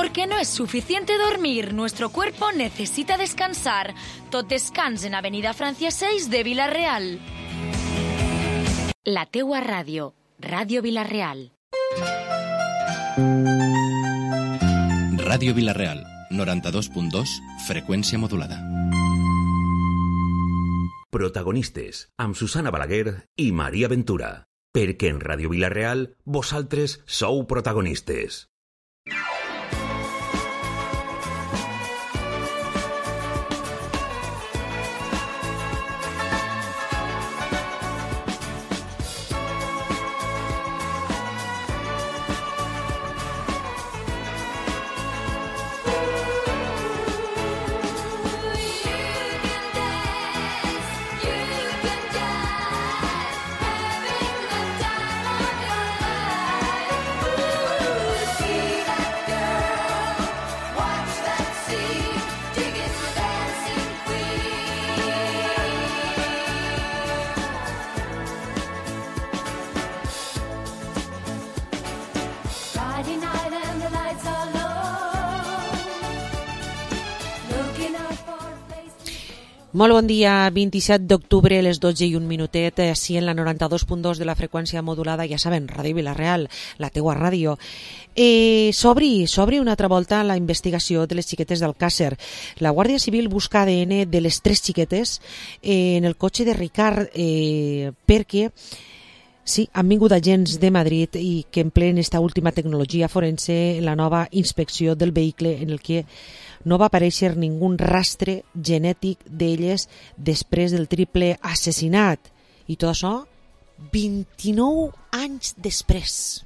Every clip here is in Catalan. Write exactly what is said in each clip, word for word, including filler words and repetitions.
Porque no es suficiente dormir, nuestro cuerpo necesita descansar. Tot descans en Avenida Francia seis de Vila-real. La teua ràdio, Ràdio Vila-real. Ràdio Vila-real, noranta-dos punt dos, freqüència modulada. Protagonistes, amb Susana Balaguer i Maria Ventura. Perquè en Ràdio Vila-real, vosaltres sou protagonistes. Molt bon dia, vint-i-set d'octubre a les dotze i un minutet, així en la noranta-dos punt dos de la freqüència modulada, ja saben, Ràdio Vila-real, la teua ràdio. Eh, s'obri, s'obri una altra volta la investigació de les xiquetes d'Alcàsser. La Guàrdia Civil busca A D N de les tres xiquetes eh, en el cotxe de Ricard eh, perquè sí, han vingut agents de Madrid i que empleen esta última tecnologia forense en la nova inspecció del vehicle en el que no va aparèixer ningú rastre genètic d'elles després del triple assassinat. I tot això vint-i-nou anys després.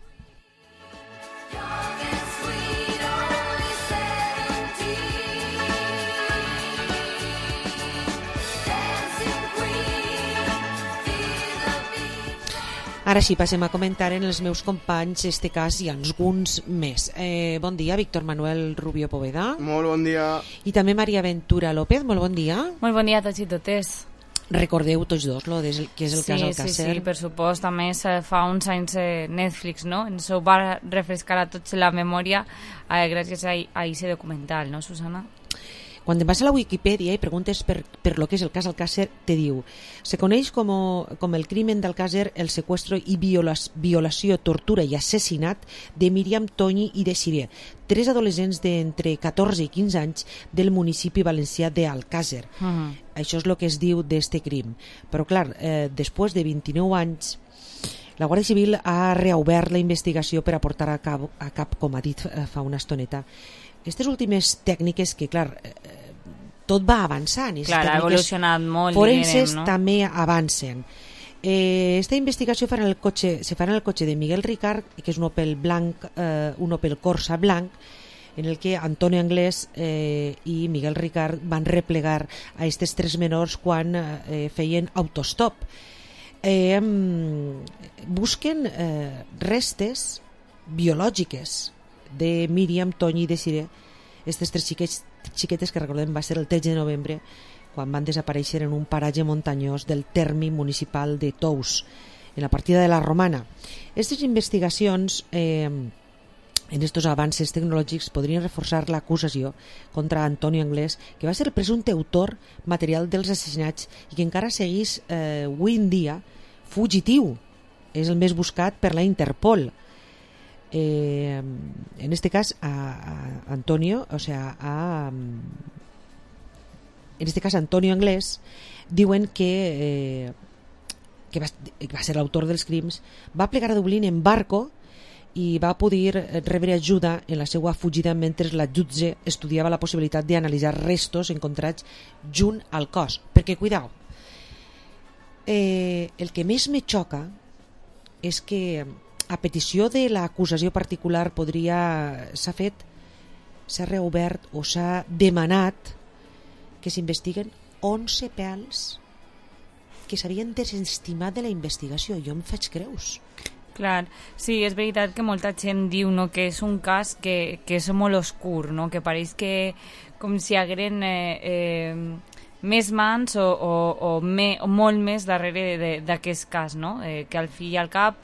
Ara sí, passem a comentar en els meus companys este cas i alguns més. Eh, bon dia, Víctor Manuel Rubio Poveda. Molt bon dia. I també Maria Ventura López, molt bon dia. Molt bon dia a tots i totes. Recordeu tots dos lo de, que és el sí, cas Alcàsser? Sí, sí, per supost. A més, fa uns anys eh, Netflix, no? Ens ho va refrescar a tots la memòria eh, gràcies a, a aquest documental, no, Susana? Quan vas a la Wikipedia i preguntes per, per lo que és el cas Alcàsser, te diu: se coneix com, com el crimen d'Alcàsser el secuestro i violas, violació, tortura i assassinat de Míriam, Toñi i Desiree, tres adolescents d'entre catorze i quinze anys del municipi valencià d'Alcàsser. Uh-huh. Això és el que es diu d'este crim. Però clar, eh, després de vint-i-nou anys, la Guàrdia Civil ha reobert la investigació per a portar a cap, a cap com ha dit fa una estoneta, aquestes últimes tècniques que, clar, eh, tot va avançant. Clar, ha evolucionat molt. Forenses direm, no? també avancen. Eh, esta investigació farà en el cotxe, se farà en el cotxe de Miguel Ricard, que és un Opel blanc, eh, un Opel Corsa blanc, en el que Antonio Anglès eh, i Miguel Ricard van replegar a aquests tres menors quan eh, feien autostop. Eh, busquen eh, restes biològiques de Míriam, Toñi i Desiree, aquestes tres xiquets, xiquetes que recordem va ser el tretze de novembre quan van desaparèixer en un paratge muntanyós del terme municipal de Tous, en la partida de la Romana. Aquestes investigacions eh, en estos avances tecnològics podrien reforçar l'acusació contra Antonio Anglès, que va ser el presumpte autor material dels assassinats i que encara segueix eh, avui en dia fugitiu. És el més buscat per la Interpol. Eh, en este cas a, a Antonio, o sea, a, en este cas Antonio Anglès, diuen que, eh, que va, va ser l'autor dels crims, va plegar a Dublín en barco i va poder rebre ajuda en la seva fugida mentre la jutge estudiava la possibilitat d'analitzar restos encontrats junt al cos. Perquè, cuidao, eh, el que més me xoca és que a petició de l'acusació particular podria s'ha fet, s'ha reobert o s'ha demanat que s'investiguen onze pèls que s'havien desestimat de la investigació. Jo em faig creus. Clar, sí, és veritat que molta gent diu, no, que és un cas que, que és molt oscur, no? Que pareix que com si hagueren eh, eh, més mans o, o, o, me, o molt més darrere d'aquest cas, no? Eh, que al fi i al cap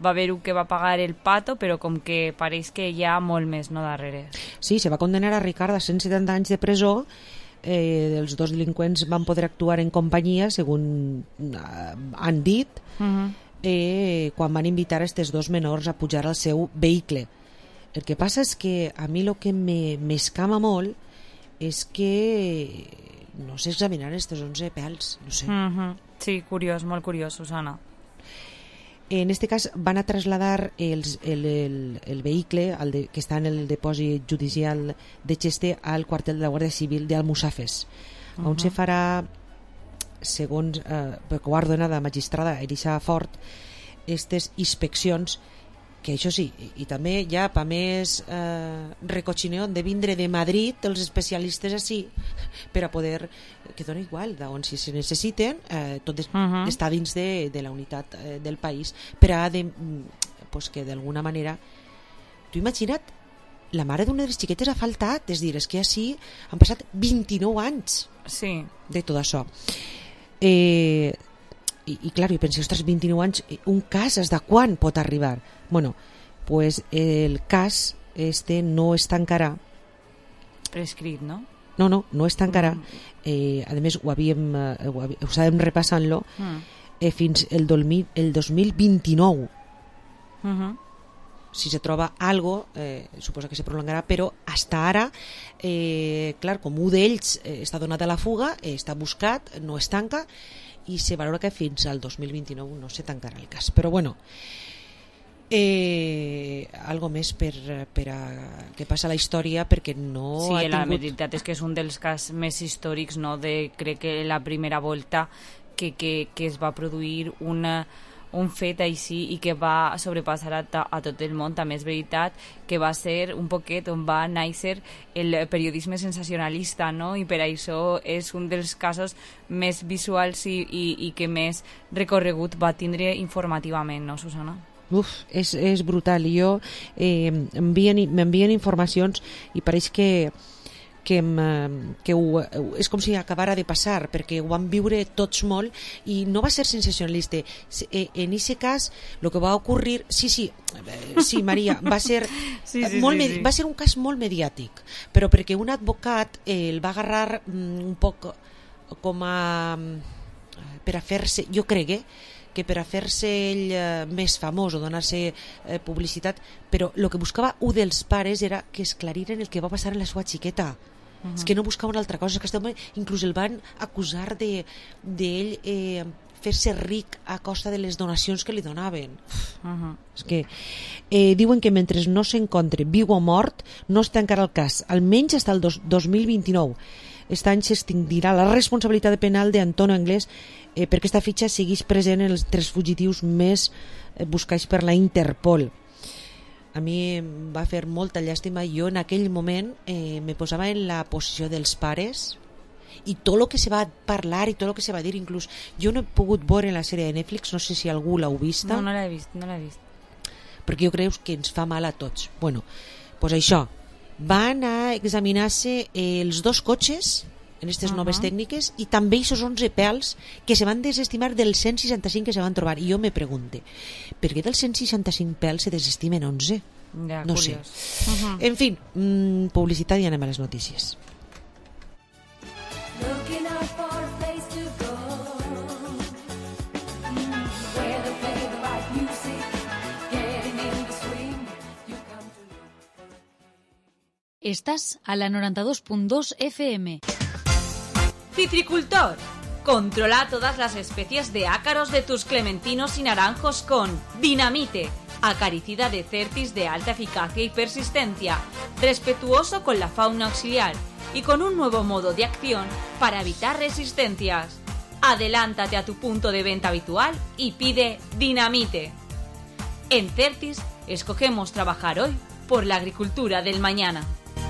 va haver-ho que va pagar el Pato, però com que pareix que hi ha molt més, no, darrere. Sí, se va condenar a Ricard a cent setanta anys de presó. Eh, els dos delinqüents van poder actuar en companyia, segons eh, han dit, uh-huh. eh, quan van invitar a aquests dos menors a pujar al seu vehicle. El que passa és que a mi el que m'escama molt és que no s'examinaran aquests onze pèls, no sé. Uh-huh. Sí, curiós, molt curiós, Susana. En este cas van a trasladar els, el, el, el vehicle el de, que està en el depòsit judicial de Xeste al quartel de la Guàrdia Civil d'Almussafes, uh-huh. on se farà, segons eh, perquè ho ha ordenat la magistrada Elisa Fort, aquestes inspeccions que això sí, i, i també ja per més eh, recochineo de vindre de Madrid els especialistes així per a poder, que dona igual d'on si se necessiten, eh, tot es, uh-huh. està dins de, de la unitat eh, del país per a de, pues que d'alguna manera tu imagina't, la mare d'una de les xiquetes ha faltat, és dir, és que així han passat vint-i-nou anys sí. de tot això eh, i, i clar, jo penso, ostres, vint-i-nou anys, un cas des de quan pot arribar? Bueno, pues el cas este no es tancarà prescrit, no? No, no, no es tancarà mm. eh, a més ho havíem eh, ho, havíem, ho estàvem repassant-lo mm. eh, fins el, dolmi, el dos mil vint-i-nou mm-hmm. si se troba algo eh, suposa que se prolongarà, però hasta ara eh, clar, com un d'ells eh, està donat a la fuga, eh, està buscat, no es tanca i se valora que fins al dos mil vint-i-nou no se tancarà el cas, però bueno eh, algo més per, per a que passa la història, perquè no sí, ha tingut... la veritat és que és un dels casos més històrics, no? De, crec que la primera volta que, que, que es va produir una, un fet així i que va sobrepassar a, a tot el món. També és veritat que va ser un poquet on va néixer el periodisme sensacionalista, no? I per això és un dels casos més visuals i, i, i que més recorregut va tindre informativament, no, Susana? Uf, és, és brutal. Jo eh, m'envien informacions i pareix que que, que ho, és com si acabara de passar, perquè ho van viure tots molt i no va ser sensacionalista. En aquest cas el que va ocorrir, sí, sí, sí, Maria, va ser, sí, sí, molt, sí, sí. va ser un cas molt mediàtic, però perquè un advocat eh, el va agarrar mm, un poc com a per a fer-se, jo crec eh, que per a fer-se ell eh, més famós o donar-se eh, publicitat, però el que buscava un dels pares era que esclariren el que va passar en la seva xiqueta. Uh-huh. És que no buscava una altra cosa, és que estem, inclús el van acusar de d'ell eh, fer-se ric a costa de les donacions que li donaven. Uh-huh. És que eh, diuen que mentre no s'encontre viu o mort no es tancarà el cas, almenys fins al dos, dos mil vint-i-nou. Aquest any s'extingirà la responsabilitat penal d'Antonio Anglès eh, perquè aquesta fitxa seguís present en els tres fugitius més eh, buscats per la Interpol. A mi em va fer molta llàstima. Jo en aquell moment eh, me posava en la posició dels pares i tot el que se va parlar i tot el que se va dir, inclús jo no he pogut veure la sèrie de Netflix, no sé si algú l'heu vista. No, no l'he vist, no l'he vist. Perquè jo crec que ens fa mal a tots. Bueno, pues això, van a examinar-se els dos cotxes en aquestes uh-huh. noves tècniques i també aquests onze pèls que se van desestimar del cent seixanta-cinc que se van trobar. I jo me pregunte, per què del cent seixanta-cinc pèls se desestimen onze? Ja, no curiós. sé. Uh-huh. En fi, mmm, publicitat i anem a les notícies. Estás a la noventa y dos punto dos F M. Citricultor. Controla todas las especies de ácaros de tus clementinos y naranjos con Dinamite, acaricida de Certis de alta eficacia y persistencia, respetuoso con la fauna auxiliar y con un nuevo modo de acción para evitar resistencias. Adelántate a tu punto de venta habitual y pide Dinamite. En Certis escogemos trabajar hoy por la agricultura del mañana.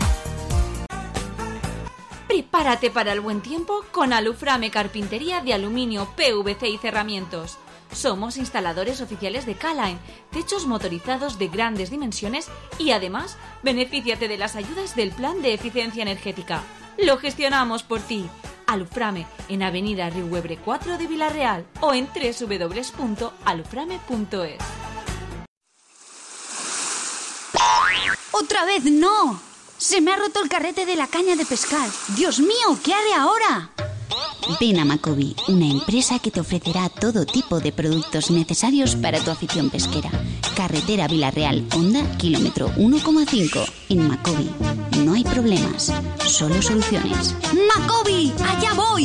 Prepárate para el buen tiempo con Aluframe Carpintería de aluminio, P V C y cerramientos. Somos instaladores oficiales de K-Line, techos motorizados de grandes dimensiones y además benefíciate de las ayudas del Plan de Eficiencia Energética. Lo gestionamos por ti. Aluframe en Avenida Riuebre cuatro de Vila Real o en doble u doble u doble u punto aluframe punto es. ¡Otra vez no! Se me ha roto el carrete de la caña de pescar. ¡Dios mío! ¿Qué haré ahora? Ven a Macobi, una empresa que te ofrecerá todo tipo de productos necesarios para tu afición pesquera. Carretera Villarreal, Honda, kilómetro uno coma cinco. En Macobi no hay problemas, solo soluciones. ¡Macobi! ¡Allá voy!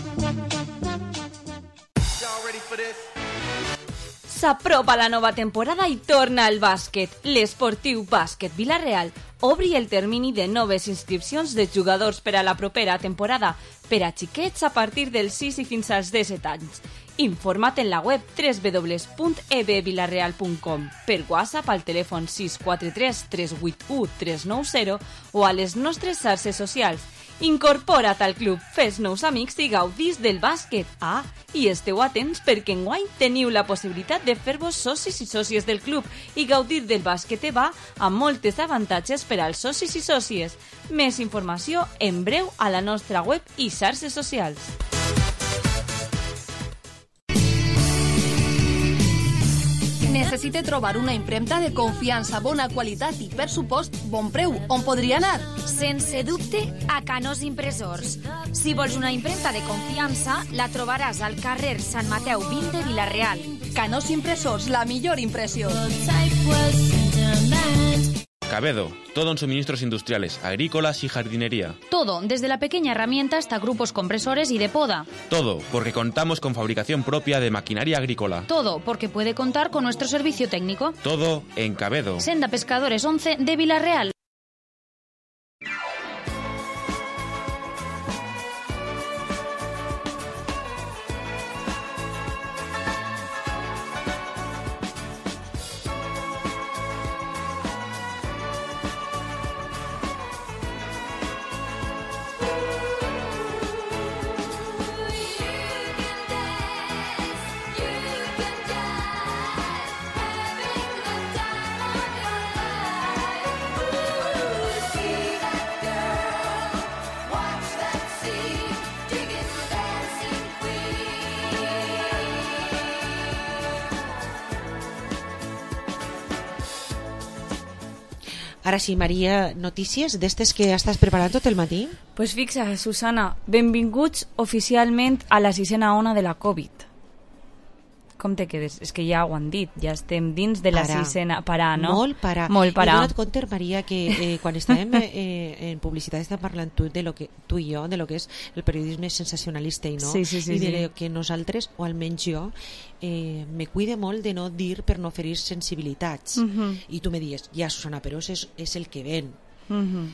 S'apropa la nova temporada i torna al bàsquet. L'Esportiu Bàsquet Vila-real obri el termini de noves inscripcions de jugadors per a la propera temporada per a xiquets a partir dels sis i fins als disset anys. Informa't en la web w w w punt e b villarreal punt com, per WhatsApp al telèfon sis quatre tres tres vuit u tres nou zero o a les nostres xarxes socials. Incorpora't al club, fes nous amics i gaudís del bàsquet. Ah, i esteu atents perquè enguany teniu la possibilitat de fer-vos socis i sòcies del club i gaudir del bàsquet va amb moltes avantatges per als socis i sòcies. Més informació en breu a la nostra web i xarxes socials. Necessite trobar una impremta de confiança, bona qualitat i, per supost, bon preu. On podria anar? Sense dubte, a Canós Impressors. Si vols una impremta de confiança, la trobaràs al carrer Sant Mateu vint de Vila-real. Canós Impressors, la millor impressió. Cabedo, todo en suministros industriales, agrícolas y jardinería. Todo, desde la pequeña herramienta hasta grupos compresores y de poda. Todo, porque contamos con fabricación propia de maquinaria agrícola. Todo, porque puede contar con nuestro servicio técnico. Todo en Cabedo. Senda Pescadores once de Vila-real. Ara sí, Maria, notícies d'estes que estàs preparant tot el matí? Pues fixa, Susana, benvinguts oficialment a la sisena ona de la Covid. Com te quedes? És que ja ho han dit, ja estem dins de la Parar. sisena... Parar, no? Molt parar. Molt parar. He donat compte, Maria, que eh, quan estàvem eh, en publicitat estàvem parlant tu, de lo que, tu i jo de lo que és el periodisme sensacionalista i no, sí, sí, sí, i de sí. lo que nosaltres, o almenys jo, eh, me cuide molt de no dir per no ferir sensibilitats. Uh-huh. I tu me dius, ja, Susana, però és, és el que ven. Uh-huh.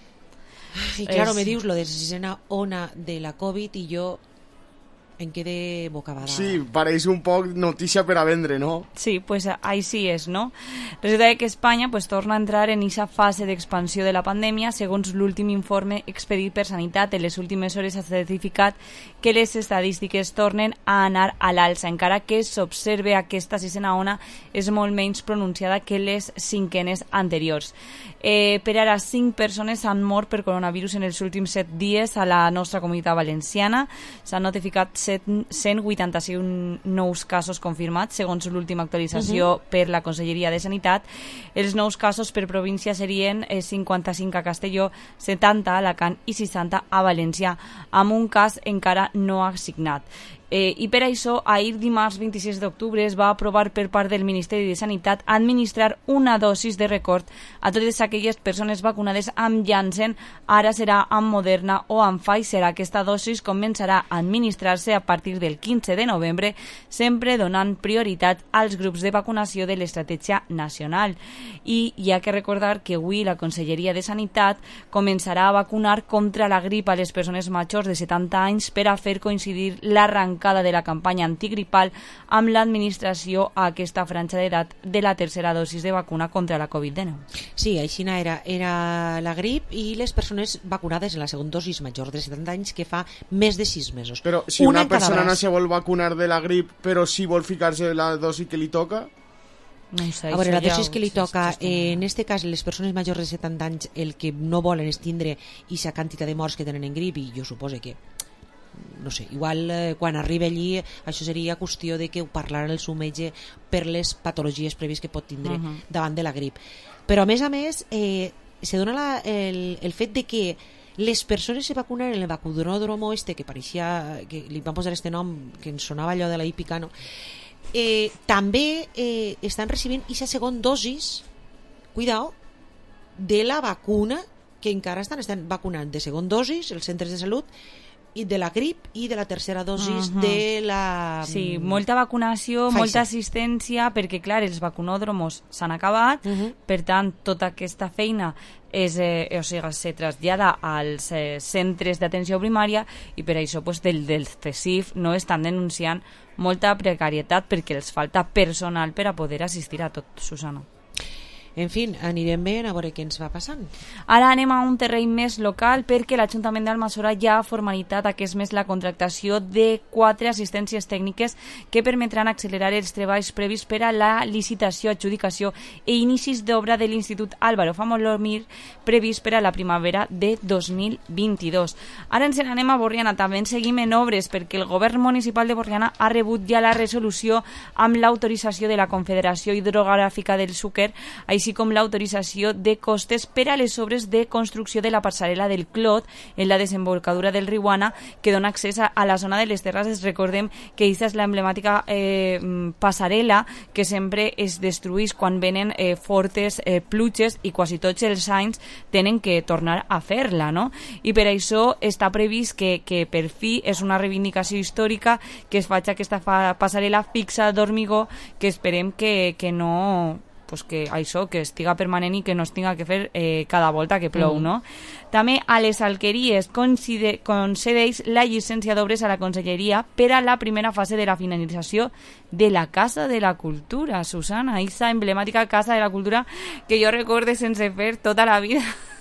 I claro, És- me dius lo de la sisena ona de la Covid i jo em quedé bocabadada. Sí, pareix un poc notícia per a vendre, no? Sí, pues ahí sí és, no? Resulta que Espanya pues, torna a entrar en aquesta fase d'expansió de la pandèmia. Segons l'últim informe expedit per Sanitat, en les últimes hores s'ha certificat que les estadístiques tornen a anar a l'alça, encara que s'observe aquesta sisena ona és molt menys pronunciada que les cinquenes anteriors. Eh, per ara, cinc persones han mort per coronavirus en els últims set dies a la nostra comunitat valenciana. S'han notificat cent vuitanta-cinc nous casos confirmats, segons l'última actualització uh-huh. per la Conselleria de Sanitat. Els nous casos per província serien eh, cinquanta-cinc a Castelló, setanta a Alacant i seixanta a València, amb un cas encara no assignat. Eh, I per això, ahir dimarts vint-i-sis d'octubre es va aprovar per part del Ministeri de Sanitat administrar una dosis de record a totes aquelles persones vacunades amb Janssen. Ara serà amb Moderna o amb Pfizer. Aquesta dosis començarà a administrar-se a partir del quinze de novembre, sempre donant prioritat als grups de vacunació de l'estratègia nacional. I hi ha que recordar que avui la Conselleria de Sanitat començarà a vacunar contra la grip a les persones majors de setanta anys per a fer coincidir l'arrencada de la campanya antigripal amb l'administració a aquesta franja d'edat de la tercera dosis de vacuna contra la covid dinou. Sí, així era, era la grip i les persones vacunades en la segona dosis major de setanta anys que fa més de sis mesos. Però si una, en cada persona braç. no se vol vacunar de la grip però sí vol ficar-se la dosi que li toca... No ho sé, A veure, això la ja dosis ho- que li sí, toca, sí, sí. eh, en este cas, les persones majors de setanta anys, el que no volen és tindre aquesta quantitat de morts que tenen en grip, i jo suposo que no sé, igual eh, quan arribi allí això seria qüestió de que ho parlaran el seu metge per les patologies prèvies que pot tindre Uh-huh. davant de la grip. Però a més a més eh, se dona la, el, el fet de que les persones se vacunen en el vacunòdromo este, que pareixia que li van posar este nom que ens sonava allò de la hípica, no? eh, també eh, estan recibint aquesta segon dosis, cuidao, de la vacuna que encara estan, estan vacunant de segon dosis els centres de salut i de la grip i de la tercera dosis uh-huh. de la... Sí, molta vacunació, Pfizer. molta assistència, perquè, clar, els vacunòdromos s'han acabat, uh-huh. per tant, tota aquesta feina és, eh, o sigui, se trasllada als eh, centres d'atenció primària i per això pues, del, del C E S I F no estan denunciant molta precarietat perquè els falta personal per a poder assistir a tot, Susana. En fi, anirem bé a veure què ens va passant. Ara anem a un terreny més local perquè l'Ajuntament d'Almassora ja ha formalitat aquest mes la contractació de quatre assistències tècniques que permetran accelerar els treballs previs per a la licitació, adjudicació i inicis d'obra de l'Institut Álvaro Famolomir previst per a la primavera de dos mil vint-i-dos. Ara ens n'anem a Borriana, també en seguim en obres perquè el govern municipal de Borriana ha rebut ja la resolució amb l'autorització de la Confederació Hidrogràfica del Xúquer, així així com l'autorització de costes per a les obres de construcció de la passarel·la del Clot en la desembocadura del riu Ana, que dona accés a, a la zona de les Terrasses. Recordem que aquesta és l'emblemàtica eh, passarel·la que sempre es destruís quan venen eh, fortes eh, pluges i quasi tots els anys tenen que tornar a fer-la, no? I per això està previst que, que per fi és una reivindicació històrica que es faci aquesta passarel·la fixa d'hormigó, que esperem que, que no... pues que això, que estiga permanent i que no es tinga que fer eh, cada volta que plou, mm. no? També a les alqueries concede, concedeix la llicència d'obres a la Conselleria per a la primera fase de la finalització de la Casa de la Cultura, Susana, aquesta emblemàtica Casa de la Cultura que jo recorde sense fer tota la vida.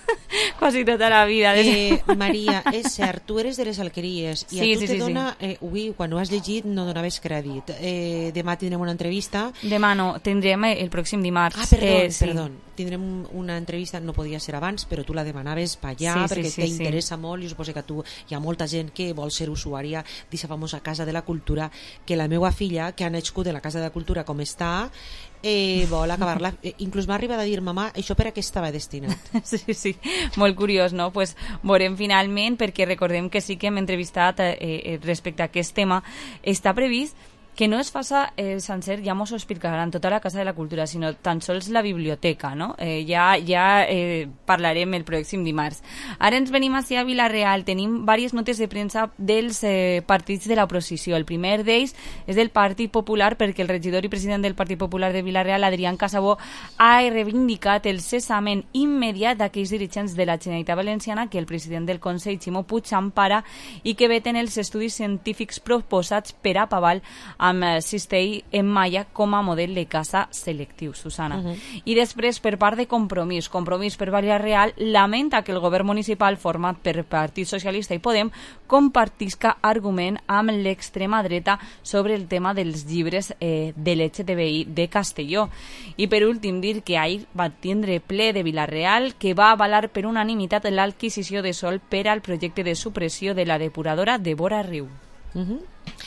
Quasi tota la vida. Eh, Maria, és cert, tu eres de les alqueries i sí, a tu sí, te sí, dona... sí. Eh, ui, quan ho has llegit no donaves crèdit. Eh, demà tindrem una entrevista. Demà no, tindrem el pròxim dimarts. Ah, perdó, eh, sí. perdó. Tindrem una entrevista, no podia ser abans, però tu la demanaves per allà, sí, perquè sí, sí, t'interessa sí. molt, i suposo que tu hi ha molta gent que vol ser usuària d'aquesta famosa Casa de la Cultura, que la meva filla, que ha nascut de la Casa de la Cultura com està, eh, vol acabar-la. Eh, inclús m'ha arribat a dir, mamà, això per a què estava destinat? Sí, sí, molt curiós, no? Pues veurem finalment, perquè recordem que sí que hem entrevistat eh, respecte a aquest tema. Està previst que no es faça eh, sencer, ja mos ho explicaran, tota la Casa de la Cultura, sinó tan sols la biblioteca, no? Eh, ja ja eh, parlarem el pròxim dimarts. Ara ens venim ací a Vila-real, tenim diverses notes de premsa dels eh, partits de l'oposició. El primer d'ells és del Partit Popular, perquè el regidor i president del Partit Popular de Vila-real, Adrián Casabó, ha reivindicat el cessament immediat d'aquells dirigents de la Generalitat Valenciana que el president del Consell, Ximo Puig, empara i que veten els estudis científics proposats per a Paval amb Cistell en Malla com a model de casa selectiu, Susana. Uh-huh. I després, per part de Compromís, Compromís per Vila-real lamenta que el govern municipal format per Partit Socialista i Podem compartisca argument amb l'extrema dreta sobre el tema dels llibres eh, de l'H T B I de Castelló. I per últim, dir que ahir va tindre ple de Vila-real que va avalar per unanimitat l'adquisició de sòl per al projecte de supressió de la depuradora de Vora Riu. Uh-huh.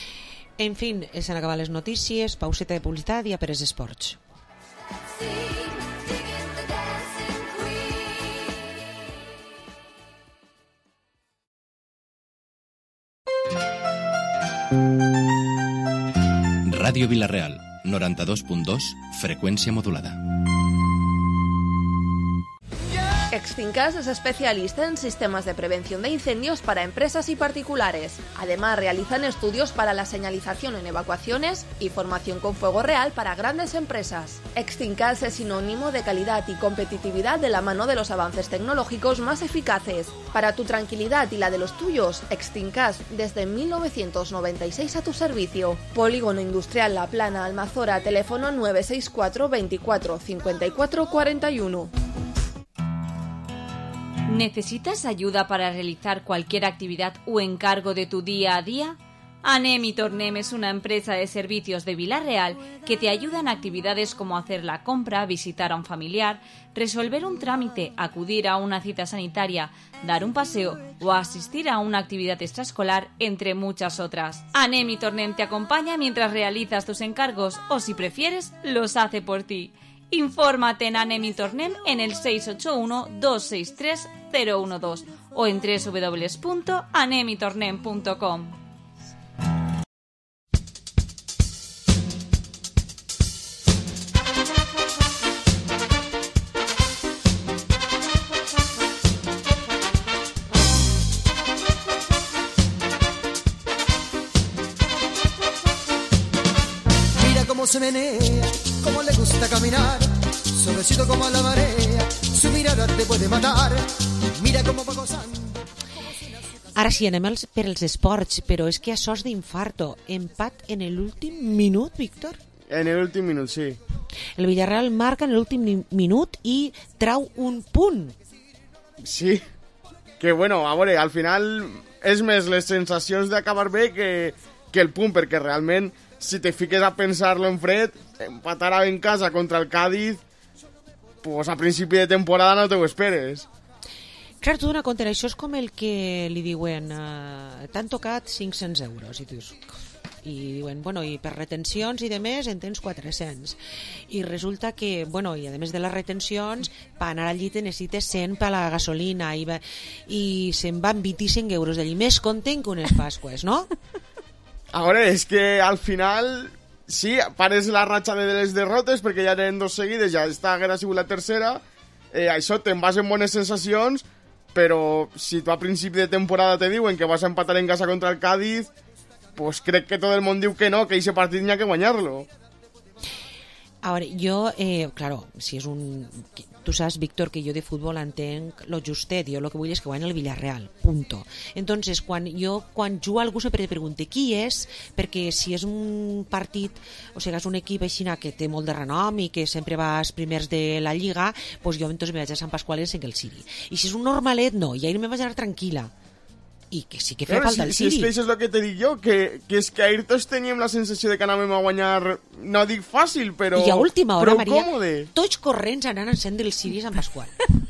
En fi, s'han acabat les notícies, pauseta de publicitat i a Pérez Esports. Ràdio Vila-real, noranta-dos punt dos, frecuencia modulada. Extincas es especialista en sistemas de prevención de incendios para empresas y particulares. Además, realizan estudios para la señalización en evacuaciones y formación con fuego real para grandes empresas. Extincas es sinónimo de calidad y competitividad de la mano de los avances tecnológicos más eficaces. Para tu tranquilidad y la de los tuyos, Extincas desde mil novecientos noventa y seis a tu servicio. Polígono Industrial La Plana, Almazora, teléfono nueve seis cuatro veinticuatro cincuenta y cuatro cuarenta y uno. ¿Necesitas ayuda para realizar cualquier actividad o encargo de tu día a día? Anem y Tornem es una empresa de servicios de Vila-real que te ayuda en actividades como hacer la compra, visitar a un familiar, resolver un trámite, acudir a una cita sanitaria, dar un paseo o asistir a una actividad extraescolar, entre muchas otras. Anem y Tornem te acompaña mientras realizas tus encargos o, si prefieres, los hace por ti. Infórmate en Anem y Tornem en el seis ocho uno, dos seis tres, cero uno dos o en doble u doble u doble u punto anem y tornem punto com. Mira cómo se menea, cómo le gusta caminar, suavecito como la marea, su mirada te puede matar. Mira cómo va gozando. Ara sí, anem els, per els esports, però és que això és d'infarto. Empat en l'últim minut, Víctor? En l'últim minut, sí. El Villarreal marca en l'últim minut i trau un punt. Sí. Que, bueno, a veure, al final és més les sensacions d'acabar bé que, que el punt, perquè realment, si te fiques a pensar-lo en fred, empatar en casa contra el Cádiz, pues a principi de temporada no te ho esperes. Clar, tu dona compte, això és com el que li diuen uh, t'han tocat cinc-cents euros i tu dius, i diuen, bueno, i per retencions i de més en tens quatre-cents i resulta que, bueno, i a més de les retencions per anar al llit necessites cent per la gasolina i, va, i se'n van vint-i-cinc euros d'allí, més content que unes Pasques, no? A veure, és que al final sí, pares la ratxa de les derrotes perquè ja eren dos seguides, ja esta haguera sigut la tercera, eh, això te'n vas en bones sensacions, però si tu a principi de temporada te diuen que vas a empatar en casa contra el Cádiz, pues crec que tot el món diu que no, que aquest partit n'hi ha que guanyar-lo. A veure, jo, eh, claro, si és un... Tu saps, Víctor, que jo de futbol entenc lo justet, jo el que vull és que guanyi el Villarreal, punto. Entonces, quan jo, quan jugo algú sempre te pregunte qui és, perquè si és un partit, o sigui, és un equip així que té molt de renom i que sempre va als primers de la Lliga, pues jo entonces me vaig a Sant Pasqual i encenc el Siri. I si és un normalet, no, i ahir me vaig anar tranquil·la. I que sí que feia claro, falta si, el Siri. Si és que això és el que te dic jo, que, que és que ahir tots teníem la sensació de que anàvem a guanyar, no dic fàcil, però I a última hora, Maria, còmode. Tots corrents anant a encendre el Siri a Sant Pasqual.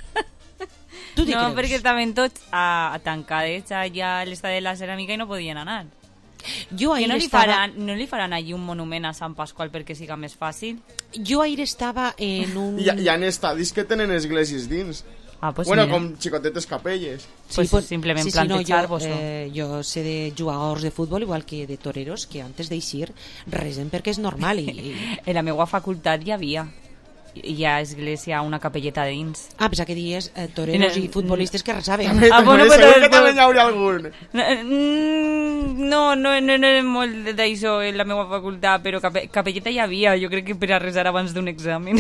Tu t'hi No, creus? perquè estaven tots a, a tancadets allà a l'estadi de la Ceràmica i no podien anar. Jo ahir que no li, estava... faran, no li faran allí un monument a Sant Pasqual perquè siga més fàcil? Jo ahir estava en un... Hi, hi ha estadis que tenen esglésies dins. Ah, pues bueno, mira. com xicotetes capelles. Sí, pues simplement sí, sí, no, plantejar-vos-ho. jo, eh, jo sé de jugadors de futbol igual que de toreros que antes d'eixir resen perquè és normal i, i... En la meva facultat hi havia hi ha església, una capelleta dins. Ah, pensava que dies eh, toreros En el- i futbolistes que resaven. Ah, bueno, Segur però- que també n'hi hauria algun. No, no, no, no era molt d'això en la meva facultat, però cape, capelleta hi havia, jo crec que per a resar abans d'un examen.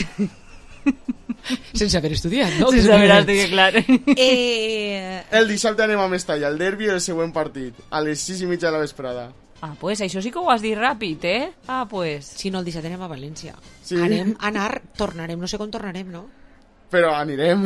Sense haver estudiat, no? Sense haver estudiat, clar. Eh... El dissabte anem a Mestalla, el derbi i el següent partit, a les sis i mitja de la vesprada. Ah, pues això sí que ho has dit ràpid, eh? Ah, pues... Si no, el dissabte anem a València. Sí. Anem a anar, tornarem, no sé com tornarem, no? Però anirem.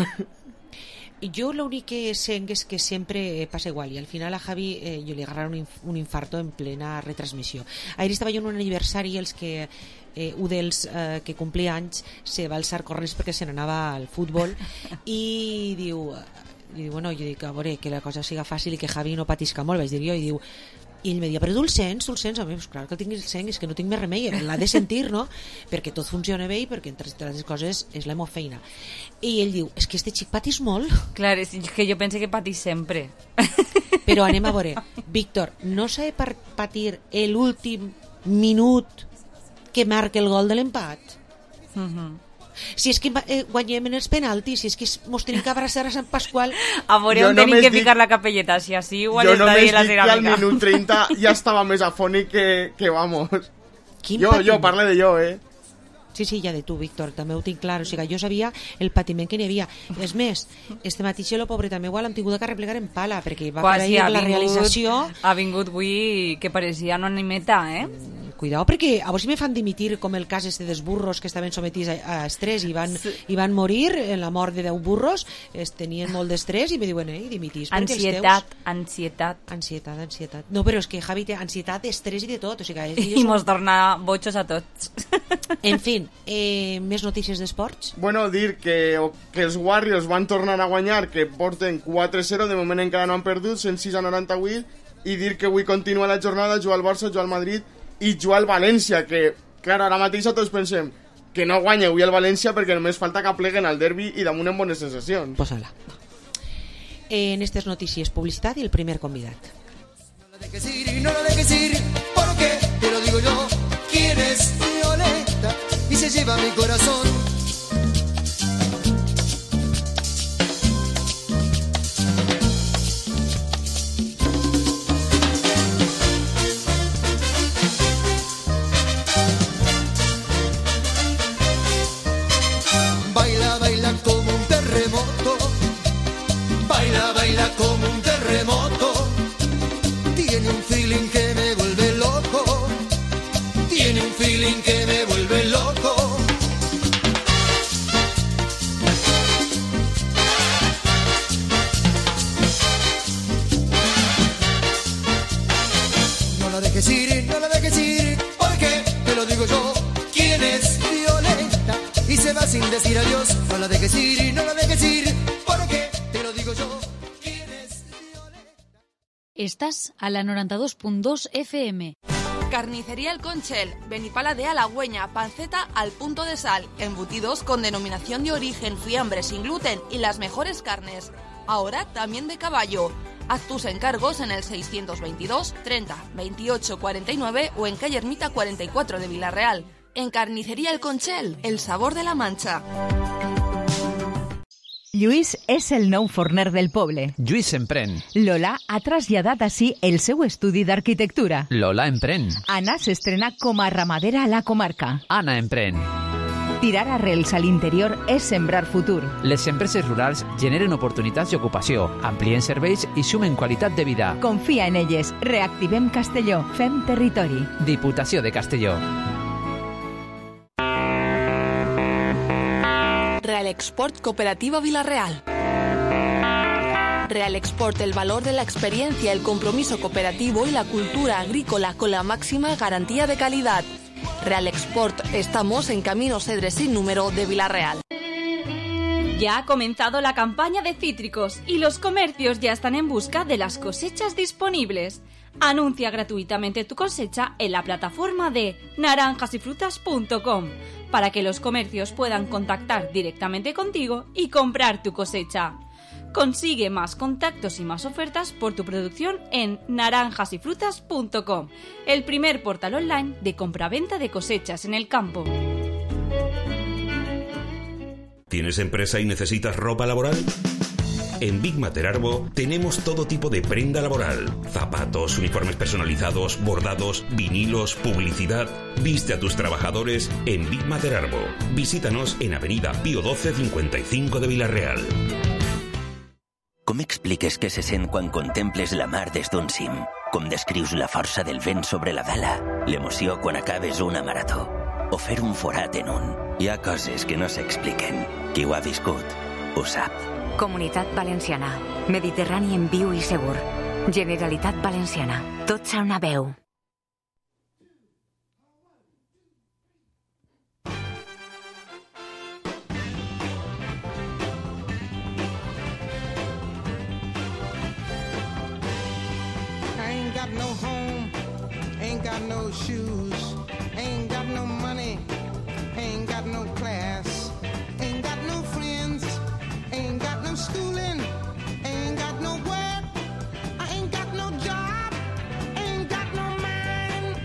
Jo l'únic que sent és que sempre passa igual i al final a Javi eh, jo li agarrarà un, inf un infarto en plena retransmissió. Ahir estava jo en un aniversari els que eh, un dels eh, que complia anys se va alçar corrents perquè se n'anava al futbol i diu, i diu bueno, jo dic a veure que la cosa siga fàcil i que Javi no patisca molt, vaig dir jo, i diu i ell me dia, però tu el sents, tu el sents? A mi, pues, clar que el tinc el sent, és que no tinc més remei, l'ha de sentir, no? Perquè tot funciona bé i perquè, entre altres coses, és la meva feina. I ell diu, és que este xic patís molt. Clar, és que jo pense que patís sempre. Però anem a veure, Víctor, no s'ha de patir l'últim minut que marca el gol de l'empat? Mhm. Si és que eh, guanyem en els penaltis, si és que mos tenim que abraçar a Sant Pasqual. A veure on tenim que dic... ficar la capelleta, si així igual jo està només la dic que al minut trenta ja estava més afònic que, que vamos. Quin jo, patiment. jo, parle de jo, eh? Sí, sí, ja de tu, Víctor, també ho tinc clar. O sigui, jo sabia el patiment que n'hi havia. És més, este matí lo pobre també l'han tingut que replegar en pala, perquè va per ahir la realització... Ha vingut avui que pareixia una animeta, eh? Cuidao, perquè a veure si me fan dimitir com el cas este dels burros que estaven sometits a, a estrès i van, sí. i van morir en la mort de deu burros, es tenien molt d'estrès i me diuen, eh, dimitís. Ansietat, teus... ansietat. Ansietat, ansietat. No, però és que Javi té ansietat, estrès i de tot. O sigui, I són... mos torna botxos a tots. En fi, eh, més notícies d'esports? Bueno, dir que, que els Warriors van tornar a guanyar, que porten quatre zero, de moment encara no han perdut, cent sis a noranta-vuit, i dir que avui continua la jornada, juga el Barça, juga el Madrid i jugar al València, que, clar, ara mateix tots pensem que no guanya avui el València perquè només falta que pleguen al derbi i damunt en bones sensacions. Pues ala. En estas noticias, publicidad y el primer convidat. No la dejes ir y no la dejes ir, porque te lo digo yo, quién es Violeta y se lleva mi corazón. Baila, baila como un terremoto, baila, baila como un terremoto. Tiene un feeling que me vuelve loco, tiene un feeling que me vuelve loco. No la dejes ir, no la dejes ir, porque te lo digo yo, quién es Violeta y se va sin decir adiós. No la dejes ir, no la dejes ir, porque te lo digo yo. Estás a la noranta-dos punt dos F M. Carnicería El Conchel, Benipala de Halagüeña, panceta al punto de sal, embutidos con denominación de origen, fiambre sin gluten y las mejores carnes. Ahora también de caballo. Haz tus encargos en el seiscientos veintidós treinta veintiocho cuarenta y nueve o en calle Ermita cuarenta y cuatro de Villarreal. En Carnicería El Conchel, el sabor de la Mancha. Lluís és el nou forner del poble. Lluís emprèn. Lola ha traslladat així el seu estudi d'arquitectura. Lola emprèn. Anna s'estrena com a ramadera a la comarca. Anna emprèn. Tirar arrels a l'interior és sembrar futur. Les empreses rurals generen oportunitats d'ocupació, amplien serveis i sumen qualitat de vida. Confia en elles. Reactivem Castelló. Fem territori. Diputació de Castelló. Real Export Cooperativa Villarreal. Real Export, el valor de la experiencia, el compromiso cooperativo y la cultura agrícola con la máxima garantía de calidad. Real Export, estamos en Camino Cedres sin número de Villarreal. Ya ha comenzado la campaña de cítricos y los comercios ya están en busca de las cosechas disponibles. Anuncia gratuitamente tu cosecha en la plataforma de naranjas y frutas punto com para que los comercios puedan contactar directamente contigo y comprar tu cosecha. Consigue más contactos y más ofertas por tu producción en naranjas y frutas punto com, el primer portal online de compraventa de cosechas en el campo. ¿Tienes empresa y necesitas ropa laboral? En Big Mater Arbo tenemos todo tipo de prenda laboral. Zapatos, uniformes personalizados, bordados, vinilos, publicidad. Viste a tus trabajadores en Big Mater Arbo. Visítanos en Avenida Pío doce cincuenta y cinco de Villarreal. Com expliques què se sent quan contemples la mar des d'un cim? Com descrius la força del vent sobre la vela? L'emoció quan acabes una marató? O fer un forat en un? Hi ha coses que no s'expliquen. Qui ho ha viscut, ho sap. Comunitat Valenciana. Mediterrani en viu i segur. Generalitat Valenciana. Tots a una veu. I ain't got no home, ain't got no shoes, ain't got no money, ain't got no class, ain't got no friends, ain't got no schooling, ain't got no work, I ain't got no job, ain't got no man.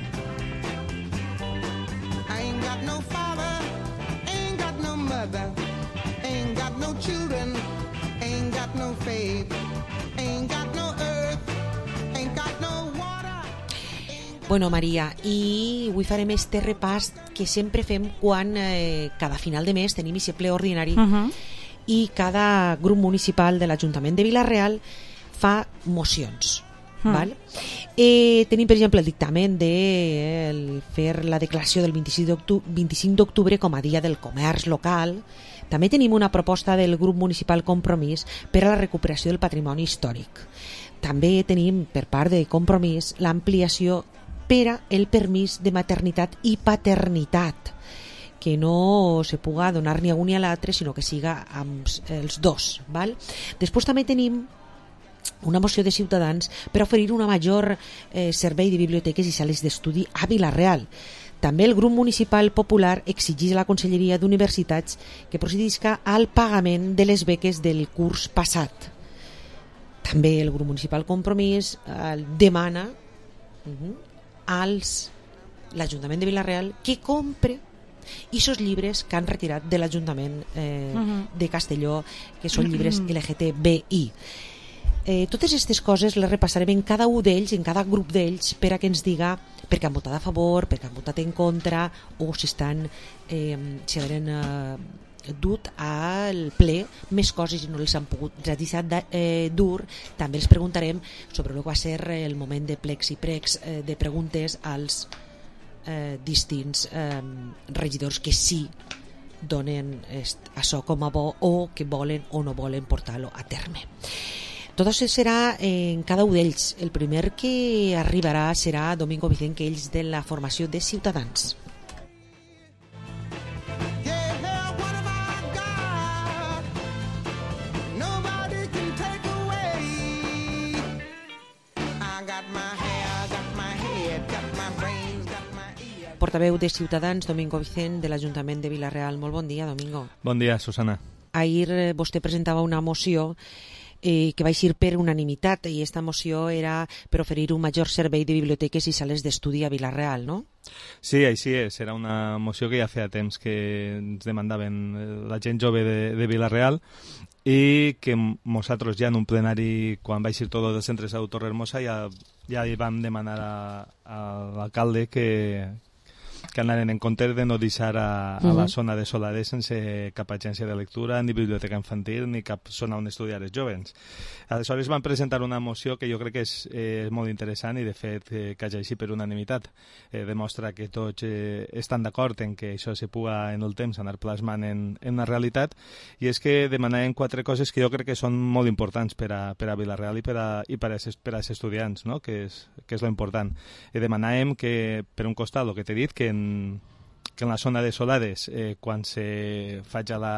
I ain't got no father, ain't got no mother, ain't got no children, ain't got no faith, ain't got no earth, ain't got no water. Bueno, Maria, i avui farem este repàs que sempre fem quan eh, cada final de mes tenim aquest ple ordinari uh -huh. i cada grup municipal de l'Ajuntament de Villarreal fa mocions. Mm. Val? Eh, tenim, per exemple, el dictamen de eh, el fer la declaració del vint-i-cinc d'octubre com a dia del comerç local. També tenim una proposta del grup municipal Compromís per a la recuperació del patrimoni històric. També tenim, per part de Compromís, l'ampliació per a el permís de maternitat i paternitat, que no se puga donar ni a un ni a l'altre, sinó que siga amb els dos. Val? Després també tenim una moció de Ciutadans per oferir una major eh, servei de biblioteques i sales d'estudi a Vila-real. També el grup municipal popular exigeix a la Conselleria d'Universitats que procedisca al pagament de les beques del curs passat. També el grup municipal Compromís eh, demana uh, als l'Ajuntament de Vila-real que compre aquests llibres que han retirat de l'Ajuntament eh, uh-huh. de Castelló, que són llibres uh-huh. L G T B I. Eh, totes aquestes coses les repassarem en cada un d'ells, en cada grup d'ells, per a que ens diga per què han votat a favor, per què han votat en contra, o si estan eh, si han eh, dut al ple més coses i no els han pogut deixar de, eh, dur. També els preguntarem sobre el que va ser el moment de plecs i pregs eh, de preguntes als eh, distints eh, regidors que sí donen est, això com a bo o que volen o no volen portar-lo a terme. Tot això serà en cada un d'ells. El primer que arribarà serà Domingo Vicent, que ells de la formació de Ciutadans. Portaveu de Ciutadans, Domingo Vicent, de l'Ajuntament de Vila-real. Molt bon dia, Domingo. Bon dia, Susana. Ahir eh, vostè presentava una moció eh, que va eixir per unanimitat, i aquesta moció era per oferir un major servei de biblioteques i sales d'estudi a Vila-real, no? Sí, així és. Era una moció que ja feia temps que ens demandaven la gent jove de, de Vila-real i que nosaltres ja en un plenari, quan va eixir tot dels centres a Torrehermosa, ja, ja vam demanar a, a l'alcalde que que anaren en compte de no deixar a, a la zona de Solades sense cap agència de lectura, ni biblioteca infantil, ni cap zona on estudiar els jovens. Aleshores van presentar una moció que jo crec que és eh, molt interessant i, de fet, eh, que hagi així per unanimitat. Eh, demostra que tots eh, estan d'acord en que això se puga en el temps anar plasmant en, en una realitat, i és que demanàvem quatre coses que jo crec que són molt importants per a, per a Vila-real i per a, i per a, per a els estudiants, no? que, és, que és lo important. Eh, demanàvem que, per un costat, el que t'he dit, que en, que en la zona de Solades, eh, quan se faig a la,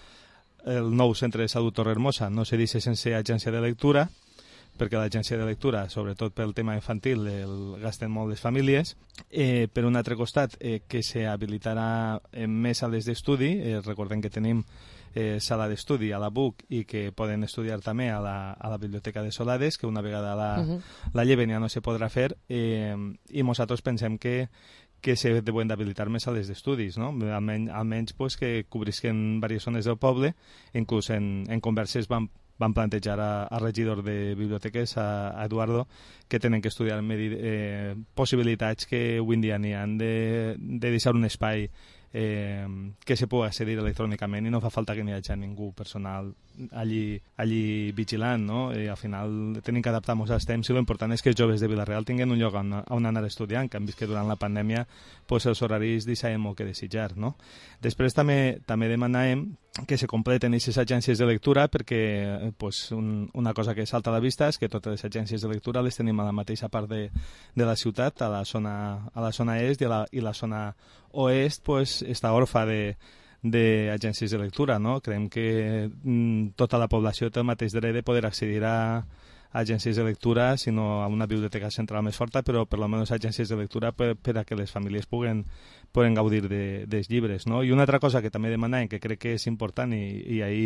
el nou centre de salut Torrehermosa, no se deixa sense agència de lectura, perquè l'agència de lectura, sobretot pel tema infantil, el gasten molt les famílies. Eh, per un altre costat, eh, que se habilitarà eh, més sales d'estudi. Eh, recordem que tenim eh, sala d'estudi a la B U C i que poden estudiar també a la, a la biblioteca de Solades, que una vegada la, uh-huh. la lleven ja no se podrà fer, eh, i nosaltres pensem que que se deuen d'habilitar més sales d'estudis, no? Almenys, almenys pues, que cobrisquen diverses zones del poble. Inclús en, en converses van, van plantejar a, a regidor de biblioteques, a, a Eduardo, que tenen que estudiar medi, eh, possibilitats que avui en dia n'hi ha de, de deixar un espai eh, que se pugui accedir electrònicament i no fa falta que n'hi hagi ningú personal allí, allí vigilant, no? I al final tenim que adaptar-nos als temps, i l'important és que els joves de Vila-real tinguin un lloc on, on anar estudiant, que han vist que durant la pandèmia pues, els horaris deixaven molt que desitjar, no? Després també també demanàvem que se completen aquestes agències de lectura, perquè pues, un, una cosa que salta a la vista és que totes les agències de lectura les tenim a la mateixa part de, de la ciutat, a la zona, a la zona est, i, a la, i la zona oest pues, està orfa de d'agències de lectura, no? Creiem que mm, tota la població té el mateix dret de poder accedir a agències de lectura, sinó a una biblioteca central més forta, però per almenys agències de lectura per, per a que les famílies puguen, puguen gaudir de, dels llibres, no? I una altra cosa que també demanàvem, que crec que és important, i, i ahir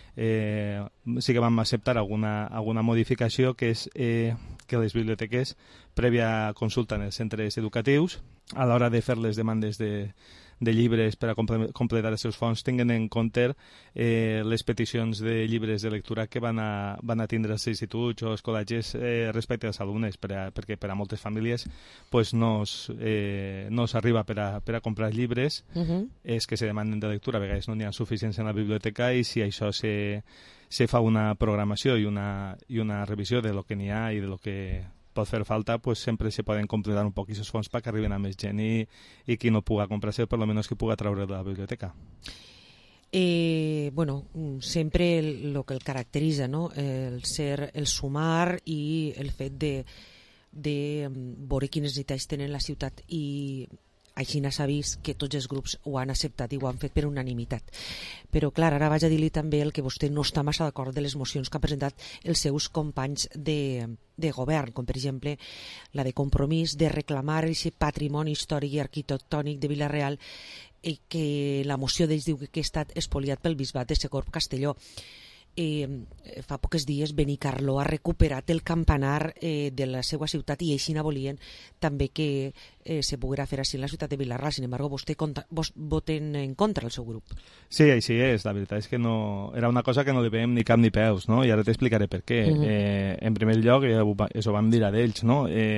eh, sí que vam acceptar alguna, alguna modificació, que és eh, que les biblioteques, prèvia consulta en els centres educatius, a l'hora de fer les demandes de de llibres per a completar els seus fons, tinguin en compte eh, les peticions de llibres de lectura que van a, van a tindre els instituts o els col·legis eh, respecte als alumnes, per a, perquè per a moltes famílies pues, no eh, no s'arriba per, a, per a comprar llibres, uh-huh. és que se demanen de lectura, a vegades no n'hi ha suficients en la biblioteca, i si això se, se fa una programació i una, i una revisió de lo que n'hi ha i de lo que pot fer falta, pues sempre se poden completar un poc aquests fons perquè arriben a més gent, i, i qui no puga comprar-se, per almenys que puga treure de la biblioteca. Eh, bueno, sempre el, el que el caracteritza, no? El ser el sumar i el fet de, de veure quines necessitats tenen la ciutat i així s'ha vist que tots els grups ho han acceptat i ho han fet per unanimitat. Però clar, ara vaig a dir-li també el que vostè no està massa d'acord de les mocions que han presentat els seus companys de, de govern, com per exemple la de Compromís de reclamar aquest patrimoni històric i arquitectònic de Vila-real, i que la moció d'ells diu que ha estat espoliat pel bisbat de Segorb Castelló. Eh, fa pocs dies Benicarló ha recuperat el campanar eh, de la seva ciutat i així volien també que eh, se poguera fer així en la ciutat de Vila-real. Sin embargo, vostè conta, vos voten en contra el seu grup. Sí, així és. La veritat és que no, era una cosa que no li veiem ni cap ni peus, no? I ara t'explicaré per què. Uh-huh. eh, en primer lloc, ja ho, això ho vam dir a d'ells, no? Eh,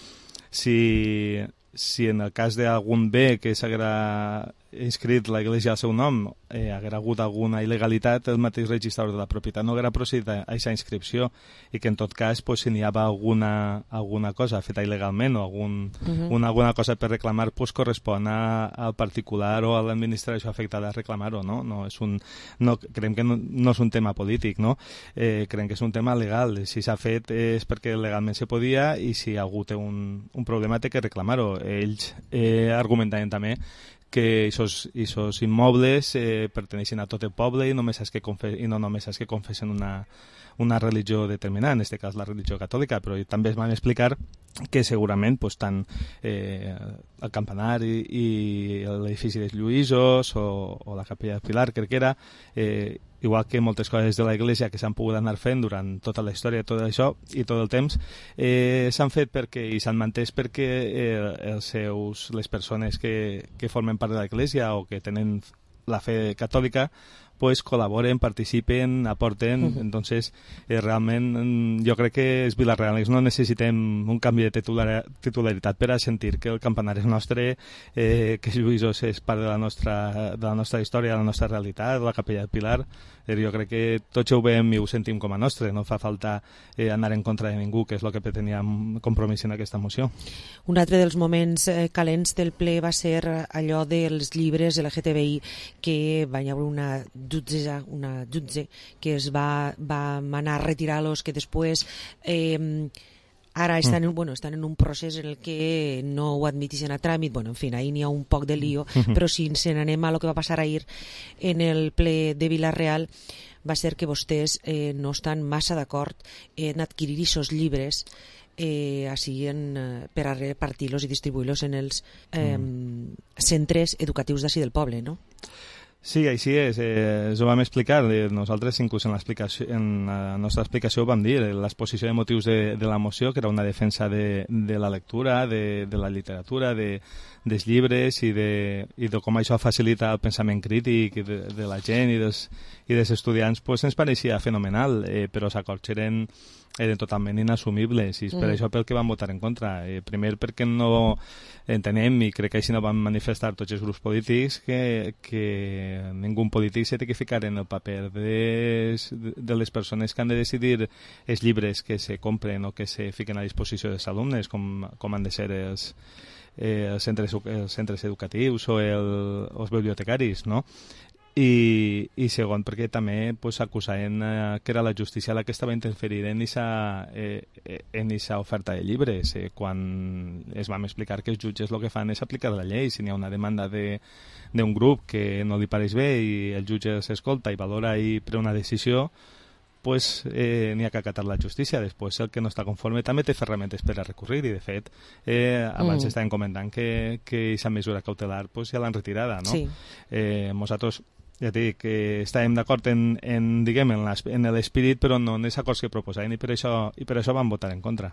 si, si en el cas d'algun bé que s'haguera inscrit la Iglesia al seu nom, eh, haguera hagut alguna il·legalitat, el mateix registrador de la propietat no haguera procedit a aquesta inscripció, i que en tot cas, pues, si n'hi havia alguna, alguna cosa feta il·legalment o algun, uh-huh. una, alguna cosa per reclamar, pues, correspon a, al particular o a l'administració afectada a reclamar-ho, no? No és un, no, creiem que no, no és un tema polític, no? Eh, creiem que és un tema legal. Si s'ha fet és perquè legalment se podia, i si algú té un, un problema té que reclamar-ho. Ells eh, argumentaven també que aquests immobles eh, perteneixen a tot el poble i, només has que confe i no només has que confessen una, una religió determinada, en aquest cas la religió catòlica, però també es van explicar que segurament pues, tant eh, el campanar i, i l'edifici dels Lluïsos o, o la capella del Pilar, crec que era, eh, igual que moltes coses de la Iglesia que s'han pogut anar fent durant tota la història, tot això i tot el temps, eh, s'han fet perquè, i s'han mantès perquè eh, els seus, les persones que, que formen part de la Iglesia o que tenen la fe catòlica pues col·laboren, participen, aporten. Uh-huh. Entonces, eh, realment jo crec que els vilarrealens no necessitem un canvi de titular titularitat per a sentir que el campanar és nostre, eh, que Lluïsos és part de la nostra, de la nostra història, de la nostra realitat, la capella del Pilar. Eh, jo crec que tots ho veiem i ho sentim com a nostre, no fa falta eh, anar en contra de ningú, que és el que preteníem Compromís en aquesta moció. Un altre dels moments eh, calents del ple va ser allò dels llibres L G T B I, que va haver una jutge, una jutge que es va, va manar a retirar-los, que després eh, ara estan, mm. bueno, estan en un procés en el que no ho admitixen a tràmit. Bueno, en fi, ahir n'hi ha un poc de lío, mm-hmm. però si ens n'anem a lo que va passar ahir en el ple de Vila-real, va ser que vostès eh, no estan massa d'acord en adquirir aquests llibres eh, així en, eh, per a repartir-los i distribuir-los en els eh, mm. centres educatius d'ací del poble, no? Sí, així és. Eh, ho vam explicar. Eh, nosaltres, inclús en, en la nostra explicació, ho vam dir. L'exposició de motius de, de la moció, que era una defensa de, de la lectura, de, de la literatura, de, dels llibres i de, i de com això facilita el pensament crític de, de la gent i dels, i dels estudiants, pues, ens pareixia fenomenal, eh, però els acords eren, eren totalment inassumibles, i és per mm. això pel que vam votar en contra. Eh, primer perquè no entenem, i crec que així no van manifestar tots els grups polítics, que, que ningú polític s'ha de ficar en el paper de, de les persones que han de decidir els llibres que se compren o que se fiquen a disposició dels alumnes, com, com han de ser els, eh, els, centres, els centres educatius o el, els bibliotecaris, no? I, i segon, perquè també pues, acusaven eh, que era la justícia la que estava interferint en aquesta eh, en oferta de llibres, eh, quan es vam explicar que els jutges el que fan és aplicar la llei. Si n'hi ha una demanda d'un grup que no li pareix bé i el jutge s'escolta i valora i pren una decisió, pues, eh, n'hi ha que acatar la justícia. Després el que no està conforme també té ferramentes per a recurrir, i de fet eh, abans mm. estàvem comentant que aquesta mesura cautelar pues, ja l'han retirada, no? Sí. Eh, nosaltres ja dic que estàvem d'acord en, en, diguem, en, en l'espírit, però no en els acords que proposaven, i per això, i per això vam votar en contra.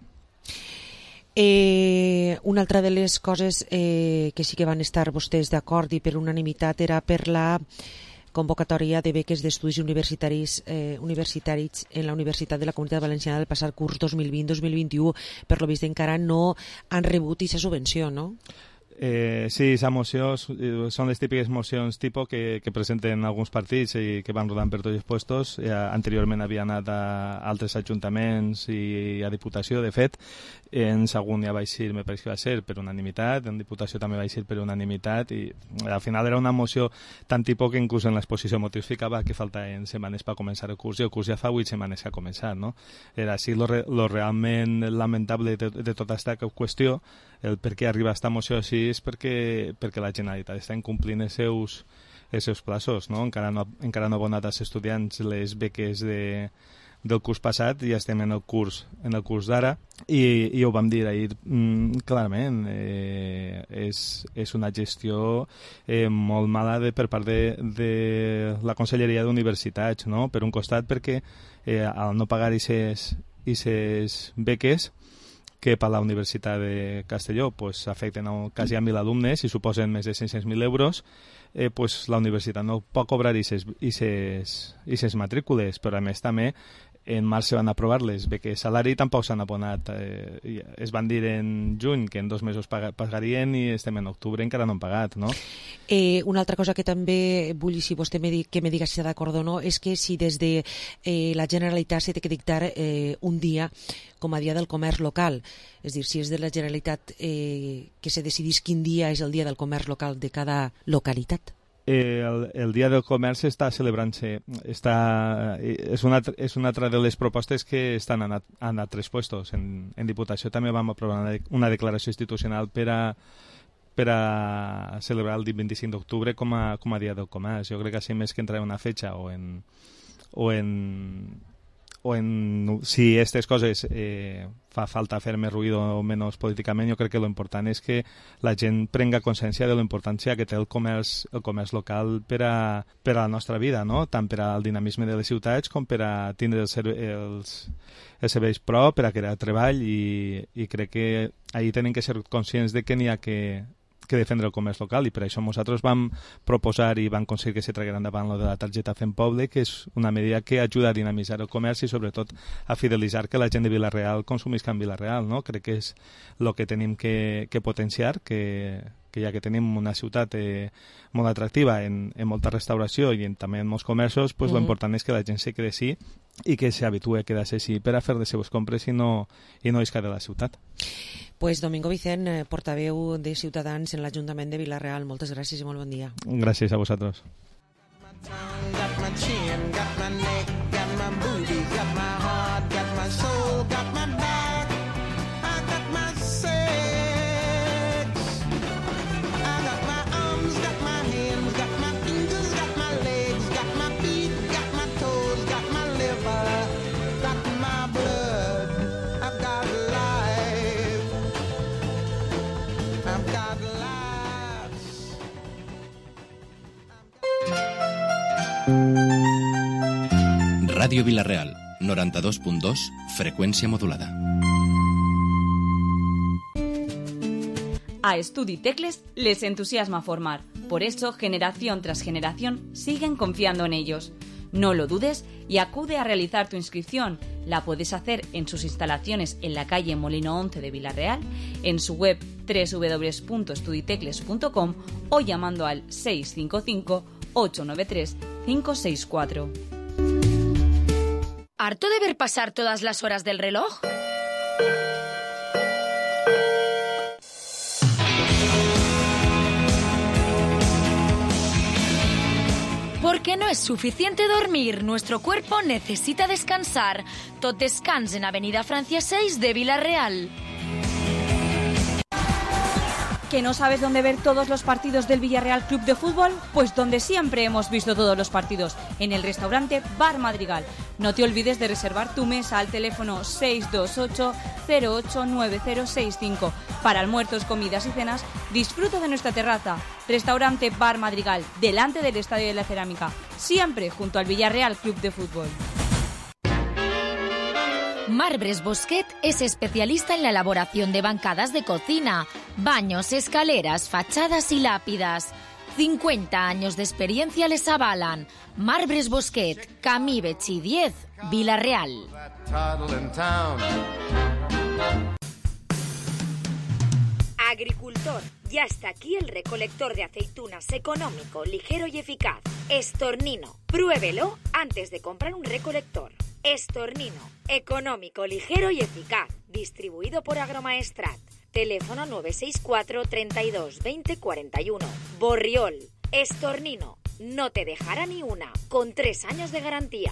Eh, una altra de les coses eh, que sí que van estar vostès d'acord i per unanimitat era per la convocatòria de beques d'estudis universitaris eh, universitaris en la Universitat de la Comunitat Valenciana del passat curs dos mil vint dos mil vint-u. Per lo vist encara no han rebut aquesta subvenció, no? Eh, sí, esa moció són les típiques mocions tipus que, que presenten alguns partits i que van rodant per tots els puestos. Eh, anteriorment havia anat a altres ajuntaments i a Diputació, de fet. En segon ja va eixir, me pareix que va ser per unanimitat, en Diputació també va eixir per unanimitat, i al final era una moció tan tipus que inclús en l'exposició motius ficava que faltaven setmanes per començar el curs, i el curs ja fa vuit setmanes que ha començat, no? Era així lo, re, lo realment lamentable de, de tota aquesta qüestió, el per què arriba esta moció així és perquè, perquè la Generalitat està incomplint els seus, els seus plaços, no? Encara no, encara no ha abonat als estudiants les beques de, del curs passat i ja estem en el curs, en el curs d'ara i, i ho vam dir ahir mm, clarament, eh, és, és una gestió eh, molt mala de, per part de, de la Conselleria d'Universitats, no? Per un costat perquè eh, al no pagar aquestes beques que per la Universitat de Castelló pues, afecten a quasi a mil alumnes i suposen més de cinc-cents mil euros, eh, pues, la universitat no pot cobrar aquestes matrícules, però a més també en març se van aprovar les beques salari i tampoc s'han abonat. Eh, es van dir en juny que en dos mesos pagarien i estem en octubre encara no han pagat, no? Eh, una altra cosa que també vull si vostè me di, que me diga si està d'acord o no és que si des de eh, la Generalitat s'ha de dictar eh, un dia com a dia del comerç local, és dir, si és de la Generalitat eh, que se decidís quin dia és el dia del comerç local de cada localitat. Eh, el, el Dia del Comerç està celebrant-se, està, és, una, és una altra de les propostes que estan en, en altres puestos. En, en Diputació també vam aprovar una, una declaració institucional per a, per a celebrar el vint-i-cinc d'octubre com, a, com a Dia del Comerç. Jo crec que així més que entrar en una fetge o en... O en o en, si aquestes coses eh, fa falta fer més ruïdo o menys políticament, jo crec que lo important és que la gent prenga consciència de la importància que té el comerç, el comerç local per a, per a la nostra vida, no? Tant per al dinamisme de les ciutats com per a tindre els, els, els serveis pro, per a crear treball i, i crec que ahir tenen que ser conscients de que n'hi ha que que defendre el comerç local i per això nosaltres vam proposar i vam aconseguir que se tragués endavant lo de la targeta Fem Poble, que és una medida que ajuda a dinamitzar el comerç i sobretot a fidelitzar que la gent de Vila-real consumisca en Vila-real, no? Crec que és el que tenim que, que potenciar, que, que ja que tenim una ciutat eh, molt atractiva en, en molta restauració i en, també en molts comerços, pues, mm-hmm. Lo important és que la gent se quedi així i que s'habitue a quedar-se així per a fer les seves compres i no, i no iscar de la ciutat. Pues Domingo Vicent, portaveu de Ciutadans en l'Ajuntament de Vila-real. Moltes gràcies i molt bon dia. Gràcies a vosaltres. Ràdio Vila-real, noranta-dos punt dos, freqüència modulada. A Estudi Tecles les entusiasma formar. Por eso, generación tras generación, siguen confiando en ellos. No lo dudes y acude a realizar tu inscripción. La puedes hacer en sus instalaciones en la calle Molino once de Vila-real, en su web doble u doble u doble u punto estuditecles punto com o llamando al seis cinco cinco, ocho nueve tres, cinco seis cuatro. ¿Harto de ver pasar todas las horas del reloj? Porque no es suficiente dormir, nuestro cuerpo necesita descansar. Tot descans en Avenida Francia seis de Vila-real. ¿Que no sabes dónde ver todos los partidos del Villarreal Club de Fútbol? Pues donde siempre hemos visto todos los partidos, en el restaurante Bar Madrigal. No te olvides de reservar tu mesa al teléfono seis dos ocho, cero ocho nueve cero seis cinco. Para almuerzos, comidas y cenas, disfruta de nuestra terraza. Restaurante Bar Madrigal, delante del Estadio de la Cerámica, siempre junto al Villarreal Club de Fútbol. Marbres Bosquet es especialista en la elaboración de bancadas de cocina, baños, escaleras, fachadas y lápidas. cincuenta años de experiencia les avalan. Marbres Bosquet, Camí Betxí diez, Vila-real. Agricultor, ya está aquí el recolector de aceitunas económico, ligero y eficaz. Estornino, pruébelo antes de comprar un recolector. Estornino, económico, ligero y eficaz. Distribuido por Agromaestrat. Teléfono nueve seis cuatro, treinta y dos, veinte, cuarenta y uno. Borriol, Estornino, no te dejará ni una, con tres años de garantía.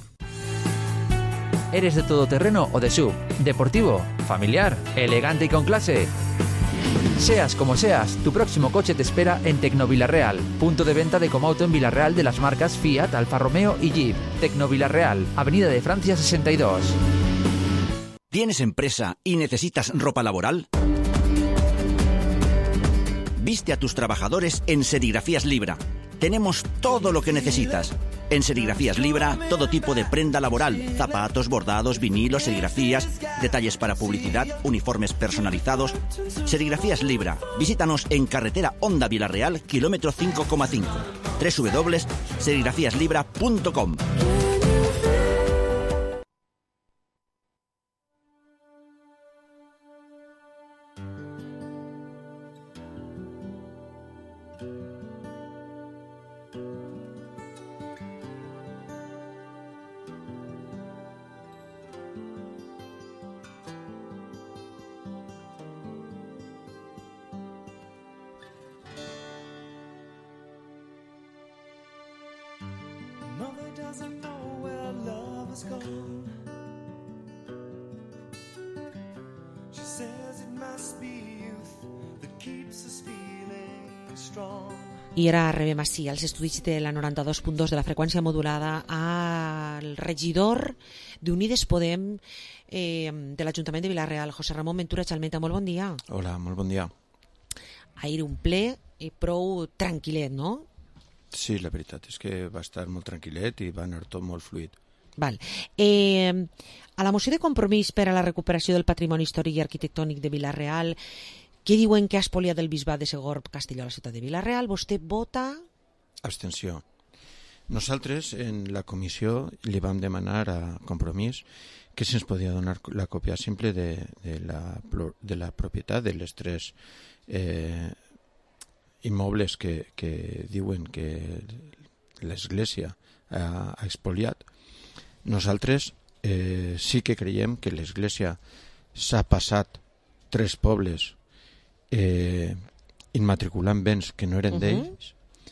¿Eres de todoterreno o de S U V? ¿Deportivo? ¿Familiar? ¿Elegante y con clase? Seas como seas, tu próximo coche te espera en Tecnovilarreal, punto de venta de Comauto en Villarreal de las marcas Fiat, Alfa Romeo y Jeep. Tecnovilarreal, Avenida de Francia sesenta y dos. ¿Tienes empresa y necesitas ropa laboral? Viste a tus trabajadores en Serigrafías Libra. Tenemos todo lo que necesitas. En Serigrafías Libra, todo tipo de prenda laboral, zapatos, bordados, vinilos, serigrafías, detalles para publicidad, uniformes personalizados. Serigrafías Libra. Visítanos en carretera Honda Villarreal, kilómetro cinco coma cinco. doble u doble u doble u punto serigrafías libra punto com. I ara rebem així als estudis de la noranta-dos punt dos de la freqüència modulada al regidor d'Unides Podem eh, de l'Ajuntament de Vila-real, José Ramón Ventura Chalmeta. Molt bon dia. Hola, molt bon dia. Ahir un ple i prou tranquil·let, no? Sí, la veritat és que va estar molt tranquil·let i va anar tot molt fluid. Val. Eh, a la moció de compromís per a la recuperació del patrimoni històric i arquitectònic de Vila-real, què diuen que ha espoliat del bisbat de Segorb Castelló a la ciutat de Vila-real? Vostè vota? Abstenció. Nosaltres en la comissió li vam demanar a Compromís que se'ns podia donar la còpia simple de, de, la, de la propietat de les tres eh, immobles que, que diuen que l'Església ha, ha expoliat. Nosaltres eh, sí que creiem que l'Església s'ha passat tres pobles eh, immatriculant béns que no eren uh-huh. d'ells,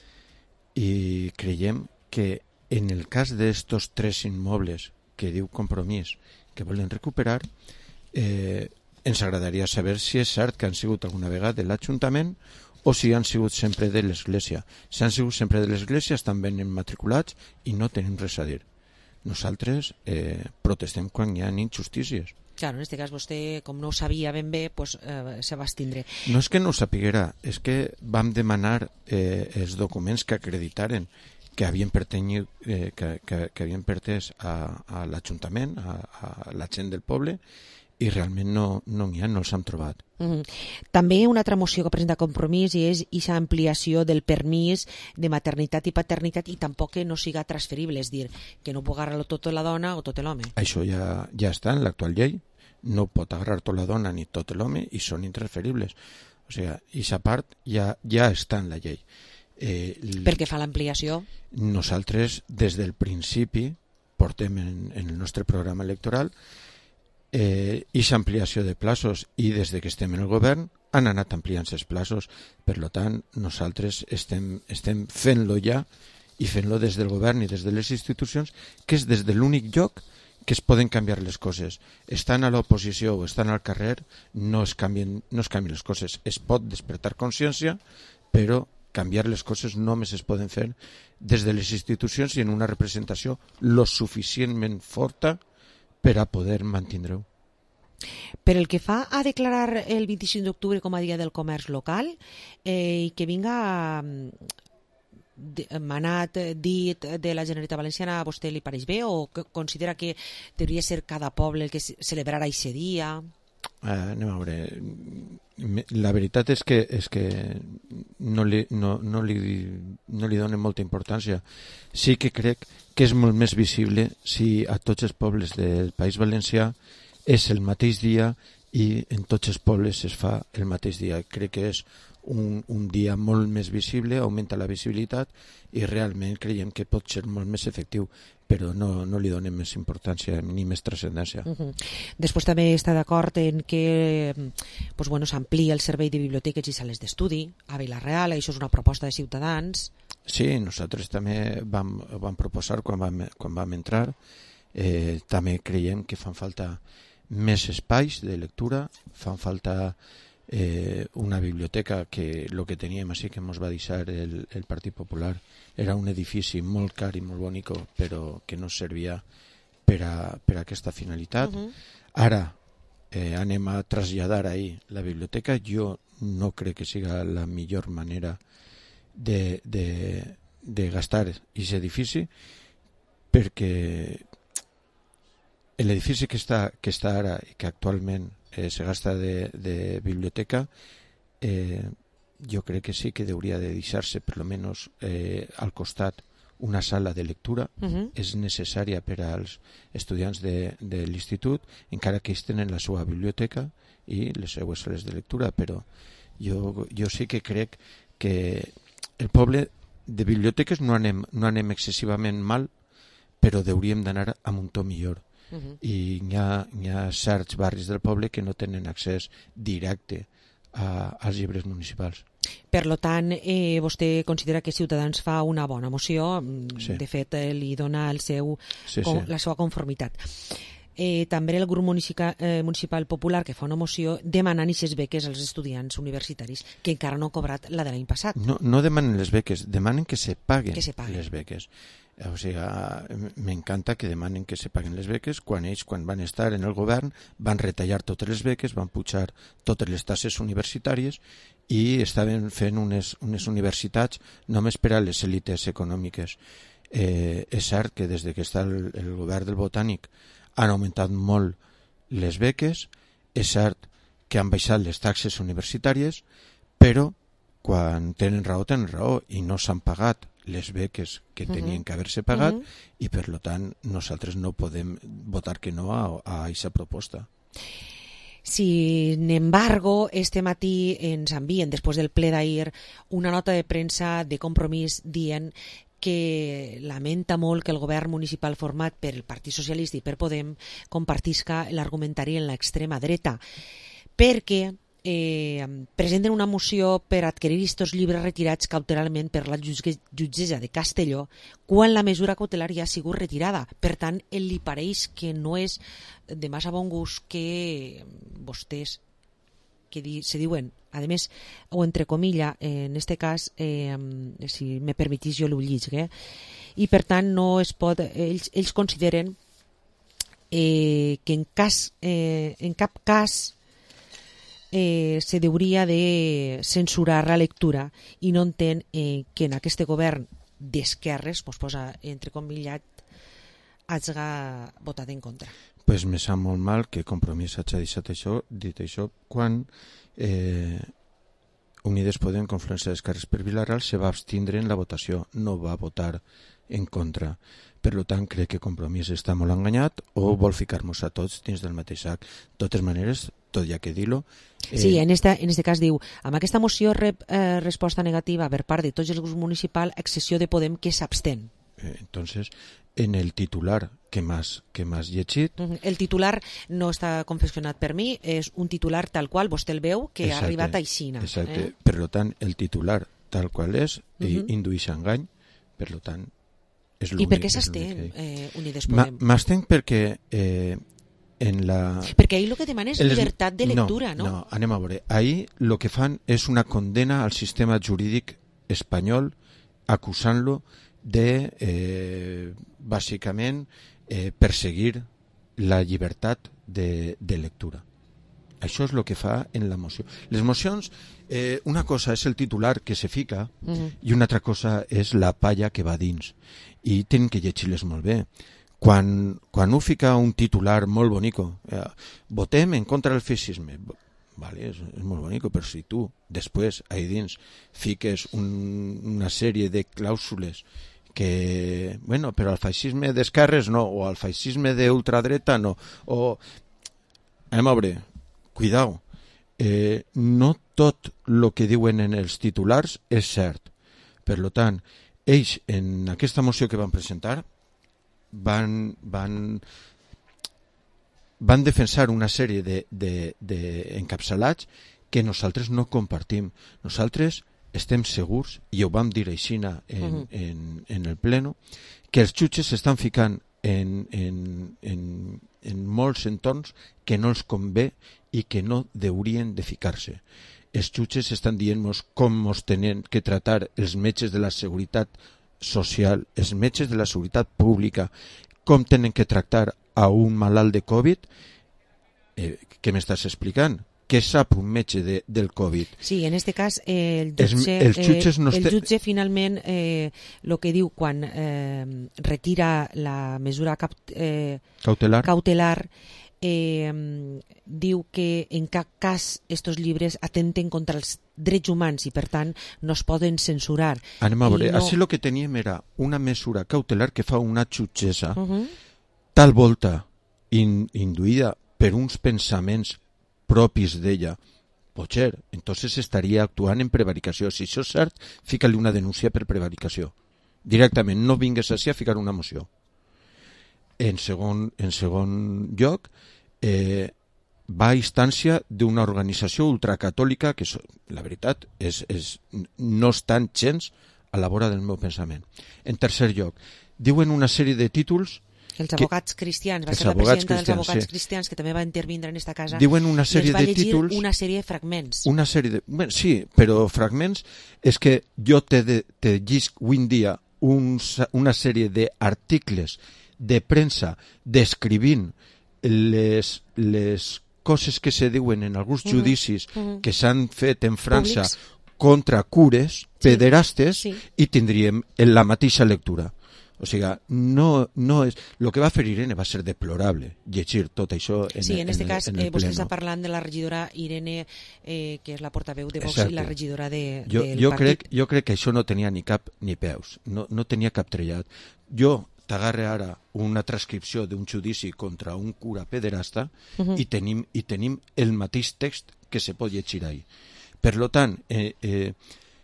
i creiem que en el cas d'estos tres immobles que diu Compromís que volen recuperar, eh, ens agradaria saber si és cert que han sigut alguna vegada de l'Ajuntament o si han sigut sempre de l'Església. Si han sigut sempre de l'Església estan ben immatriculats i no tenim res a dir. Nosaltres eh, protestem quan hi ha injustícies. Claro, en este cas vostè, com no ho sabia ben bé, pues, eh, se va abstindre. No és que no ho sapiguera, és que vam demanar eh, els documents que acreditaren que havien pertanyit, eh, que, que, que havien pertès a, a l'Ajuntament, a, a la gent del poble, i realment no no n'hi ha, no els hem trobat. Mm-hmm. També una altra moció que presenta Compromís i és aquesta ampliació del permís de maternitat i paternitat i tampoc que no siga transferible, és dir, que no pot agarrar-lo tot la dona o tot l'home. Això ja, ja està en l'actual llei, no pot agarrar tot la dona ni tot l'home i són intransferibles. O sigui, aquesta part ja, ja està en la llei. Eh, l... Per què fa l'ampliació? Nosaltres, des del principi, portem en, en el nostre programa electoral eh, aquesta ampliació de plaços i des de que estem en el govern han anat ampliant els plaços. Per tant, nosaltres estem, estem fent-lo ja i fent-lo des del govern i des de les institucions, que és des de l'únic lloc que es poden canviar les coses. Estan a l'oposició o estan al carrer, no es canvien, no es canvien les coses. Es pot despertar consciència, però canviar les coses només es poden fer des de les institucions i en una representació lo suficientment forta per a poder mantenir-ho. Per el que fa a declarar el vint-i-cinc d'octubre com a Dia del Comerç Local eh, i que vinga manat, dit de la Generalitat Valenciana, a vostè li pareix bé o que considera que hauria de ser cada poble el que celebrarà aquest dia? Uh, anem a veure, la veritat és que, és que no, li, no, no, li, no li donen molta importància. Sí que crec que és molt més visible si a tots els pobles del País Valencià és el mateix dia i en tots els pobles es fa el mateix dia. Crec que és un, un dia molt més visible, augmenta la visibilitat i realment creiem que pot ser molt més efectiu, però no, no li donem més importància ni més transcendència. Uh-huh. Després també està d'acord en que pues, bueno, s'amplia el servei de biblioteques i sales d'estudi a Vila-real, això és una proposta de Ciutadans. Sí, nosaltres també vam, vam proposar quan vam, quan vam entrar, eh, també creiem que fan falta més espais de lectura, fan falta eh, una biblioteca que el que teníem així que ens va deixar el, el Partit Popular era un edifici molt car i molt bonic, però que no servia per a, per a aquesta finalitat. Uh-huh. Ara eh, anem a traslladar ahí la biblioteca. Jo no crec que siga la millor manera de, de, de gastar aquest edifici, perquè l'edifici que està, que està ara i que actualment eh, se gasta de, de biblioteca, eh, jo crec que sí que hauria de deixar-se per lo menos eh, al costat una sala de lectura. Uh-huh. És necessària per als estudiants de, de l'institut, encara que ells tenen la seva biblioteca i les seues sales de lectura, però jo, jo sí que crec que el poble de biblioteques no anem, no anem excessivament mal, però hauríem d'anar a un to millor. Uh-huh. I hi ha, hi ha certs barris del poble que no tenen accés directe a, als llibres municipals. Per lo tant, eh, vostè considera que Ciutadans fa una bona moció, sí. De fet eh, li dona el seu, sí, com, sí. la seva conformitat. Eh, també el grup municipal, eh, municipal popular que fa una moció demanant aquestes beques als estudiants universitaris que encara no han cobrat la de l'any passat. No, no demanen les beques, demanen que se paguen, que se paguen. les beques. O sigui, m'encanta que demanen que se paguen les beques quan ells, quan van estar en el govern, van retallar totes les beques, van pujar totes les tasses universitàries i estaven fent unes, unes universitats només per a les èlites econòmiques. Eh, és cert que des que està el, el govern del Botànic han augmentat molt les beques, és cert que han baixat les taxes universitàries, però quan tenen raó, tenen raó, i no s'han pagat les beques que tenien uh-huh. que haver-se pagat, uh-huh. i per lo tant nosaltres no podem votar que no a aquesta proposta. Sin embargo, este matí ens envien, després del ple d'ahir, una nota de premsa de Compromís dient que lamenta molt que el govern municipal format per el Partit Socialista i per Podem compartisca l'argumentari en l'extrema dreta, perquè eh, presenten una moció per adquirir aquests llibres retirats cautelarment per la jutgessa de Castelló quan la mesura cautelar ja ha sigut retirada. Per tant, ell li pareix que no és de massa bon gust que vostès que di, se diuen, a més, o entre comilla, eh, en este cas, eh, si me permetís jo l'ho llisc, eh? I per tant no es pot, ells, ells consideren eh, que en, cas, eh, en cap cas eh, se hauria de censurar la lectura i no entén eh, que en aquest govern d'esquerres, pues posa entre comillat, hagi votat en contra. Pues me sap molt mal que Compromís hagi deixat això, dit això, quan eh, Unides Podem, Confluència d'Esquerres per Vilareal, se va abstindre en la votació, no va votar en contra. Per tant, crec que Compromís està molt enganyat o vol ficar-nos a tots dins del mateix sac. De totes maneres, tot hi ha que dir-lo. Eh... Sí, en este, en este cas diu, amb aquesta moció rep eh, resposta negativa per part de tots els grups municipals, a excepció de Podem, que s'abstén. Eh, entonces, en el titular que m'has que m'has llegit... El titular no està confeccionat per mi, és un titular tal qual, vostè el veu, que exacte, ha arribat a Aixina. Exacte, eh? Per tant, el titular tal qual és, uh -huh. indueix engany, per tant, és l'únic. I per què s'estén eh, Unides Podem? M'estenc perquè eh, en la... Perquè ahir el que demana és les... llibertat de lectura, no? No, no, anem a veure. Ahir el que fan és una condena al sistema jurídic espanyol, acusant-lo de, eh, bàsicament, eh, perseguir la llibertat de, de lectura. Això és el que fa en la moció. Les mocions, eh, una cosa és el titular que se fica uh-huh. i una altra cosa és la palla que va dins. I tenen que llegir-les molt bé. Quan, quan ho fica un titular molt bonico, eh, votem en contra del feixisme, vale, és, és molt bonico, però si tu després ahí dins fiques un, una sèrie de clàusules que, bueno, però el feixisme d'esquerres no, o el feixisme d'ultradreta no, o... Anem a veure, cuidao, eh, no tot el que diuen en els titulars és cert. Per tant, ells en aquesta moció que van presentar van, van, van defensar una sèrie d'encapçalats que nosaltres no compartim. Nosaltres estem segurs, i ho vam dir així en, uh-huh. en, en el pleno, que els jutges s'estan ficant en, en, en, en molts entorns que no els convé i que no deurien de ficar-se. Els jutges estan dient-nos com ens tenen que tratar els metges de la seguretat social, els metges de la seguretat pública, com tenen que tractar a un malalt de Covid. Eh, què m'estàs explicant? Què sap un metge de, del Covid? Sí, en este cas eh, el jutge, els, els jutges no eh, el este... jutge finalment eh, lo que diu quan eh, retira la mesura cap, eh, cautelar, cautelar eh, diu que en cap cas estos llibres atenten contra els drets humans i per tant no es poden censurar. Anem a veure, no... així el que teníem era una mesura cautelar que fa una jutgessa uh -huh. tal volta in, induïda per uns pensaments propis d'ella, potser, entonces estaria actuant en prevaricació. Si això és cert, fica-li una denúncia per prevaricació. Directament, no vingues així a ficar una moció. En segon, en segon lloc, eh, va a instància d'una organització ultracatòlica que, la veritat, és, és, no estan gens a la vora del meu pensament. En tercer lloc, diuen una sèrie de títols els advocats que, cristians, va ser la presidenta dels advocats sí. cristians que també va intervindre en esta casa. Diuen una sèrie de títols, una sèrie de fragments. Una sèrie de, bueno, sí, però fragments és que jo te, de, te llisc avui en dia un, una sèrie d'articles de premsa descrivint les, les coses que se diuen en alguns uh-huh. judicis uh-huh. que s'han fet en França Públics. Contra cures, pederastes, sí. Sí. I tindríem la mateixa lectura. O sigui, no, no és... El que va fer Irene va ser deplorable, llegir tot això en, sí, en este en, cas, en el eh, vostè pleno. Està parlant de la regidora Irene, eh, que és la portaveu de Vox Exacte. I la regidora de, jo, del jo partit. Crec, jo crec que això no tenia ni cap ni peus, no, no tenia cap trellat. Jo t'agarre ara una transcripció d'un judici contra un cura pederasta uh -huh. i, tenim, i tenim el mateix text que se pot llegir ahí. Per lo tant, eh, eh,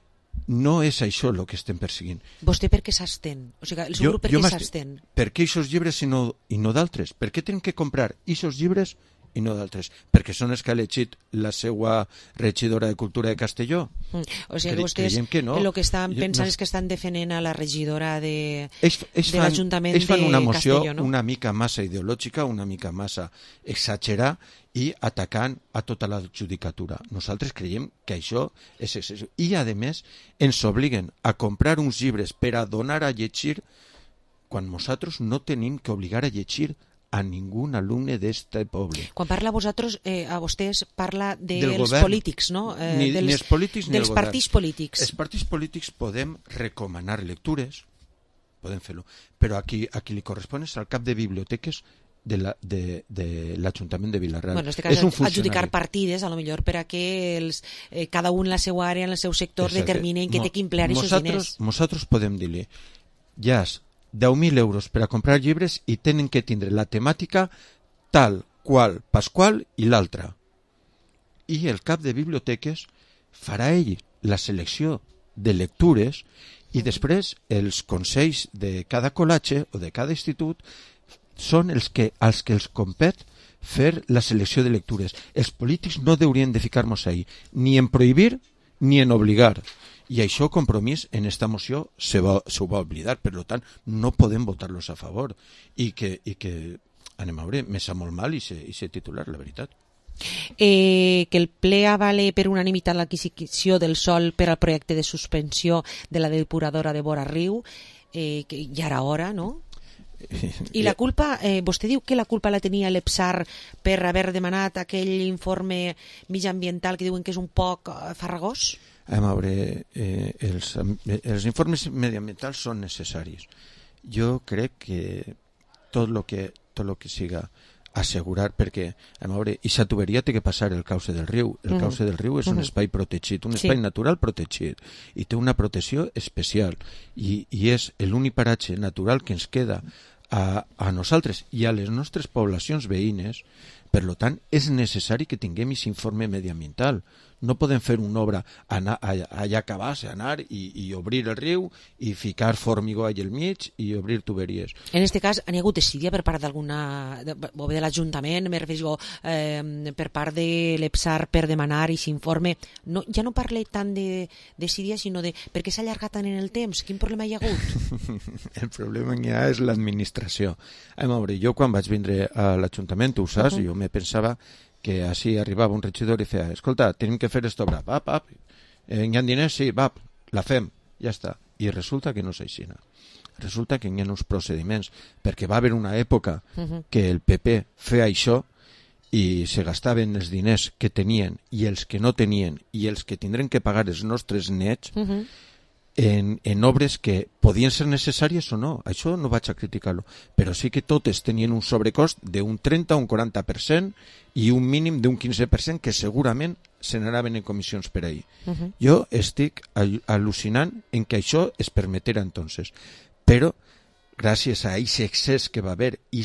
no és això el que estem perseguint. Vostè per què s'abstén? O sigui, el seu jo, grup per què s'abstén? Per què aquests llibres i no, i no d'altres? Per què tenen que comprar aquests llibres i no d'altres? Perquè són els que ha elegit la seva regidora de Cultura de Castelló. Mm. O sigui, Cre vostès que no. El que estan pensant no. és que estan defendent a la regidora de, ells, ells de l'Ajuntament de Castelló, no? Ells fan una moció no? una mica massa ideològica, una mica massa exagerada i atacant a tota la judicatura. Nosaltres creiem que això és excessiu. I, a més, ens obliguen a comprar uns llibres per a donar a llegir quan nosaltres no tenim que obligar a llegir a ningú alumne d'este poble. Quan parla a vosaltres, eh, a vostès parla dels de polítics, no? Eh, ni, dels, ni els polítics ni dels partits polítics. Els partits polítics podem recomanar lectures, podem fer-lo, però aquí, aquí li correspon és al cap de biblioteques de la, de, de l'Ajuntament de Vila-real. Bueno, en este cas, adjudicar partides, a lo millor per a que els, eh, cada un en la seva àrea, en el seu sector, Exacte. Determinen que Mo, té que emplear aquests diners. Nosaltres podem dir-li, ja és deu mil euros per a comprar llibres i tenen que tindre la temàtica tal, qual, pasqual i l'altra. I el cap de biblioteques farà ell la selecció de lectures i després els consells de cada col·latge o de cada institut són els que, als que els compet fer la selecció de lectures. Els polítics no haurien de ficar-nos ahí, ni en prohibir ni en obligar. I això, Compromís, en esta moció se, va, se ho va oblidar, per tant, no podem votar-los a favor. I que, i que anem a veure, me sap molt mal i ser titular, la veritat. Eh, que el ple avale per unanimitat l'adquisició del sòl per al projecte de suspensió de la depuradora de Vora Riu, eh, que ja era hora, no? I la culpa, eh, vostè diu que la culpa la tenia l'EPSAR per haver demanat aquell informe mitjanambiental que diuen que és un poc farragós? A veure, eh, els, els informes mediambientals són necessaris. Jo crec que tot el que, tot lo que siga assegurar, perquè, a veure, i sa tuberia té que passar el cauce del riu. El uh -huh. cauce del riu és un uh -huh. espai protegit, un espai sí. natural protegit, i té una protecció especial, i, i és l'únic paratge natural que ens queda a, a nosaltres i a les nostres poblacions veïnes, Per tant, és necessari que tinguem aquest informe mediambiental. No podem fer una obra anar, allà que vas, anar i, i obrir el riu i ficar formigó allà al mig i obrir tuberies. En aquest cas, n'hi ha hagut decisió per part d'alguna, o bé de l'Ajuntament, me refereixo, eh, per part de l'EPSAR per demanar aquest informe. No, ja no parle tant de decisió, sinó de per què s'ha allargat tant en el temps. Quin problema hi ha hagut? El problema que hi ha és l'administració. A veure, jo quan vaig vindre a l'Ajuntament, tu ho saps, uh-huh. jo me pensava que així arribava un regidor i feia, escolta, tenim que fer aquesta obra, va, va, eh, hi ha diners? Sí, va, la fem, ja està. I resulta que no és així. Resulta que hi ha uns procediments, perquè va haver una època uh-huh. que el P P feia això i se gastaven els diners que tenien i els que no tenien i els que tindrem que pagar els nostres nets uh-huh. en, en obres que podien ser necessàries o no. Això no vaig a criticar-lo, però sí que totes tenien un sobrecost d'un trenta o un quaranta per cent i un mínim d'un quinze per cent que segurament se n'anaven en comissions per ahir. Uh-huh. Jo estic al·lucinant en que això es permetera entonces, però gràcies a aquest excés que va haver i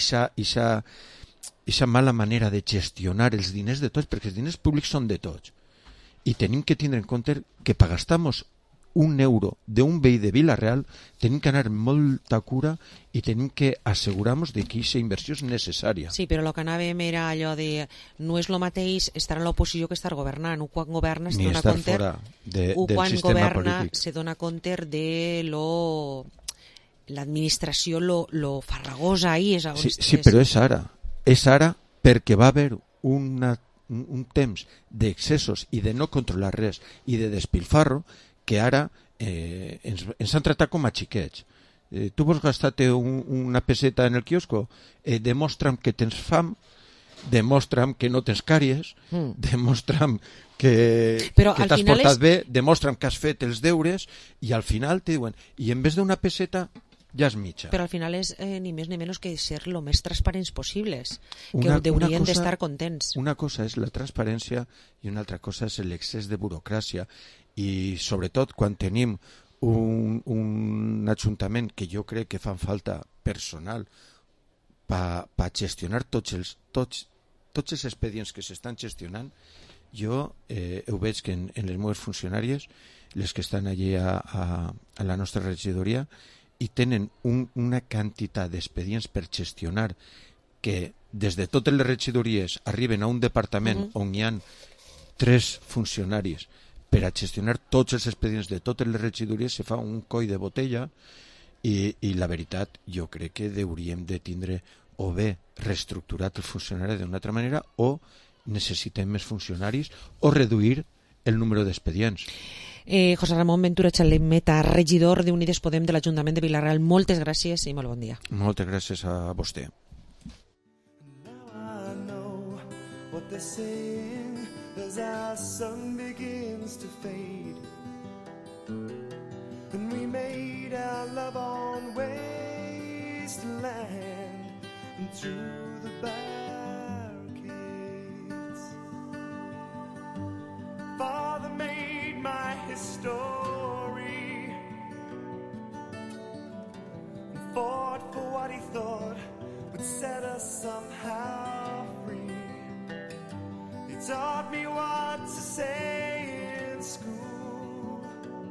aquesta mala manera de gestionar els diners de tots, perquè els diners públics són de tots, i tenim que tindre en compte que per gastar-nos un euro d'un veí de Vila-real tenim que anar molta cura i tenim que assegurar-nos de que aquesta inversió és necessària. Sí, però el que anàvem era allò de no és el mateix estar en l'oposició que estar governant. Un quan governa se Ni dona estar compte, fora de, un del quan sistema governa polític. se dona compte de lo l'administració lo, lo farragosa ahí és, sí, sí, però és ara és ara perquè va haver una, un temps d'excessos i de no controlar res i de despilfarro que ara eh, ens, ens han tractat com a xiquets. Eh, tu vols gastar-te un, una peseta en el quiosco? Eh, demostra'm que tens fam, demostra'm que no tens càries, mm. demostra'm que, Però que al t'has final portat és... bé, demostra'm que has fet els deures i al final te diuen, i en vez d'una peseta ja és mitja. Però al final és eh, ni més ni menys que ser lo més transparents possibles, que una, haurien d'estar contents. Una cosa és la transparència i una altra cosa és l'excés de burocràcia. I sobretot quan tenim un, un ajuntament que jo crec que fan falta personal per pa gestionar tots els, tots, tots els expedients que s'estan gestionant, jo eh, ho veig que en, en les meves funcionàries, les que estan allí a, a, a la nostra regidoria, i tenen un, una quantitat d'expedients per gestionar que des de totes les regidories arriben a un departament uh-huh. on hi ha tres funcionaris per a gestionar tots els expedients de totes les regidories. Se fa un coll de botella i, i la veritat jo crec que hauríem de tindre o bé reestructurat el funcionari d'una altra manera o necessitem més funcionaris o reduir el número d'expedients. Eh, José Ramón Ventura Chalemeta, regidor d'Unides Podem de l'Ajuntament de Vila-real, moltes gràcies i molt bon dia. Moltes gràcies a vostè. As our sun begins to fade, and we made our love on wasteland and through the barricades. Father made my history and fought for what he thought would set us somehow free. Taught me what to say in school.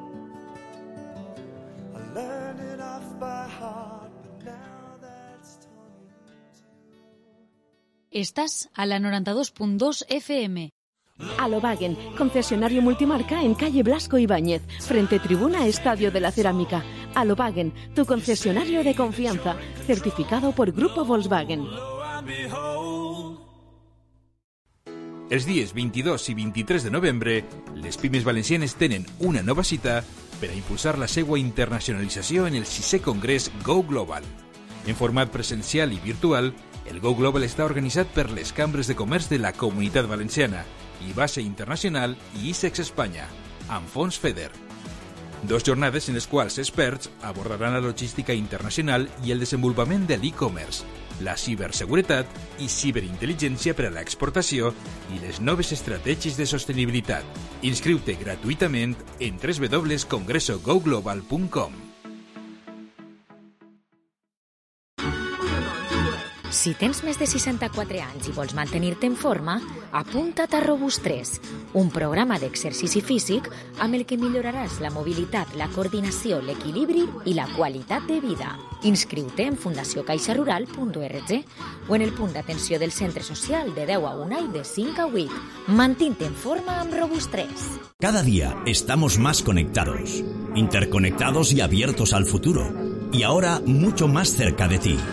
I learned it off by heart, but now that's torn into... Estás a la noranta-dos punt dos F M. Alobagen, concesionario multimarca en calle Blasco Ibáñez, frente tribuna Estadio de la Cerámica. Alobagen, tu concesionario de confianza, certificado por Grupo Volkswagen. Els dies vint-i-dos i vint-i-tres de novembre, les pimes valencianes tenen una nova cita per a impulsar la seva internacionalització en el sisè Congrés Go Global. En format presencial i virtual, el Go Global està organitzat per les cambres de comerç de la Comunitat Valenciana, I B A S E Internacional i ISEX Espanya, amb fons FEDER. Dos jornades en les quals experts abordaran la logística internacional i el desenvolupament de l'e-commerce, la ciberseguretat i ciberintel·ligència per a l'exportació i les noves estratègies de sostenibilitat. Inscriu-te gratuïtament en w w w punt congreso go global punt com. Si tens més de seixanta-quatre anys i vols mantenir-te en forma, apunta't a Robust tres, un programa d'exercici físic amb el que milloraràs la mobilitat, la coordinació, l'equilibri i la qualitat de vida. Inscriu-te en fundació caixa rural punt org o en el punt d'atenció del centre social de deu a una i de cinc a vuit. Mantinte en forma amb Robust tres. Cada día estamos más conectados, interconectados y abiertos al futuro. Y ahora mucho más cerca de ti.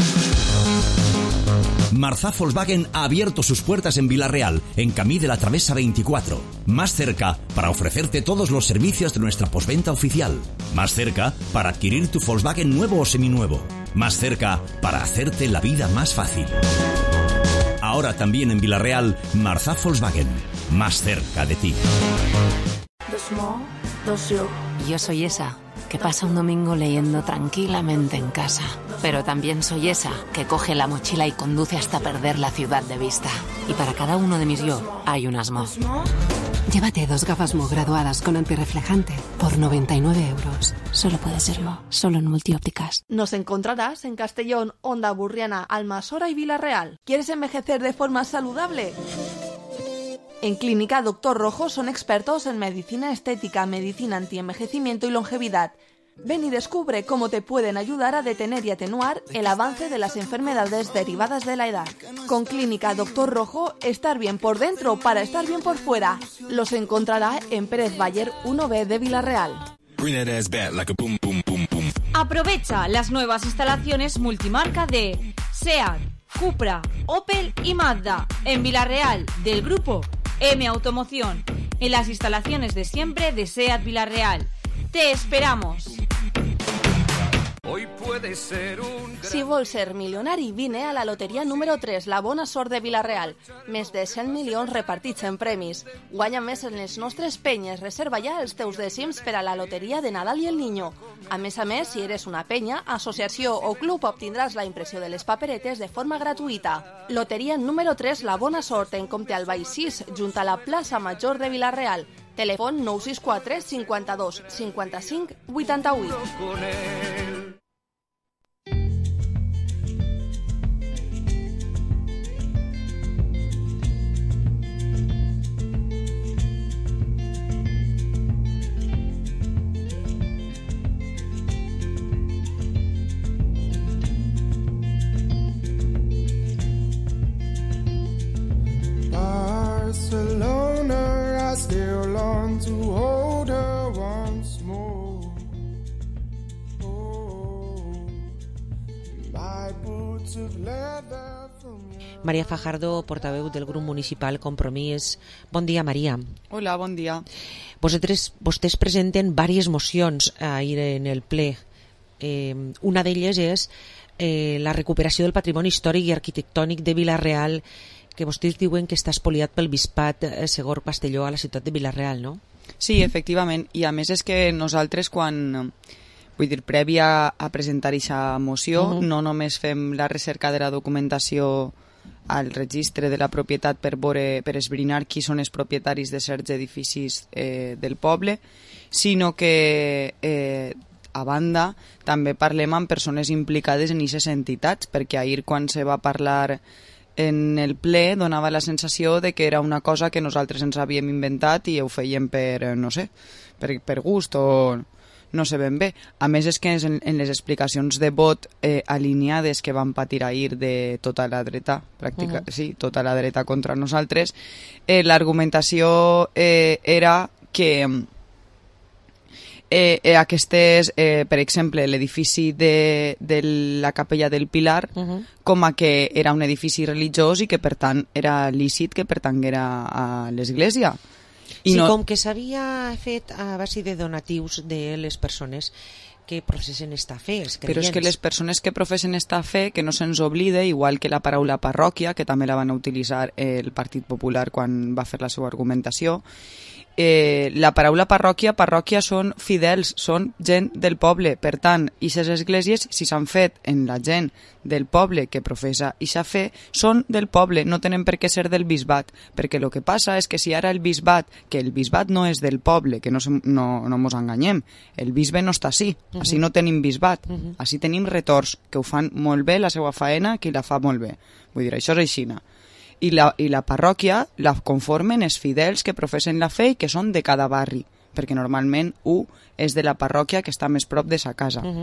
Marzá Volkswagen ha abierto sus puertas en Vila-real, en Camí de la Travesa veinticuatro. Más cerca para ofrecerte todos los servicios de nuestra postventa oficial. Más cerca para adquirir tu Volkswagen nuevo o seminuevo. Más cerca para hacerte la vida más fácil. Ahora también en Vila-real, Marzá Volkswagen. Más cerca de ti. Yo soy esa que pasa un domingo leyendo tranquilamente en casa. Pero también soy esa que coge la mochila y conduce hasta perder la ciudad de vista. Y para cada uno de mis yo hay un Asmo. Llévate dos gafas Mo graduadas con antirreflejante por noventa y nueve euros. Solo puede ser Mo, solo en Multiópticas. Nos encontrarás en Castellón, Onda Burriana, Almasora y Vila-real. ¿Quieres envejecer de forma saludable? En Clínica Doctor Rojo son expertos en medicina estética, medicina antienvejecimiento y longevidad. Ven y descubre cómo te pueden ayudar a detener y atenuar el avance de las enfermedades derivadas de la edad. Con Clínica Doctor Rojo, estar bien por dentro para estar bien por fuera. Los encontrará en Pérez Bayer uno B de Vila-real. Aprovecha las nuevas instalaciones multimarca de SEAT, Cupra, Opel y Mazda en Vila-real del grupo M Automoción, en las instalaciones de siempre de SEAT Vila-real. ¡Te esperamos! Hoy puede ser un... Si vols ser milionari, vine a la loteria número tres, la bona sort de Vila-real. Més de cent milions repartits en premis. Guanya més en les nostres penyes. Reserva ja els teus dècims per a la loteria de Nadal i el Niño. A més a més, si eres una penya, associació o club, obtindràs la impressió de les paperetes de forma gratuïta. Loteria número tres, la bona sort, en Comte Albay sis, junt a la plaça Major de Vila-real. Telèfon nou sis quatre cinquanta-dos cinquanta-cinc vuitanta-vuit. Barcelona, I still long to hold her once more. Oh, my boots of leather from your... Maria Fajardo, portaveu del grup municipal Compromís. Bon dia, Maria. Hola, bon dia. Vosaltres, vostès presenten diverses mocions ahir en el ple. Eh, una d'elles és eh, la recuperació del patrimoni històric i arquitectònic de Vila-real, que vostès diuen que està espoliat pel bisbat Segor Castelló a la ciutat de Vila-real, no? Sí, efectivament, i a més és que nosaltres quan, vull dir, prèvia a presentar aquesta moció, uh-huh. no només fem la recerca de la documentació al registre de la propietat per veure, per esbrinar qui són els propietaris de certs edificis eh, del poble, sinó que eh, a banda també parlem amb persones implicades en aquestes entitats, perquè ahir quan se va parlar en el ple donava la sensació de que era una cosa que nosaltres ens havíem inventat i ho fèiem per, no sé, per, per gust o no sé ben bé. A més és que en, en les explicacions de vot eh, alineades que van patir ahir de tota la dreta, pràctica, uh-huh. sí, tota la dreta contra nosaltres, eh, l'argumentació eh, era que Eh, eh, aquestes, eh, per exemple, l'edifici de, de la Capella del Pilar, uh-huh. com a que era un edifici religiós i que, per tant, era lícit que pertanguera a l'església. I sí, no... com que s'havia fet a base de donatius de les persones que professen esta fe, els creients. Però és que les persones que professen esta fe, que no se'ns oblide, igual que la paraula parròquia, que també la van utilitzar el Partit Popular quan va fer la seva argumentació, eh, la paraula parròquia, parròquia són fidels, són gent del poble. Per tant, ixes esglésies, si s'han fet en la gent del poble que professa ixa fe, són del poble, no tenen per què ser del bisbat, perquè el que passa és que si ara el bisbat, que el bisbat no és del poble, que no, se, no, no mos enganyem, el bisbe no està així, uh -huh. així no tenim bisbat, uh -huh. així tenim retors, que ho fan molt bé la seva faena, qui la fa molt bé. Vull dir, això és aixina. I la, i la parròquia la conformen els fidels que professen la fe i que són de cada barri, perquè normalment un és de la parròquia que està més prop de sa casa. Uh -huh.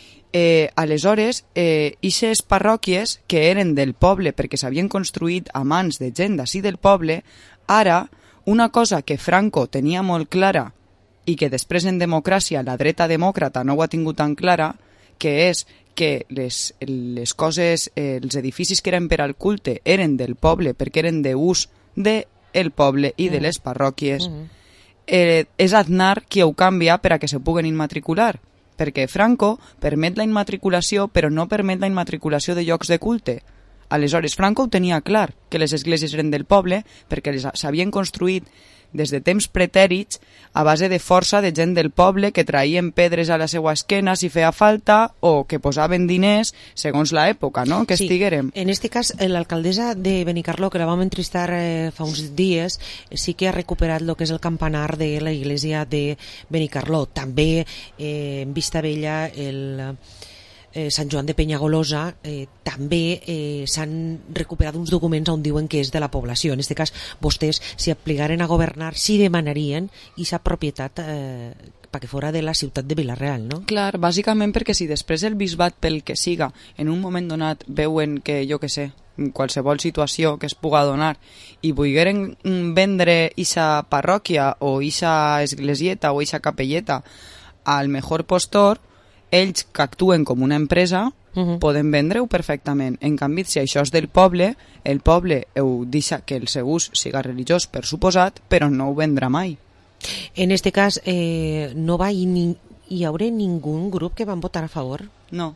eh, aleshores, eh, ixes parròquies que eren del poble perquè s'havien construït a mans de gent d'ací del poble, ara, una cosa que Franco tenia molt clara i que després en democràcia la dreta demòcrata no ho ha tingut tan clara, que és que les, les coses, eh, els edificis que eren per al culte eren del poble perquè eren d'ús del poble i de les parròquies, uh-huh. eh, és Aznar qui ho canvia per a que se puguen immatricular, perquè Franco permet la immatriculació però no permet la immatriculació de llocs de culte. Aleshores, Franco ho tenia clar, que les esglésies eren del poble perquè s'havien construït des de temps pretèrits a base de força de gent del poble que traïen pedres a la seva esquena si feia falta o que posaven diners segons l'època, no?, que sí, estiguérem. En este cas, l'alcaldessa de Benicarló, que la vam entrevistar eh, fa uns dies, sí que ha recuperat el que és el campanar de la iglesia de Benicarló. També, eh, en Vista Vella, el... Eh, Sant Joan de Penyagolosa, eh, també eh, s'han recuperat uns documents on diuen que és de la població. En aquest cas, vostès, si aplicaren a governar, sí demanarien aquesta propietat eh, perquè fora de la ciutat de Vila-real, no? Clar, bàsicament perquè si després el bisbat, pel que siga, en un moment donat veuen que, jo que sé, qualsevol situació que es puga donar i volgueren vendre ixa parròquia o ixa esglesieta o ixa capelleta al mejor postor, ells que actuen com una empresa uh-huh. poden vendre-ho perfectament. En canvi, si això és del poble, el poble ho deixa que el seu ús siga religiós, per suposat, però no ho vendrà mai. En este cas, eh, no va hi, ni, hi haurà ningú grup que van votar a favor? No.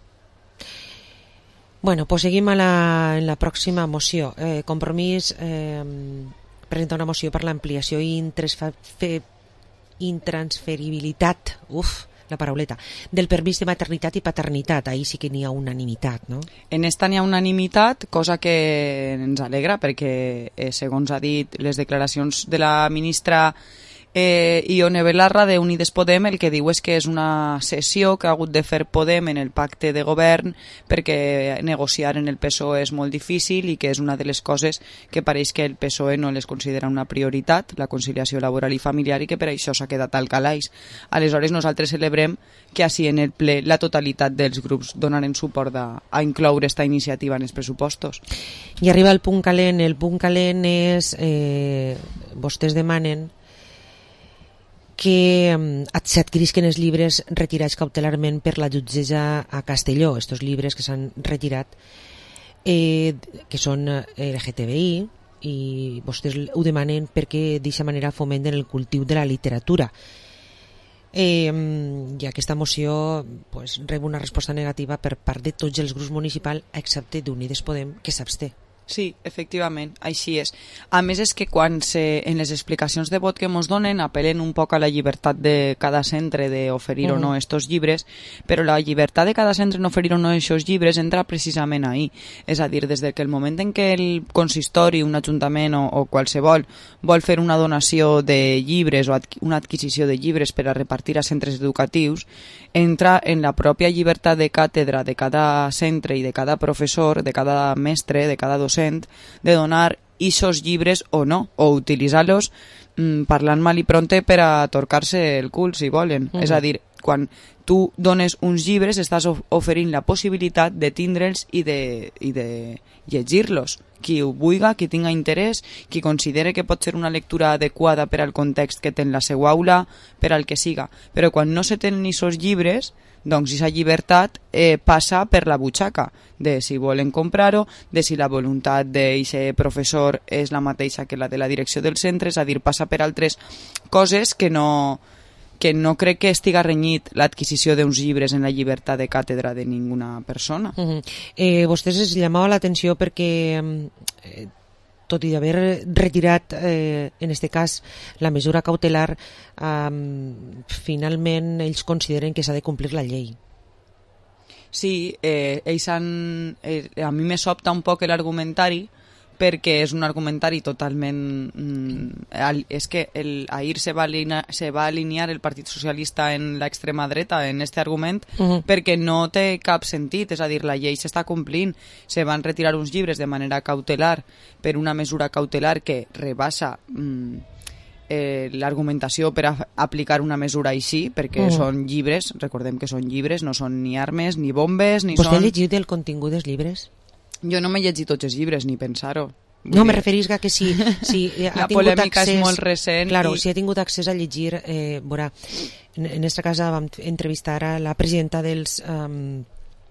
Bueno, pues seguim a la, en la pròxima moció. Eh, Compromís eh, presenta una moció per l'ampliació i intransferibilitat, uf, la parauleta, del permís de maternitat i paternitat. Ahí sí que n'hi ha unanimitat, no? En esta n'hi ha unanimitat, cosa que ens alegra perquè, eh, segons ha dit les declaracions de la ministra eh, Ione Belarra de Unides Podem, el que diu és que és una cessió que ha hagut de fer Podem en el pacte de govern perquè negociar en el P S O E és molt difícil i que és una de les coses que pareix que el P S O E no les considera una prioritat, la conciliació laboral i familiar, i que per això s'ha quedat al calaix. Aleshores nosaltres celebrem que així en el ple la totalitat dels grups donaren suport a, a incloure esta iniciativa en els pressupostos. I arriba el punt calent. El punt calent és eh, vostès demanen que s'adquirisquen els llibres retirats cautelarment per la jutgessa a Castelló, estos llibres que s'han retirat, eh, que són L G T B I, i vostès ho demanen perquè d'aquesta manera fomenten el cultiu de la literatura. Eh, I aquesta moció pues, rep una resposta negativa per part de tots els grups municipals, excepte d'Unides Podem, que s'absté. Sí, efectivament, així és. A més és que quan se, en les explicacions de vot que ens donen apel·len un poc a la llibertat de cada centre d'oferir uh-huh. o no estos llibres, però la llibertat de cada centre en oferir o no aquests llibres entra precisament ahí. És a dir, des del que el moment en què el consistori, un ajuntament o, o qualsevol vol fer una donació de llibres o adqu- una adquisició de llibres per a repartir a centres educatius, entra en la pròpia llibertat de càtedra de cada centre i de cada professor, de cada mestre, de cada docent, de donar ixos llibres o no, o utilitzar-los mmm, parlant mal i pronte per a torcar-se el cul, si volen. Uh-huh. És a dir, quan tu dones uns llibres estàs oferint la possibilitat de tindre'ls i de, i de llegir-los. Qui ho vulga, qui tinga interès, qui considere que pot ser una lectura adequada per al context que té en la seva aula, per al que siga. Però quan no se tenen aquests llibres, doncs aquesta llibertat eh, passa per la butxaca, de si volen comprar-ho, de si la voluntat d'aquest professor és la mateixa que la de la direcció del centre, és a dir, passa per altres coses que no, que no crec que estiga renyit l'adquisició d'uns llibres en la llibertat de càtedra de ninguna persona. Uh-huh. eh, vostès es llamava l'atenció perquè eh, tot i d'haver retirat, eh, en este cas, la mesura cautelar, eh, finalment ells consideren que s'ha de complir la llei. Sí, eh, ells han, eh, a mi me sobta un poc l'argumentari, perquè és un argumentari totalment... Mm, és que el, ahir se va, alinear, se va alinear el Partit Socialista en l'extrema dreta en este argument, uh-huh. perquè no té cap sentit, és a dir, la llei s'està complint, se van retirar uns llibres de manera cautelar per una mesura cautelar que rebassa mm, eh, l'argumentació per a aplicar una mesura així, perquè uh-huh. són llibres, recordem que són llibres, no són ni armes, ni bombes, ni Vostè són... ha llegit el contingut dels llibres? Jo no m'he llegit tots els llibres, ni pensar-ho. No, me referís a que si, si ha la tingut polèmica accés, és molt recent. Claro, i... si ha tingut accés a llegir, eh, veurà, en, en esta casa vam entrevistar a la presidenta dels... Um,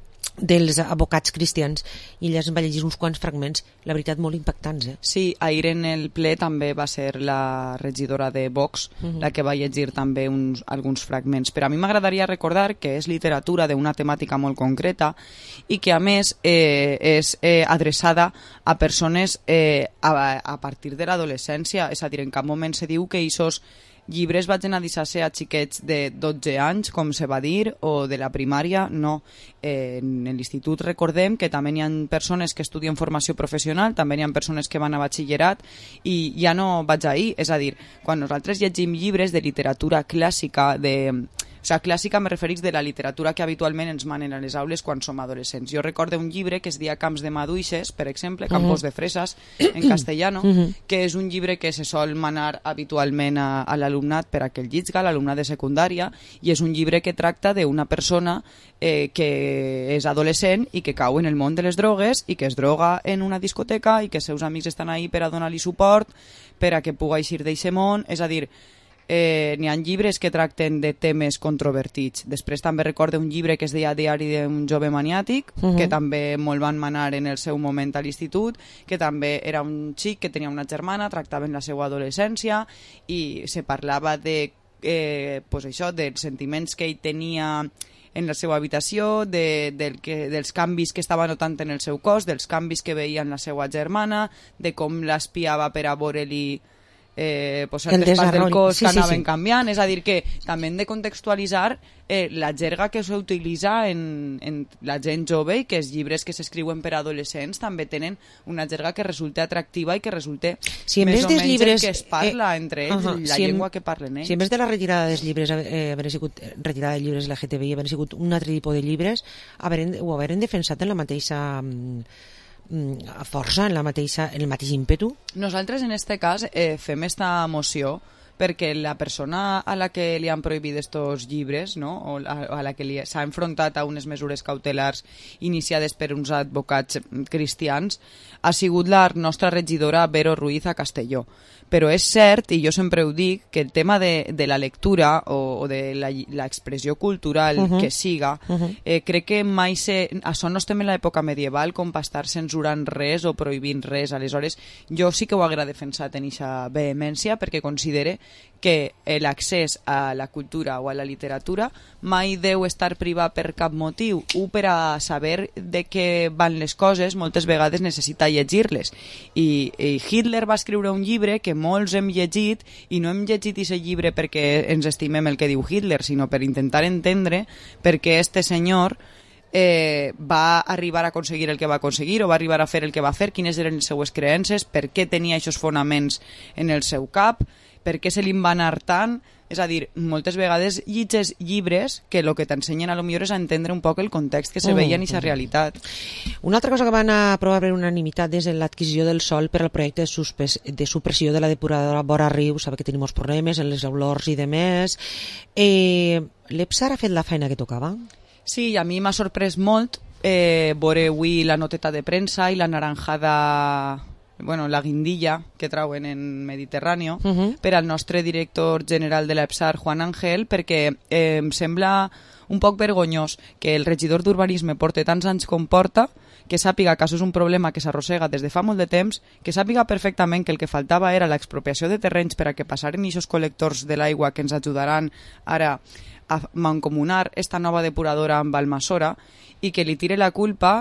dels advocats cristians i ella ens va llegir uns quants fragments, la veritat molt impactants, eh? Sí, ahir en el ple també va ser la regidora de Vox uh-huh. la que va llegir també uns, alguns fragments, però a mi m'agradaria recordar que és literatura d'una temàtica molt concreta i que a més eh, és eh, adreçada a persones eh, a, a partir de l'adolescència, és a dir, en cap moment se diu que aquests llibres vagin a deixar-se a xiquets de dotze anys, com se va dir, o de la primària, no. Eh, en l'institut recordem que també hi ha persones que estudien formació professional, també hi ha persones que van a batxillerat, i ja no vaig ahir, és a dir, quan nosaltres llegim llibres de literatura clàssica, de... O sigui, clàssica me refereix de la literatura que habitualment ens manen a les aules quan som adolescents. Jo recordo un llibre que es deia Camps de Maduixes, per exemple, Campos uh-huh. de Fresas, en castellano, uh-huh. que és un llibre que se sol manar habitualment a, a l'alumnat per a que el llitga, l'alumnat de secundària, i és un llibre que tracta d'una persona eh, que és adolescent i que cau en el món de les drogues i que es droga en una discoteca i que els seus amics estan ahí per a donar-li suport, per a que pugui eixir d'eixe món, és a dir... Eh, n'hi ha llibres que tracten de temes controvertits. Després també recorde un llibre que es deia Diari d'un jove maniàtic, uh-huh. que també molt van manar en el seu moment a l'institut, que també era un xic que tenia una germana, tractaven la seva adolescència i se parlava de, eh, pues això, dels sentiments que ell tenia en la seva habitació, de, del que, dels canvis que estava notant en el seu cos, dels canvis que veia en la seva germana, de com l'espiava per a veure-li eh, pues, certes parts del cos sí, que anaven sí, sí. canviant, és a dir que també hem de contextualitzar eh, la jerga que s'utilitza en, en la gent jove i que els llibres que s'escriuen per a adolescents també tenen una jerga que resulta atractiva i que resulta si més o menys llibres, que es parla eh, entre ells, uh-huh, la si en, llengua que parlen ells. Si en vez de la retirada dels llibres eh, haver sigut retirada de llibres L G T B I haver sigut un altre tipus de llibres haver, ho haver defensat en la mateixa a força, en, la mateixa, en el mateix ímpetu? Nosaltres en este cas eh, fem esta moció perquè la persona a la que li han prohibit estos llibres, no? o a, a la que s'ha enfrontat a unes mesures cautelars iniciades per uns advocats cristians ha sigut la nostra regidora Vero Ruiz a Castelló. Però és cert, i jo sempre ho dic, que el tema de, de la lectura o, o de l'expressió cultural uh-huh. que siga, uh-huh. eh, crec que mai se... Això no estem en l'època medieval com per estar censurant res o prohibint res. Aleshores, jo sí que ho haguera defensat en aquesta vehemència perquè considere que l'accés a la cultura o a la literatura mai deu estar privat per cap motiu. Un, per a saber de què van les coses, moltes vegades necessita llegir-les. I, i Hitler va escriure un llibre que molts hem llegit i no hem llegit aquest llibre perquè ens estimem el que diu Hitler, sinó per intentar entendre per què este senyor eh, va arribar a aconseguir el que va aconseguir o va arribar a fer el que va fer, quines eren les seues creences, per què tenia aquests fonaments en el seu cap, per què se li va anar tant. És a dir, moltes vegades llitges llibres que el que t'ensenyen a lo millor és a entendre un poc el context que se veia en aquesta realitat. Una altra cosa que van aprovar per unanimitat és l'adquisició del sòl per al projecte de, de supressió de la depuradora Vora Riu. Sabe que tenim molts problemes en les olors i demés. Eh, L'EPSAR ha fet la feina que tocava? Sí, a mi m'ha sorprès molt eh, veure avui la noteta de premsa i la naranjada... bueno, la guindilla que trauen en Mediterráneo uh-huh. per al nostre director general de l'EPSAR, Juan Ángel, perquè eh, em sembla un poc vergonyós que el regidor d'urbanisme porta tants anys com porta, que sàpiga que això és un problema que s'arrossega des de fa molt de temps, que sàpiga perfectament que el que faltava era l'expropiació de terrenys per a que passaren aquests col·lectors de l'aigua que ens ajudaran ara a mancomunar esta nova depuradora amb Almassora i que li tire la culpa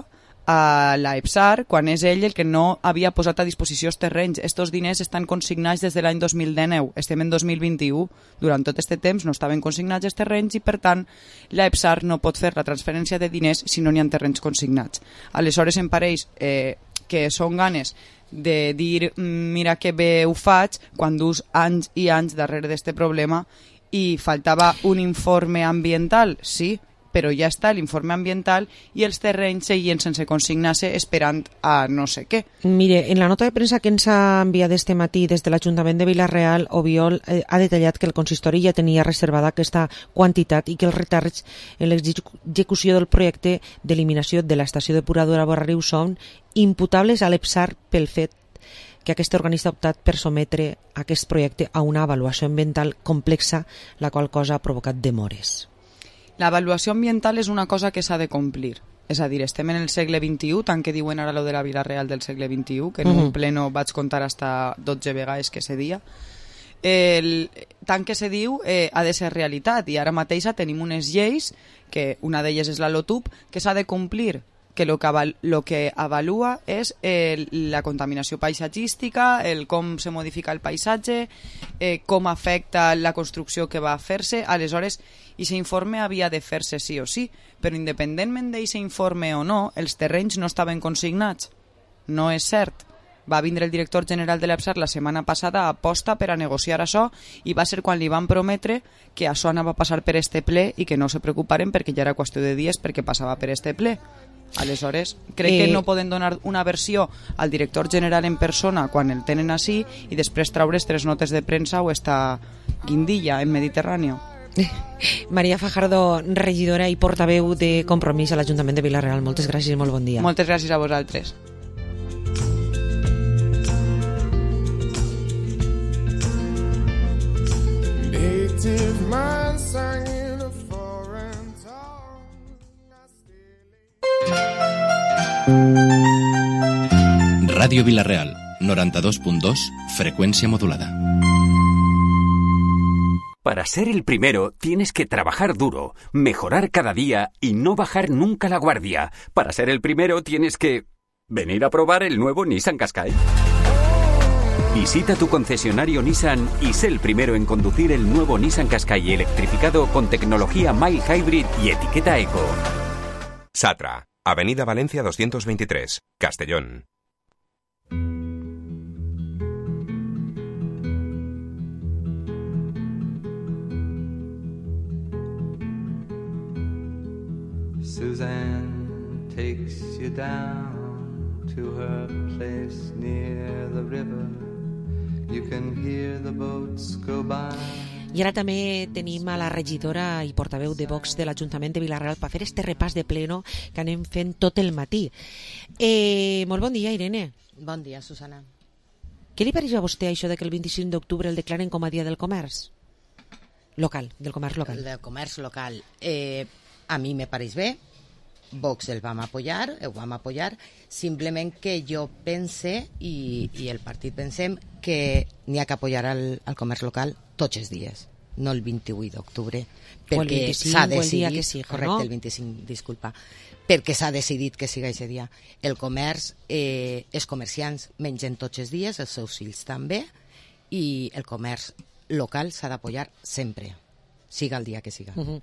a l'EPSAR quan és ell el que no havia posat a disposició els terrenys. Estos diners estan consignats des de l'any dos mil dinou, estem en dos mil vint-i-u. Durant tot aquest temps no estaven consignats els terrenys i, per tant, l'EPSAR no pot fer la transferència de diners si no n'hi ha terrenys consignats. Aleshores, em pareix eh, que són ganes de dir mira que bé ho faig quan dus anys i anys darrere d'aquest problema i faltava un informe ambiental, sí, però ja està l'informe ambiental i els terrenys seguien sense consignar-se esperant a no sé què. Mire, en la nota de premsa que ens ha enviat este matí des de l'Ajuntament de Vila-real, Obiol eh, ha detallat que el consistori ja tenia reservada aquesta quantitat i que els retards en l'execució del projecte d'eliminació de l'estació depuradora Borrariu són imputables a l'EPSAR pel fet que aquest organista ha optat per sometre aquest projecte a una avaluació ambiental complexa, la qual cosa ha provocat demores. L'avaluació ambiental és una cosa que s'ha de complir. És a dir, estem en el segle vint-i-u, tant que diuen ara lo de la Vila-real del segle vint-i-u, que en uh-huh. un pleno vaig contar hasta dotze vegades que se dia. El, tant que se diu eh, ha de ser realitat i ara mateixa tenim unes lleis, que una d'elles és la LOTUP, que s'ha de complir, que el que, aval, lo que avalua és eh, la contaminació paisatgística, el com se modifica el paisatge, eh, com afecta la construcció que va a fer-se. Aleshores, aquest informe havia de fer-se sí o sí, però independentment d'aquest informe o no, els terrenys no estaven consignats. No és cert. Va vindre el director general de l'EPSAR la setmana passada a posta per a negociar això i va ser quan li van prometre que això anava a passar per este ple i que no se preocuparen perquè ja era qüestió de dies perquè passava per este ple. Aleshores, crec eh... que no poden donar una versió al director general en persona quan el tenen així i després traure's tres notes de premsa o esta guindilla en Mediterrani. Maria Fajardo, regidora i portaveu de Compromís a l'Ajuntament de Vila-real. Moltes gràcies i molt bon dia. Moltes gràcies a vosaltres. Native man sang in a foreign tongue. Radio Vila-real, noranta-dos punt dos, frecuencia modulada. Para ser el primero tienes que trabajar duro, mejorar cada día y no bajar nunca la guardia. Para ser el primero tienes que venir a probar el nuevo Nissan Qashqai. Visita tu concesionario Nissan y sé el primero en conducir el nuevo Nissan Qashqai electrificado con tecnología mild hybrid y etiqueta eco. Satra, Avenida Valencia doscientos veintitrés, Castellón. Suzanne takes you down to her place near the river. You can hear the boats go by. I ara també tenim a la regidora i portaveu de Vox de l'Ajuntament de Vila-real per fer este repàs de pleno que anem fent tot el matí. Eh, molt bon dia, Irene. Bon dia, Susana. Què li pareix a vostè això de que el vint-i-cinc d'octubre el declaren com a dia del comerç? Local, del comerç local. El del comerç local. Eh, a mi me pareix bé. Vox el vam apoyar, el vam apoyar, simplement que jo pense i, i el partit pensem que n'hi ha que apoyar al, al comerç local tots els dies, no el vint-i-vuit d'octubre, perquè s'ha decidit, que siga, correcte, no? El vint-i-cinc, disculpa, perquè s'ha decidit que siga aquest dia. El comerç, eh, els comerciants mengen tots els dies, els seus fills també, i el comerç local s'ha d'apoyar sempre, siga el dia que siga. Uh-huh.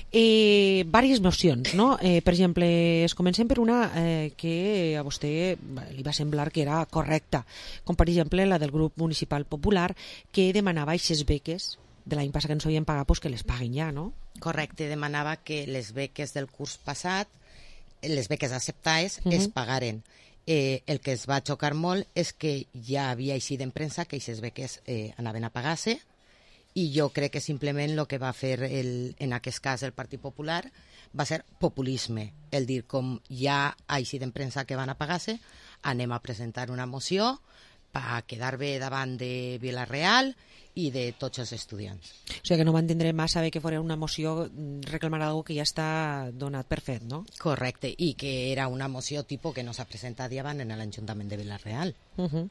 Eh, vàries mocions, no? Eh, per exemple, es comencem per una eh, que a vostè li va semblar que era correcta, com per exemple la del grup municipal popular que demanava aquestes beques de l'any passat que no s'havien pagat, pues que les paguin ja, no? Correcte, demanava que les beques del curs passat, les beques acceptades, uh-huh. es pagaren. Eh, el que es va xocar molt és que ja havia eixit en premsa que aquestes beques eh, anaven a pagar-se, i jo crec que simplement el que va fer el, en aquest cas el Partit Popular va ser populisme, el dir com ja ha eixit en premsa que van a pagar-se, anem a presentar una moció per quedar bé davant de Vila-real i de tots els estudiants. O sigui que no va entendre massa bé que fos una moció reclamar algo que ja està donat per fet, no? Correcte, i que era una moció tipus que no s'ha presentat davant en l'Ajuntament de Vila-real. Uh-huh.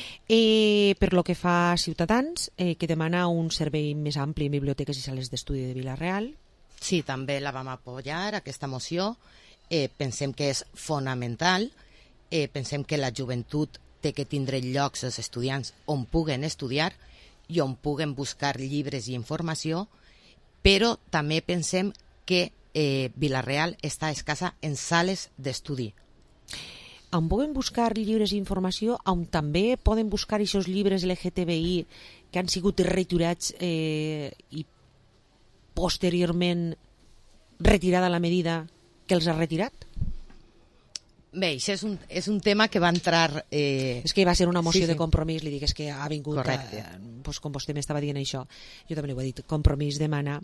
Eh, per lo que fa a Ciutadans, eh, que demana un servei més ampli en biblioteques i sales d'estudi de Vila-real. Sí, també la vam apoyar, aquesta moció. eh, pensem que és fonamental, eh, pensem que la joventut té que tindre llocs els estudiants on puguen estudiar i on puguen buscar llibres i informació, però també pensem que eh, Vila-real està escassa en sales d'estudi. On poden buscar llibres i informació, on també poden buscar aquests llibres L G T B I que han sigut retirats eh, i posteriorment retirada la medida que els ha retirat? Bé, això és un, és un tema que va entrar... Eh... És que va ser una moció sí, sí. de compromís, li dic, és que ha vingut... Correcte. A, doncs, com vostè m'estava dient això, jo també li ho he dit, compromís demana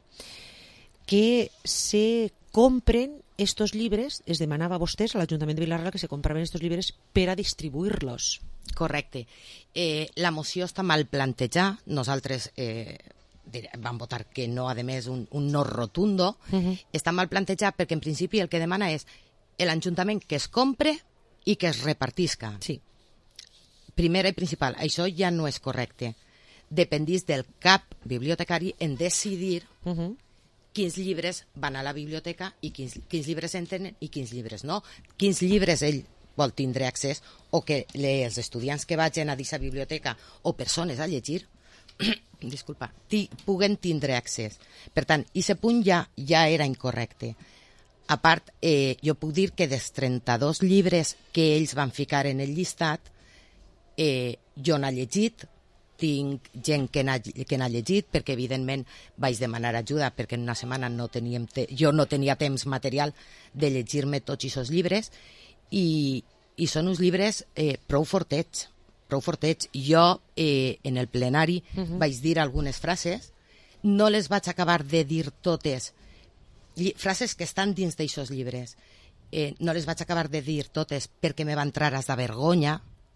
que se compren estos llibres, es demanava a vostès, a l'Ajuntament de Vila-real, que se compraven estos llibres per a distribuir-los. Correcte. Eh, la moció està mal plantejada, nosaltres... Eh... van votar que no, a més, un, un no rotundo, uh-huh. Està mal plantejat perquè en principi el que demana és l'Ajuntament que es compre i que es repartisca. Sí. Primera i principal, això ja no és correcte. Dependís del cap bibliotecari en decidir uh-huh. quins llibres van a la biblioteca i quins, quins llibres entren i quins llibres no. Quins llibres ell vol tindre accés o que els estudiants que vagin a aquesta biblioteca o persones a llegir disculpa, ti, puguen tindre accés. Per tant, aquest punt ja, ja era incorrecte. A part, eh, jo puc dir que dels trenta-dos llibres que ells van ficar en el llistat, eh, jo n'ha llegit, tinc gent que n'ha, que n'ha llegit, perquè evidentment vaig demanar ajuda, perquè en una setmana no teníem te- jo no tenia temps material de llegir-me tots aquests llibres, i, i són uns llibres eh, prou fortets, prou fortets. Jo, eh, en el plenari, uh-huh. vaig dir algunes frases, no les vaig acabar de dir totes, Lli- frases que estan dins d'aixòs llibres, eh, no les vaig acabar de dir totes perquè me va entrar as de vergonya,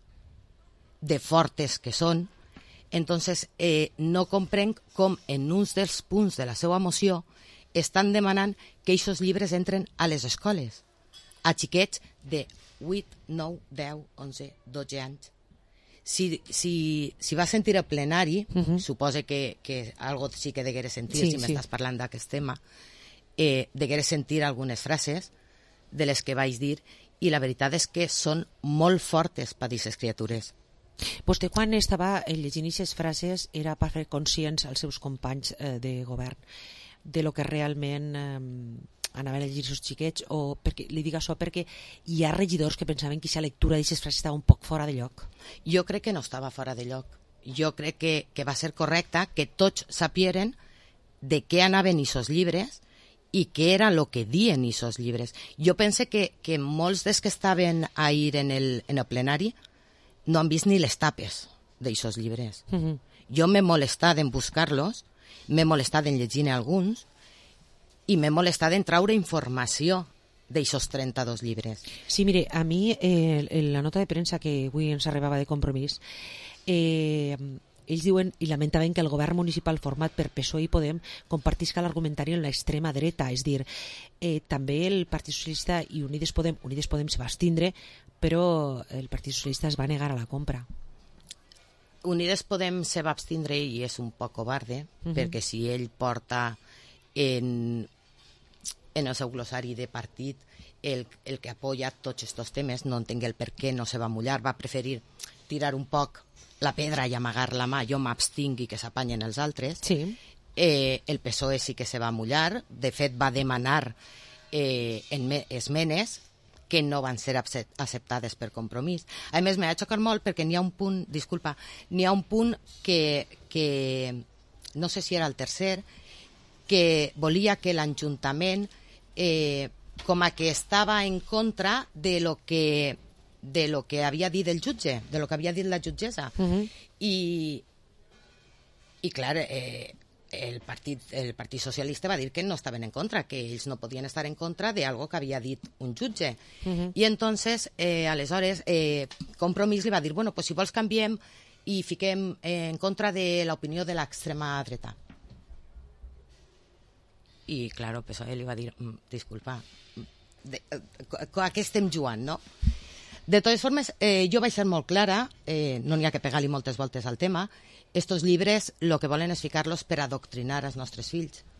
de fortes que són. Entonces, eh, no comprenc com en uns dels punts de la seva moció estan demanant que aquests llibres entren a les escoles, a xiquets de vuit, nou, deu, onze, dotze anys. Si, si, si va sentir el plenari, uh-huh. suposa que, que algo sí que deguere sentir, sí, si sí. m'estàs parlant d'aquest tema, eh, deguere sentir algunes frases de les que vaig dir, i la veritat és que són molt fortes per aquestes criatures. Vostè, quan estava llegint aquestes frases, era per fer conscients als seus companys eh, de govern de lo que realment eh, anaven a llegir els xiquets, o perquè, li dic això perquè hi ha regidors que pensaven que aquesta lectura d'aquestes frases estava un poc fora de lloc. Jo crec que no estava fora de lloc. Jo crec que, que va ser correcte que tots sapieren de què anaven aquests llibres i què era el que dien aquests llibres. Jo pense que, que molts dels que estaven ahir en el, en el plenari no han vist ni les tapes d'aquests llibres. Uh-huh. Jo m'he molestat en buscar-los, m'he molestat en llegir alguns, i m'he molestat en traure informació d'aixòs trenta-dos llibres. Sí, mire, a mi eh, la nota de premsa que avui ens arribava de Compromís, eh, ells diuen i lamentaven que el govern municipal format per P S O E i Podem compartisca l'argumentari en l'extrema dreta, és dir, eh, també el Partit Socialista i Unides Podem, Unides Podem se va abstindre, però el Partit Socialista es va negar a la compra. Unides Podem se va abstindre i és un poc covarde, uh-huh. perquè si ell porta en, en el seu glossari de partit el, el que apoya tots aquests temes, no entenc el per què no se va mullar, va preferir tirar un poc la pedra i amagar la mà, jo m'abstingui que s'apanyen els altres. Sí. Eh, el P S O E sí que se va mullar, de fet va demanar eh, en esmenes que no van ser acceptades per Compromís. A més, m'ha xocat molt perquè n'hi ha un punt, disculpa, n'hi ha un punt que, que no sé si era el tercer, que volia que l'Ajuntament eh, com a que estava en contra de lo que de lo que havia dit el jutge, de lo que havia dit la jutgessa. Uh-huh. I, i clar, eh, el partit, el Partit Socialista va dir que no estaven en contra, que ells no podien estar en contra de algo que havia dit un jutge. Uh-huh. I entonces, eh, aleshores, eh, Compromís li va dir, bueno, pues si vols canviem i fiquem eh, en contra de l'opinió de l'extrema dreta. I, claro, P S O E li va dir, mm, disculpa, de, a què estem jugant, no? De totes formes, eh, jo vaig ser molt clara, eh, no n'hi ha que pegar-li moltes voltes al tema. Estos llibres el que volen és ficar-los per adoctrinar els nostres fills,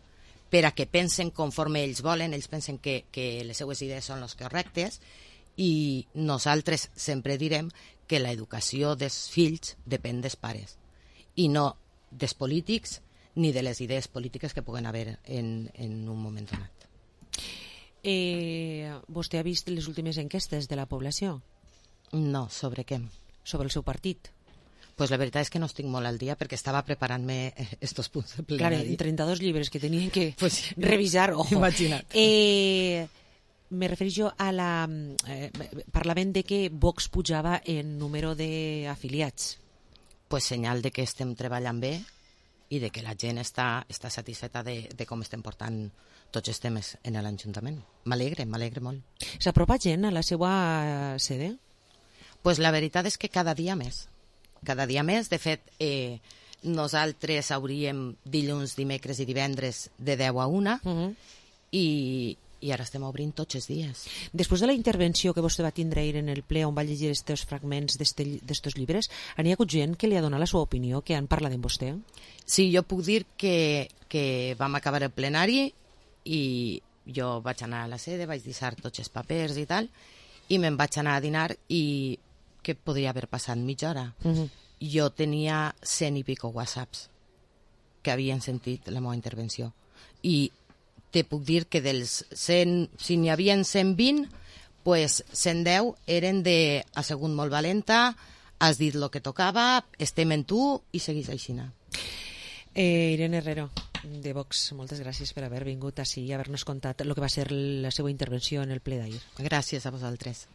per a que pensen conforme ells volen, ells pensen que, que les seues idees són les correctes, i nosaltres sempre direm que l'educació dels fills depèn dels pares i no dels polítics ni de les idees polítiques que puguen haver en, en un moment donat. Eh, vostè ha vist les últimes enquestes de la població? No, sobre què? Sobre el seu partit. Pues la veritat és que no estic molt al dia perquè estava preparant-me estos punts de plenari. Claro, trenta-dos llibres que tenien que pues, revisar, ojo. Imagina't. Eh, me refereixo a la... Eh, parlament de que Vox pujava en número d'afiliats. Pues senyal de que estem treballant bé i de que la gent està, està satisfeta de, de com estem portant tots els temes en l'Ajuntament. M'alegre, m'alegre molt. S'apropa gent a la seva sede? Pues la veritat és que cada dia més. Cada dia més. De fet, eh, nosaltres hauríem dilluns, dimecres i divendres de deu a una uh -huh. i, i ara estem obrint tots els dies. Després de la intervenció que vostè va tindre ahir en el ple on va llegir aquests fragments d'estos llibres, n'hi ha hagut gent que li ha donat la seva opinió, que han parlat amb vostè? Sí, jo puc dir que, que vam acabar el plenari i jo vaig anar a la sede, vaig deixar tots els papers i tal, i me'n vaig anar a dinar i que podria haver passat mitja hora. Uh -huh. Jo tenia cent i pico whatsapps que havien sentit la meva intervenció. I te puc dir que dels cent, si n'hi havia cent vint, pues cent deu eren de has sigut molt valenta, has dit el que tocava, estem en tu i seguís així. Eh, Irene Herrero, de Vox, moltes gràcies per haver vingut així i haver-nos contat el que va ser la seva intervenció en el ple d'ahir. Gràcies a vosaltres.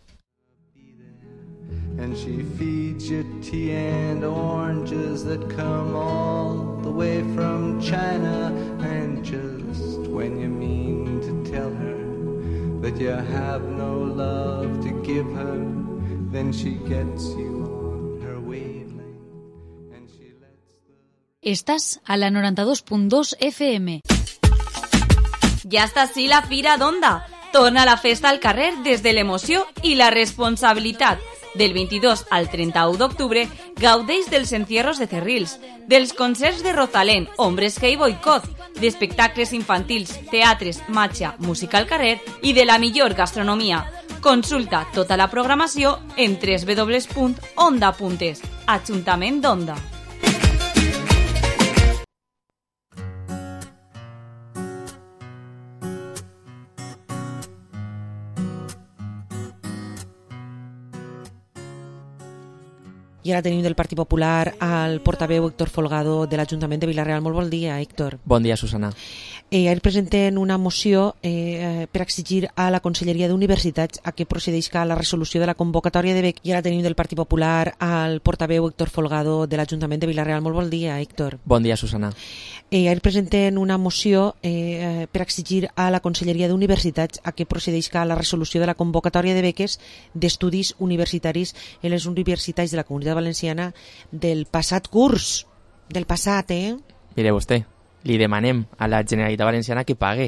And she feeds you tea and oranges that come all the way from China. And just when you mean to tell her that you have no love to give her, then she gets you on her wavelength and she lets the... Estás a la noranta-dos punt dos F M. Ja està així la Fira d'Onda. Torna la festa al carrer des de l'emoció i la responsabilitat. Del vint-i-dos al trenta-u d'octubre gaudeix dels encierros de Cerrils, dels concerts de Rosalén, Hombres G i Boicot, d'espectacles infantils, teatres, matxa, música al carrer i de la millor gastronomia. Consulta tota la programació en doble u doble u doble u punt onda punt es. Ajuntament d'Onda. I ara tenim del Partit Popular al portaveu Héctor Folgado de l'Ajuntament de Vila-real. Molt bon dia, Héctor. Bon dia, Susana. Eh, ahir presenten una moció eh, per exigir a la Conselleria d'Universitats a que procedeixi a la resolució de la convocatòria de B E C. I ara tenim del Partit Popular al portaveu Héctor Folgado de l'Ajuntament de Vila-real. Molt bon dia, Héctor. Bon dia, Susana. Eh, ahir presenten una moció eh, per exigir a la Conselleria d'Universitats a que procedeixi a la resolució de la convocatòria de beques d'estudis universitaris en les universitats de la Comunitat Valenciana del passat curs. Del passat, eh? Mire vostè, li demanem a la Generalitat Valenciana que pague.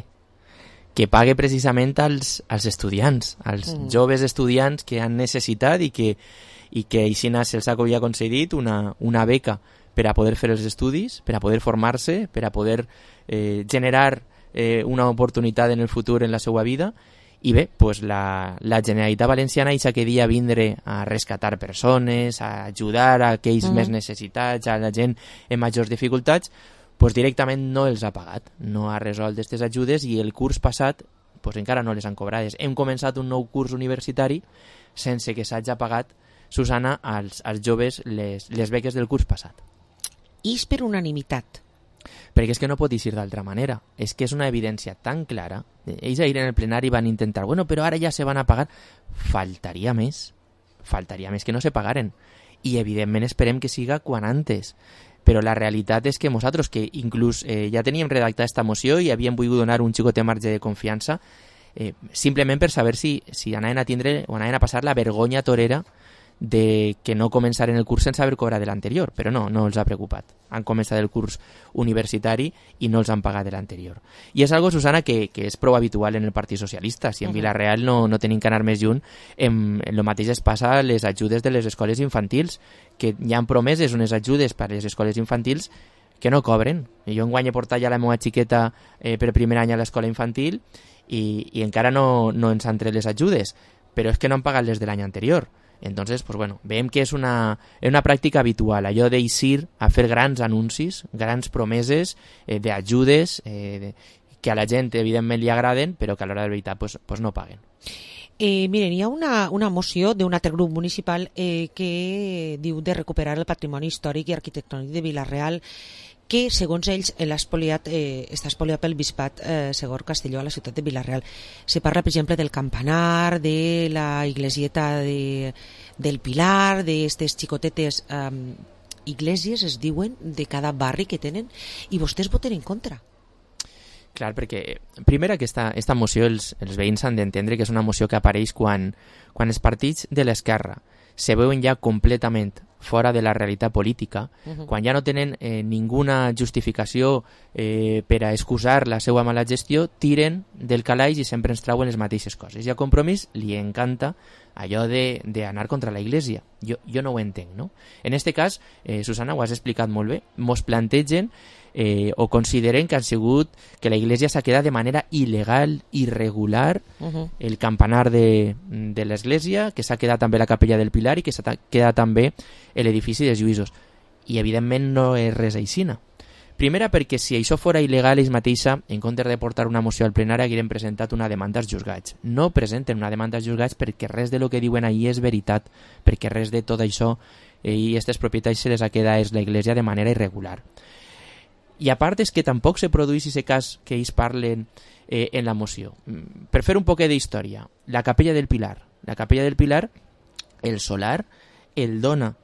Que pague precisament als, als estudiants, als mm. joves estudiants que han necessitat i que, i que així se'ls ha concedit una, una beca per a poder fer els estudis, per a poder formar-se, per a poder eh, generar eh, una oportunitat en el futur en la seva vida. I bé, pues la, la Generalitat Valenciana ixa que dia vindre a rescatar persones, a ajudar a aquells mm. més necessitats, a la gent en majors dificultats, pues directament no els ha pagat, no ha resolt aquestes ajudes i el curs passat pues encara no les han cobrades. Hem començat un nou curs universitari sense que s'hagi pagat, Susana, als, als joves les, les beques del curs passat. I és per unanimitat. Perquè és que no pot dir d'altra manera. És que és una evidència tan clara. Ells ahir en el plenari van intentar, bueno, però ara ja se van a pagar. Faltaria més. Faltaria més que no se pagaren. I evidentment esperem que siga quan antes. Però la realitat és que nosaltres, que inclús eh, ja teníem redactat esta moció i havíem volgut donar un xicot de marge de confiança, eh, simplement per saber si, si anaven a tindre o anaven a passar la vergonya torera de que no començaren el curs sense haver cobrat de l'anterior, però no, no els ha preocupat. Han començat el curs universitari i no els han pagat de l'anterior. I és algo, Susana, que, que és prou habitual en el Partit Socialista. Si en uh-huh. Vila-real no, no tenim que anar més lluny, en, en el mateix es passa a les ajudes de les escoles infantils, que hi han promeses unes ajudes per a les escoles infantils que no cobren. Jo enguany he portat ja la meva xiqueta eh, per primer any a l'escola infantil i, i encara no, no ens han tret les ajudes, però és que no han pagat les de l'any anterior. Entonces, pues bueno, veiem que és una, és una pràctica habitual, allò d'eixir a fer grans anuncis, grans promeses eh, d'ajudes eh, de, que a la gent evidentment li agraden, però que a l'hora de veritat pues, pues no paguen. Eh, miren, hi ha una, una moció d'un altre grup municipal eh, que diu de recuperar el patrimoni històric i arquitectònic de Vila-real, que segons ells espoliat, eh, està espoliat pel bisbat eh, Segor Castelló a la ciutat de Vila-real. Se parla, per exemple, del campanar, de la iglesieta de, del Pilar, d'aquestes xicotetes eh, iglesias, es diuen, de cada barri que tenen, i vostès voten en contra. Clar, perquè primer aquesta, aquesta moció els, els veïns han d'entendre que és una moció que apareix quan, quan els partits de l'esquerra se veuen ja completament fora de la realitat política, uh-huh. quan ja no tenen eh, ninguna justificació eh, per a excusar la seva mala gestió, tiren del calaix i sempre ens trauen les mateixes coses. I a Compromís li encanta allò d'anar contra la Iglesia. Jo, jo no ho entenc, no? En este cas, eh, Susana, ho has explicat molt bé, mos plantegen eh, o consideren que han sigut que la Iglesia s'ha quedat de manera il·legal, irregular, uh-huh. el campanar de, de l'Església, que s'ha quedat també la capella del Pilar i que s'ha quedat també l'edifici dels Lluïsos. I evidentment no és res aixina. Primera, perquè si això fora il·legal ells mateixa, en comptes de portar una moció al plenari, hagueren presentat una demanda als jutjats. No presenten una demanda als jutjats perquè res de lo que diuen ahir és veritat, perquè res de tot això eh, i aquestes propietats se les ha quedat és la Iglesia de manera irregular. I a part és que tampoc se produeix aquest cas que ells parlen eh, en la moció. Per fer un poquet d'història, la capella del Pilar. La capella del Pilar, el solar, el dona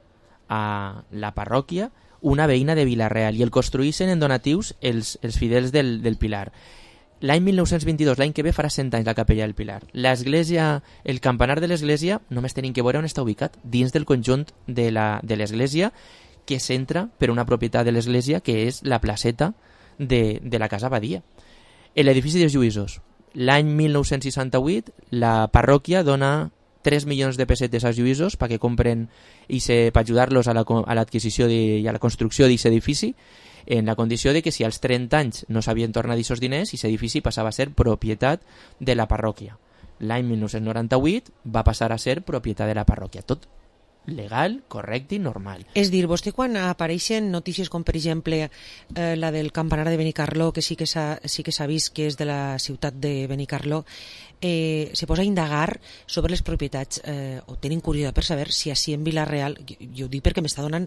a la parròquia una veïna de Vila-real i el construïssin en donatius els, els fidels del, del Pilar. L'any mil nou-cents vint-i-dos, l'any que ve, farà cent anys la capella del Pilar. L'església, el campanar de l'església, només tenim que veure on està ubicat, dins del conjunt de la, de l'església, que s'entra per una propietat de l'església, que és la placeta de, de la Casa Badia. L'edifici dels Lluïsos. L'any mil nou-cents seixanta-vuit, la parròquia dona tres milions de pessetes als lluïsos perquè compren i per ajudar-los a l'adquisició la, i a la construcció d'aquest edifici, en la condició de que si als trenta anys no s'havien tornat aquests diners, aquest edifici passava a ser propietat de la parròquia. L'any mil nou-cents noranta-vuit va passar a ser propietat de la parròquia. Tot legal, correcte i normal. És dir, vostè quan apareixen notícies com per exemple eh, la del campanar de Benicarló, que sí que s'ha sí que s'ha vist que és de la ciutat de Benicarló, eh, se posa a indagar sobre les propietats eh, o tenen curiositat per saber si així en Vila-real, jo, jo ho dic perquè m'està donant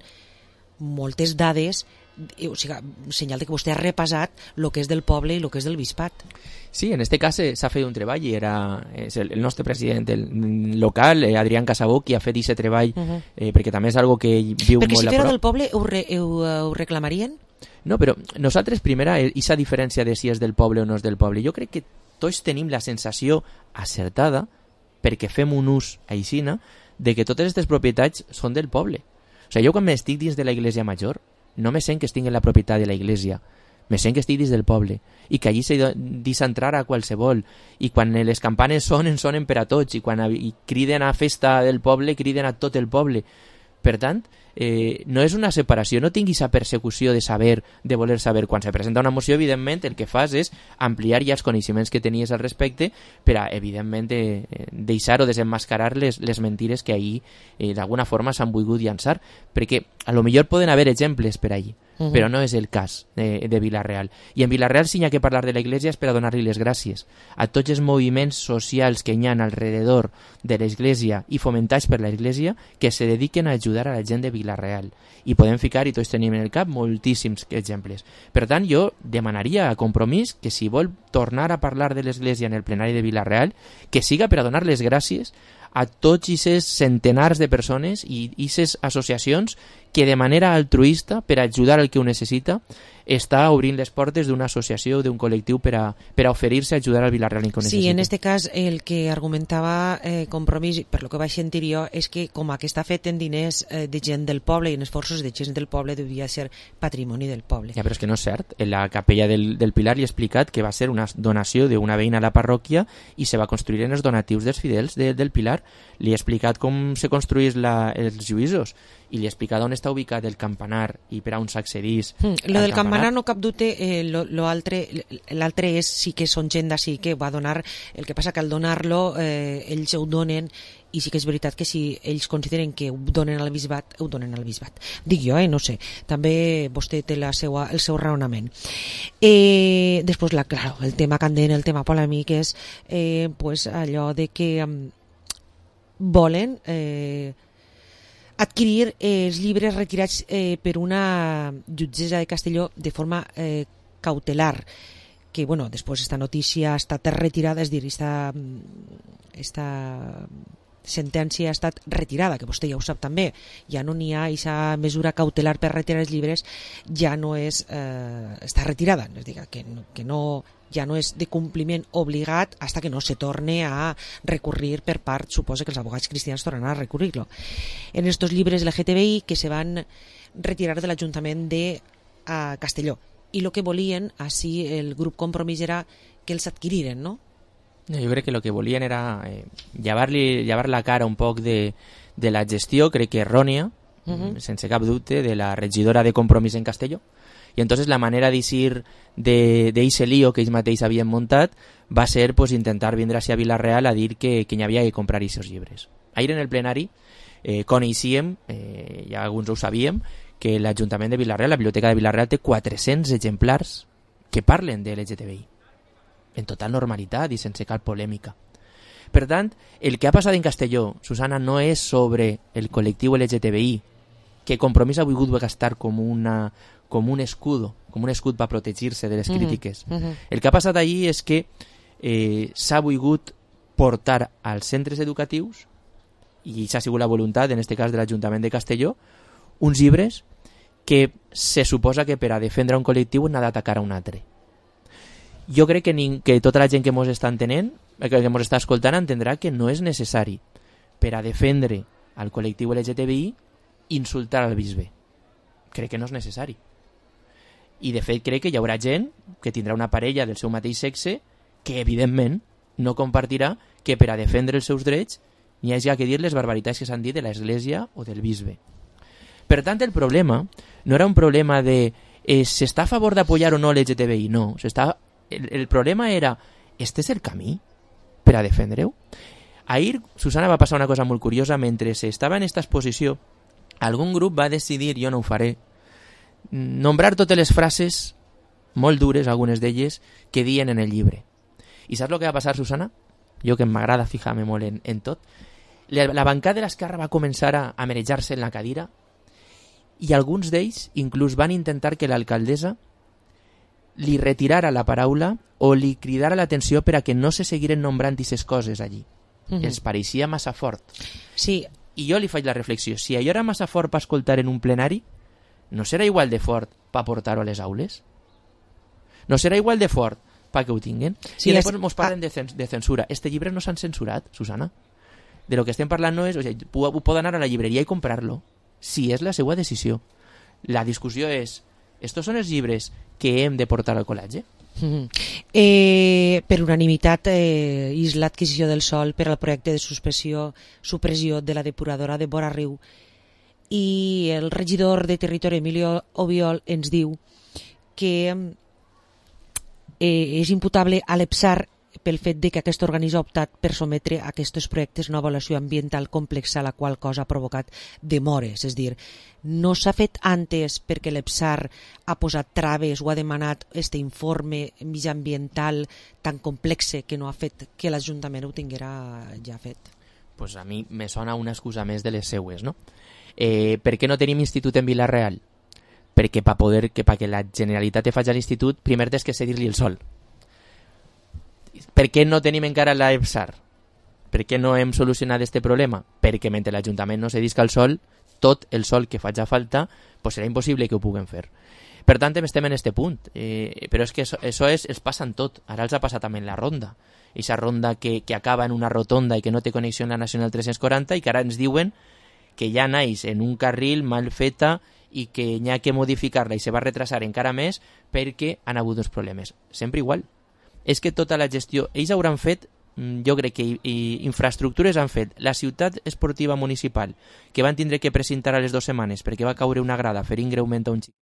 moltes dades, o sigui, senyal de que vostè ha repassat el que és del poble i el que és del bisbat. Sí, en este cas s'ha fet un treball i era és el, el nostre president el local, eh, Adrián Casabó, qui ha fet aquest treball, uh-huh. eh, perquè també és algo que viu perquè molt si a prop. Perquè si fera del poble ho, re, ho, ho reclamarien? No, però nosaltres primera, aquesta diferència de si és del poble o no és del poble, jo crec que tots tenim la sensació acertada, perquè fem un ús aixina, de que totes aquestes propietats són del poble. O sigui, jo quan m'estic dins de la Iglesia Major, no me sent que estic en la propietat de la Iglesia, me sent que estic dins del poble, i que allí s'ha d'entrar a qualsevol, i quan les campanes sonen, sonen per a tots, i quan i criden a festa del poble, criden a tot el poble. Per tant, eh, no és una separació, no tinguis a persecució de saber, de voler saber. Quan se presenta una moció, evidentment, el que fas és ampliar ja els coneixements que tenies al respecte per a, evidentment, de, deixar o desenmascarar les, les mentires que ahir eh, d'alguna forma s'han volgut llançar, perquè a lo millor poden haver exemples per allí, uh-huh. però no és el cas de, de Vila-real. I en Vila-real, si hi ha que parlar de la Iglesia, és per a donar-li les gràcies a tots els moviments socials que hi ha alrededor de l'Església i fomentats per l'Església que se dediquen a ajudar a la gent de Vila-real. I podem ficar, i tots tenim en el cap, moltíssims exemples. Per tant, jo demanaria a Compromís que si vol tornar a parlar de l'Església en el plenari de Vila-real, que siga per a donar les gràcies a tots aquests centenars de persones i aquestes associacions que de manera altruista, per ajudar al que ho necessita, està obrint les portes d'una associació, d'un col·lectiu per a, per a oferir-se a ajudar al Vila-real que ho necessita. Sí, en este cas el que argumentava eh, Compromís, per lo que vaig sentir jo, és que com que està fet en diners eh, de gent del poble i en esforços de gent del poble, devia ser patrimoni del poble. Ja, però és que no és cert. En la capella del, del Pilar li he explicat que va ser una donació d'una veïna a la parròquia i se va construir en els donatius dels fidels de, del Pilar. Li he explicat com se construís la, els lluïsos i li explicava on està ubicat el campanar i per a on s'accedís. Mm, lo del campanar no cap dubte, eh, lo, lo altre, l'altre és sí que són gent d'ací que va donar, el que passa que al donar-lo eh, ells ho donen, i sí que és veritat que si ells consideren que ho donen al bisbat, ho donen al bisbat. Dic jo, eh, no sé, també vostè té la seua, el seu raonament. Eh, després, la, claro, el tema candent, el tema polèmic és eh, pues allò de que eh, volen eh, adquirir eh, els llibres retirats eh, per una jutgessa de Castelló de forma eh, cautelar, que bueno, després esta notícia ha estat retirada, és dir, esta, esta sentència ha estat retirada, que vostè ja ho sap també, ja no n'hi ha aquesta mesura cautelar per retirar els llibres, ja no és, eh, està retirada, és dir, que, que no, ja no és de compliment obligat hasta que no se torne a recurrir per part, suposa que els abogats cristians tornaran a recurrir-lo. En estos llibres L G T B I que se van retirar de l'Ajuntament de a Castelló, i el que volien així el grup Compromís era que els adquiriren, no? Jo crec que el que volien era eh, llevar-li llevar la cara un poc de, de la gestió, crec que errònia, uh-huh. sense cap dubte, de la regidora de Compromís en Castelló. I entonces la manera d'eixir d'eixe lío que ells mateixos havien muntat va ser pues, intentar vindre a Vila-real a dir que, que n'hi havia que comprar aquests llibres. Ahir en el plenari eh, coneixíem, eh, ja alguns ho sabíem, que l'Ajuntament de Vila-real, la Biblioteca de Vila-real, té quatre-cents exemplars que parlen de L G T B I en total normalitat i sense cap polèmica. Per tant, el que ha passat en Castelló, Susana, no és sobre el col·lectiu L G T B I, que Compromís ha volgut gastar com, una, com un escudo, com un escut per protegir-se de les Uh-huh, crítiques. uh-huh. El que ha passat allí és que eh, s'ha volgut portar als centres educatius, i s'ha sigut la voluntat, en aquest cas de l'Ajuntament de Castelló, uns llibres que se suposa que per a defendre un col·lectiu n'ha d'atacar a un altre. Jo crec que, ni, que tota la gent que ens està entenent, que, que ens està escoltant, entendrà que no és necessari per a defendre al col·lectiu L G T B I insultar al bisbe. Crec que no és necessari. I de fet crec que hi haurà gent que tindrà una parella del seu mateix sexe que evidentment no compartirà que per a defendre els seus drets n'hi hagi que dir les barbaritats que s'han dit de l'Església o del bisbe. Per tant, el problema no era un problema de eh, s'està a favor d'apoyar o no l'L G T B I, no. S'està... El, el problema era, este és el camí per a defendre-ho? Ahir, Susana, va passar una cosa molt curiosa. Mentre estava en aquesta exposició, algun grup va decidir, jo no ho faré, nombrar totes les frases molt dures, algunes d'elles, que diuen en el llibre. I saps el que va passar, Susana? Jo que m'agrada fijar-me molt en, en tot. La, la bancada de l'esquerra va començar a, a marejar-se en la cadira i alguns d'ells inclús van intentar que l'alcaldessa li retirara la paraula o li cridara l'atenció per a que no se seguiren nombrant aquestes coses allí. Uh-huh. Els pareixia massa fort. Sí. I jo li faig la reflexió, si allò era massa fort per escoltar en un plenari, no serà igual de fort per portar-ho a les aules? No serà igual de fort perquè ho tinguen? Sí, I després ens parlen de, cens de censura. Este llibre no s'han censurat, Susana. De lo que estem parlant no és... O sigui, pot anar a la llibreria i comprar-lo, si és la seva decisió. La discussió és, estos són els llibres que hem de portar al col·legi? Mm-hmm. eh, per unanimitat eh, és l'adquisició del sòl per al projecte de suspensió, supressió de la depuradora de Bora Riu, i el regidor de Territori, Emilio Obiol, ens diu que eh, és imputable a l'EPSAR pel fet de que aquest organisme ha optat per sometre a aquests projectes una avaluació ambiental complexa, la qual cosa ha provocat demores. És dir, no s'ha fet antes perquè l'EPSAR ha posat traves o ha demanat este informe mediambiental tan complexe que no ha fet que l'Ajuntament ho tinguera ja fet. Pues a mi me sona una excusa més de les seues, no? Eh, per què no tenim institut en Vila-real? Perquè per poder que, pa que la Generalitat te faci a l'institut, primer tens que cedir-li el sol. Per què no tenim encara la EPSAR? Per què no hem solucionat aquest problema? Perquè mentre l'Ajuntament no cedisca el sol, tot el sol que faci falta, pues serà impossible que ho puguem fer. Per tant, estem en aquest punt. Eh, però és que això, això és, els passa en tot. Ara els ha passat també en la ronda. Eixa ronda que, que acaba en una rotonda i que no té connexió amb la Nacional tres-cents quaranta i que ara ens diuen que ja naix en un carril mal feta i que n'hi ha que modificar-la i se va retrasar encara més perquè han hagut uns problemes. Sempre igual. És que tota la gestió... Ells hauran fet jo crec que i, i infraestructures han fet la ciutat esportiva municipal, que van tindre que precintar a les dues setmanes perquè va caure una grada ferint greument a un xic.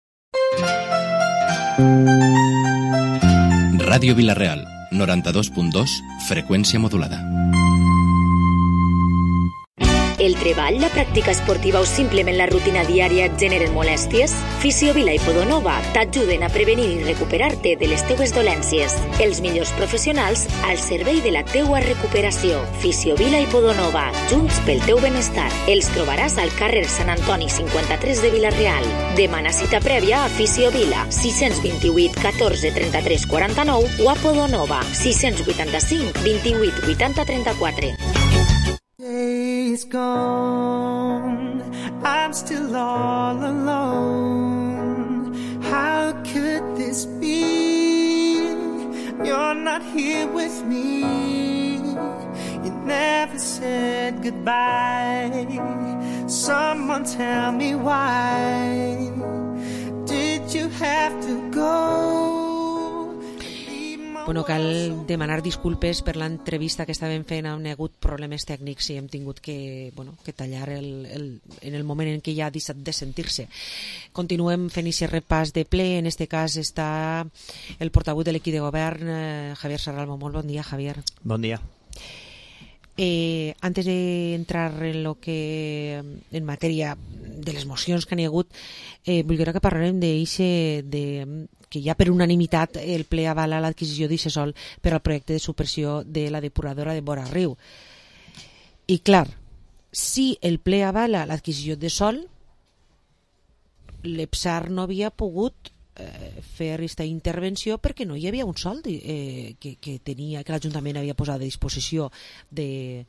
Ràdio Vila-real, noranta-dos punt dos, freqüència modulada. El treball, la pràctica esportiva o simplement la rutina diària et generen molèsties? Fisiovila i Podonova t'ajuden a prevenir i recuperar-te de les teues dolències. Els millors professionals al servei de la teua recuperació. Fisiovila i Podonova, junts pel teu benestar. Els trobaràs al carrer Sant Antoni cinquanta-tres de Vila-real. Demana cita prèvia a Fisiovila, sis dos vuit, catorze, trenta-tres, quaranta-nou o a Podonova, sis vuitanta-cinc, vint-i-vuit, vuitanta, trenta-quatre. Days gone, I'm still all alone. How could this be? You're not here with me. You never said goodbye. Someone tell me why did you have to go? Bueno, cal demanar disculpes per l'entrevista que estàvem fent, han hagut problemes tècnics i hem tingut que, bueno, que tallar el, el, en el moment en què ja ha deixat de sentir-se. Continuem fent aquest repàs de ple, en este cas està el portaveu de l'equip de govern, eh, Javier Sarralmo. Molt bon dia, Javier. Bon dia. Eh, antes de entrar en lo que en matèria de les mocions que n'hi ha hagut, eh, voldria que parlarem d'eixe de que ja per unanimitat el ple avala l'adquisició d'aquest sòl per al projecte de supressió de la depuradora de Vora Riu. I clar, si el ple avala l'adquisició de sòl, l'EPSAR no havia pogut eh, fer aquesta intervenció perquè no hi havia un sòl eh, que, que, tenia, que l'Ajuntament havia posat a disposició de...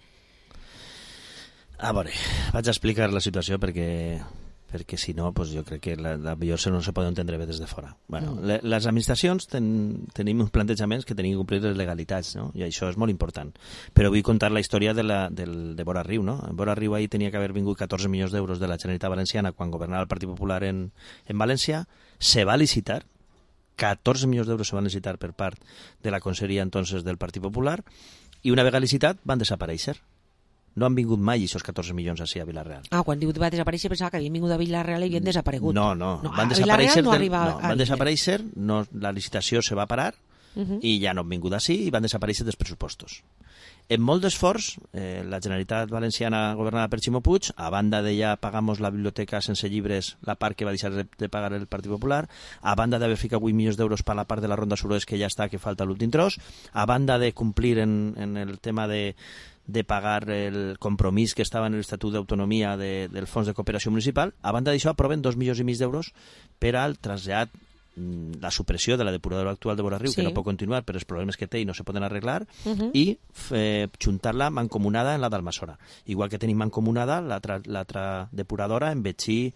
A veure, vaig a explicar la situació perquè... perquè si no, pues jo crec que la, la millor no se pot entendre bé des de fora. Bueno, mm. le, les administracions ten, tenim uns plantejaments que tenim que complir les legalitats, no? I això és molt important. Però vull contar la història de, la, del, de Vora Riu, no? En Vora Riu ahir tenia que haver vingut catorze milions d'euros de la Generalitat Valenciana quan governava el Partit Popular en, en València. Se va licitar, catorze milions d'euros se van licitar per part de la conselleria entonces del Partit Popular, i una vegada licitat van desaparèixer. No han vingut mai aquests catorze milions així a Vila-real. Ah, quan diu va desaparèixer pensava que havien vingut a Vila-real i havien desaparegut. No, no, no van desaparèixer, no del, arriba no, van desaparèixer, no, la licitació se va parar uh -huh. i ja no han vingut així i van desaparèixer dels pressupostos. En molt d'esforç, eh, la Generalitat Valenciana governada per Ximo Puig, a banda de ja pagamos la biblioteca sense llibres, la part que va deixar de, de pagar el Partit Popular, a banda d'haver ficat vuit milions d'euros per la part de la Ronda Suroest que ja està, que falta l'últim tros, a banda de complir en, en el tema de de pagar el compromís que estava en l'Estatut d'Autonomia de, del Fons de Cooperació Municipal, a banda d'això aproven dos milions i mig d'euros per al trasllat, la supressió de la depuradora actual de Vora Riu, sí. que no pot continuar per els problemes que té i no se poden arreglar, uh -huh. i eh, juntar-la mancomunada en la d'Almassora. Igual que tenim mancomunada l'altra depuradora en Betxí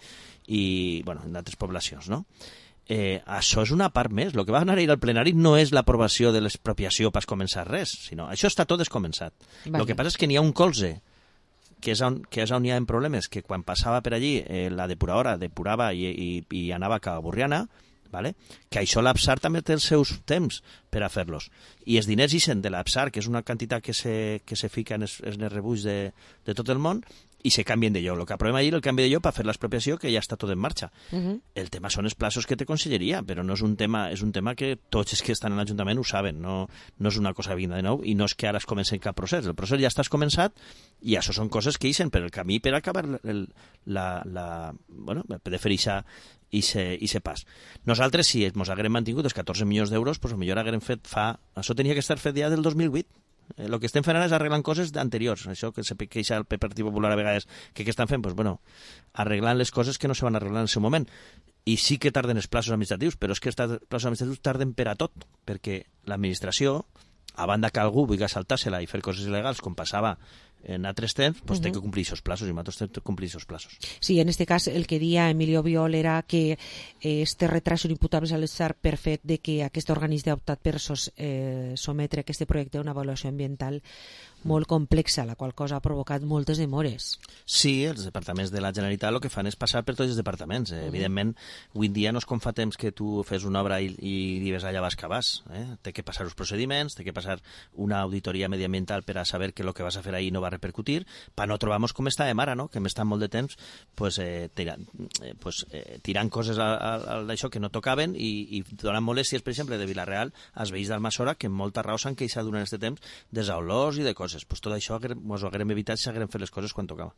i bueno, en altres poblacions, no? Eh, això és una part més. El que va anar a ir al plenari no és l'aprovació de l'expropiació per començar res, sinó això està tot descomençat. Vale. El que passa és que n'hi ha un colze que és on, que és on hi ha problemes, que quan passava per allí eh, la depuradora depurava i, i, i anava cap a Borriana, vale? Que això l'Apsar també té els seus temps per a fer-los. I els diners ixen de l'Apsar, que és una quantitat que se, que se fica en els, en els rebuts de, de tot el món, i se canvien de lloc. El que aprovem ahir, el canvi de lloc per fer l'expropiació, que ja està tot en marxa. Uh -huh. El tema són els plaços que té conselleria, però no és un tema, és un tema que tots els que estan en l'Ajuntament ho saben, no, no és una cosa que vingui de nou, i no és que ara es comenci cap procés. El procés ja està començat i això són coses que ixen per el camí per acabar el, la, la, bueno, de fer ixa, i se, i se pas. Nosaltres, si ens haguem mantingut els catorze milions d'euros, doncs potser haguem fet fa... Això tenia que estar fet ja del dos mil vuit. El eh, que estem fent ara és arreglant coses anteriors. Això que se queixa el Partit Popular a vegades, que què estan fent? Doncs, bueno, arreglant les coses que no se van arreglar en el seu moment. I sí que tarden els plaços administratius, però és que els plaços administratius tarden per a tot, perquè l'administració, a banda que algú vulgui saltar-se-la i fer coses il·legals, com passava en altres temps, pues, Uh-huh. té que complir aquests plazos, i nosaltres hem de complir aquests plazos. Sí, en este cas el que dia Emilio Biol era que eh, este retras són imputables a l'Estat per fet de que aquest organisme ha optat per sos, eh, sometre aquest projecte a una avaluació ambiental molt complexa, la qual cosa ha provocat moltes demores. Sí, els departaments de la Generalitat el que fan és passar per tots els departaments. Eh? Uh-huh. Evidentment, avui en dia no és com fa temps que tu fes una obra i, i li ves allà vas que vas. Eh? Té que passar els procediments, té que passar una auditoria mediambiental per a saber que el que vas a fer ahí no va a repercutir, per no trobar-nos com estàvem ara, no? Que hem estat molt de temps pues, eh, tirant, eh, pues, eh, tirant coses a, a, a d'això que no tocaven i, i donant molèsties, per exemple, de Vilareal als veïns d'Almassora, que amb molta raó s'han queixat durant aquest temps des olors i de coses. Pues tot això ens ho haguem evitat si haguem fet les coses quan tocava.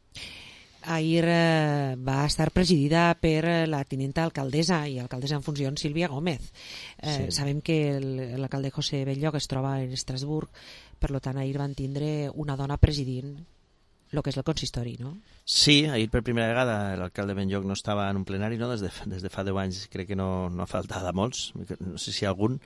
Ahir eh, va estar presidida per eh, la tinenta alcaldessa i alcaldessa en funcions Sílvia Gómez. Eh, Sí. Sabem que el- l'alcalde José Belloc es troba en Estrasburg, per lo tant ahir van tindre una dona presidint el que és el consistori, no? Sí, ahir per primera vegada l'alcalde Benlloc no estava en un plenari, no? Des de, des de fa deu anys crec que no, no ha faltat a molts, no sé si algun,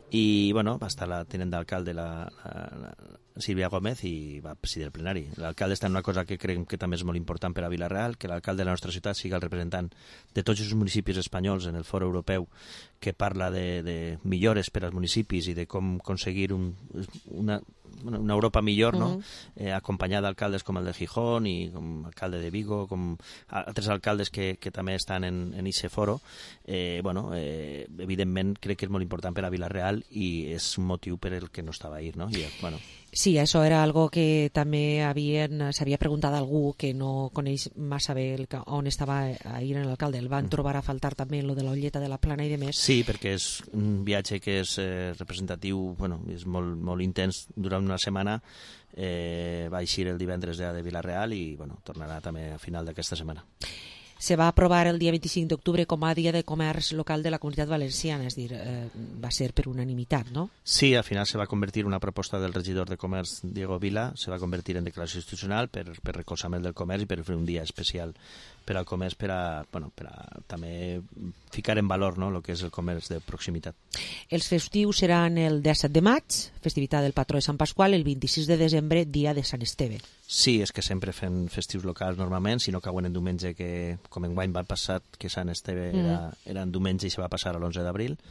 i bueno, va estar la tinent d'alcalde la, la, la Sílvia Gómez i va presidir el plenari. L'alcalde està en una cosa que creiem que també és molt important per a Vilareal, que l'alcalde de la nostra ciutat sigui el representant de tots els municipis espanyols en el foro europeu que parla de, de millores per als municipis i de com aconseguir un, una, una Europa millor, no? Mhm. eh, acompanyada d'alcaldes com el de Gijón i com alcalde de Vigo, com altres alcaldes que, que també estan en, en ese foro. Eh, bueno, eh, evidentment crec que és molt important per a Vilareal i és un motiu per el que no estava ahir, no? I, bueno, Sí, això era algo que també havien, s'havia preguntat a algú que no coneix massa bé el, que- on estava ahir en l'alcalde. El van trobar a faltar també lo de la olleta de la plana i de més. sí, perquè és un viatge que és eh, representatiu, bueno, és molt, molt intens durant una setmana. Eh, va eixir el divendres ja de Vilareal i bueno, tornarà també a final d'aquesta setmana. Se va aprovar el dia vint-i-cinc d'octubre com a dia de comerç local de la Comunitat Valenciana, és a dir, eh, va ser per unanimitat, no? Sí, al final se va convertir una proposta del regidor de comerç Diego Vila, se va convertir en declaració institucional per, per recolzament del comerç i per fer un dia especial per al comerç per a, bueno, per a també ficar en valor, no?, el que és el comerç de proximitat. Els festius seran el disset de maig, festivitat del patró de Sant Pasqual, el vint-i-sis de desembre, dia de Sant Esteve. Sí, és que sempre fem festius locals normalment, si no cauen en diumenge, que com enguany va passar que Sant Esteve era, era en diumenge i se va passar a l'onze d'abril.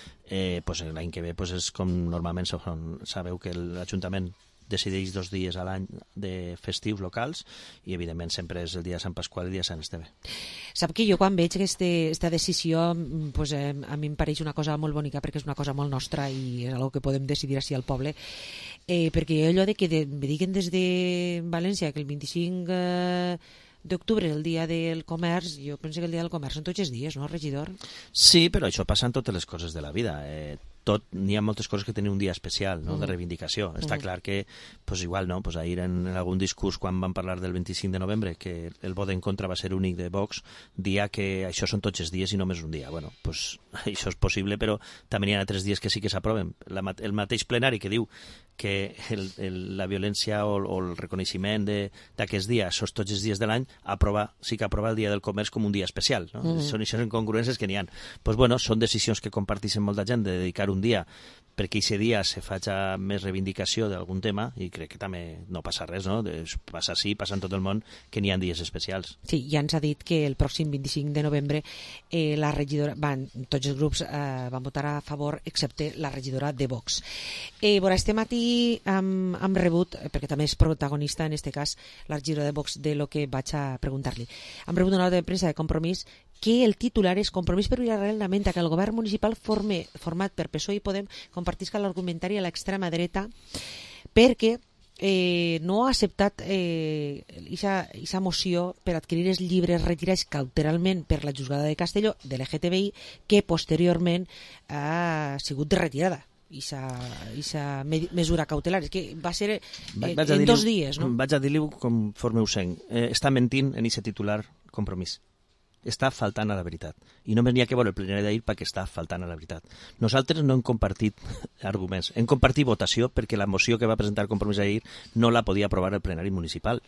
Eh, pues l'any que ve pues és com normalment són, sabeu que l'Ajuntament decideix dos dies a l'any de festius locals i evidentment sempre és el dia de Sant Pasqual i el dia de Sant Esteve. Sap que jo quan veig aquesta decisió mm, pues, eh, a mi em pareix una cosa molt bonica perquè és una cosa molt nostra i és una que podem decidir així al poble, eh, perquè allò de que de, me diguen des de València que el vint-i-cinc eh, d'octubre és el dia del comerç, jo penso que el dia del comerç són tots els dies, no, regidor? Sí, però això passa en totes les coses de la vida. Eh, tot, n'hi ha moltes coses que tenen un dia especial, no?, de reivindicació. Està Mhm. clar que, pues igual, no?, pues ahir en, en algun discurs quan van parlar del vint-i-cinc de novembre que el vot en contra va ser únic de Vox, dia que això són tots els dies i només un dia. Bueno, pues això és possible, però també n'hi ha altres dies que sí que s'aproven. La, ma- el mateix plenari que diu que el, el, la violència o, o el reconeixement de- d'aquests dies són tots els dies de l'any, aprova, sí que aprova el dia del comerç com un dia especial, no? Mhm. Són aquestes incongruències que n'hi ha. Pues bueno, són decisions que comparteixen molta gent de dedicar un dia perquè aquest dia se faci més reivindicació d'algun tema i crec que també no passa res, no? De- Passa així, passa en tot el món que n'hi ha dies especials. Sí, ja ens ha dit que el pròxim vint-i-cinc de novembre eh, la regidora, van, tots els grups eh, van votar a favor excepte la regidora de Vox. Eh, bueno, este matí hem, hem rebut, eh, perquè també és protagonista en este cas la regidora de Vox de lo que vaig a preguntar-li. Hem rebut una nota de premsa de Compromís que el titular és Compromís per Vilareal lamenta que el govern municipal forme, format per P S O E i Podem compartisca l'argumentari a l'extrema dreta perquè eh, no ha acceptat eh, aquesta moció per adquirir els llibres retirats cauteralment per la juzgada de Castelló de l'L G T B I que posteriorment ha sigut retirada. Aquesta mesura cautelar és que va ser eh, Vaig a en dir-li- dos dies, no? Vaig a dir-li conforme ho sent. Eh, està mentint en aquest titular Compromís. Està faltant a la veritat. I només n'hi ha que veure el plenari d'ahir perquè està faltant a la veritat. Nosaltres no hem compartit arguments. Hem compartit votació perquè la moció que va presentar Compromís ahir no la podia aprovar el plenari municipal.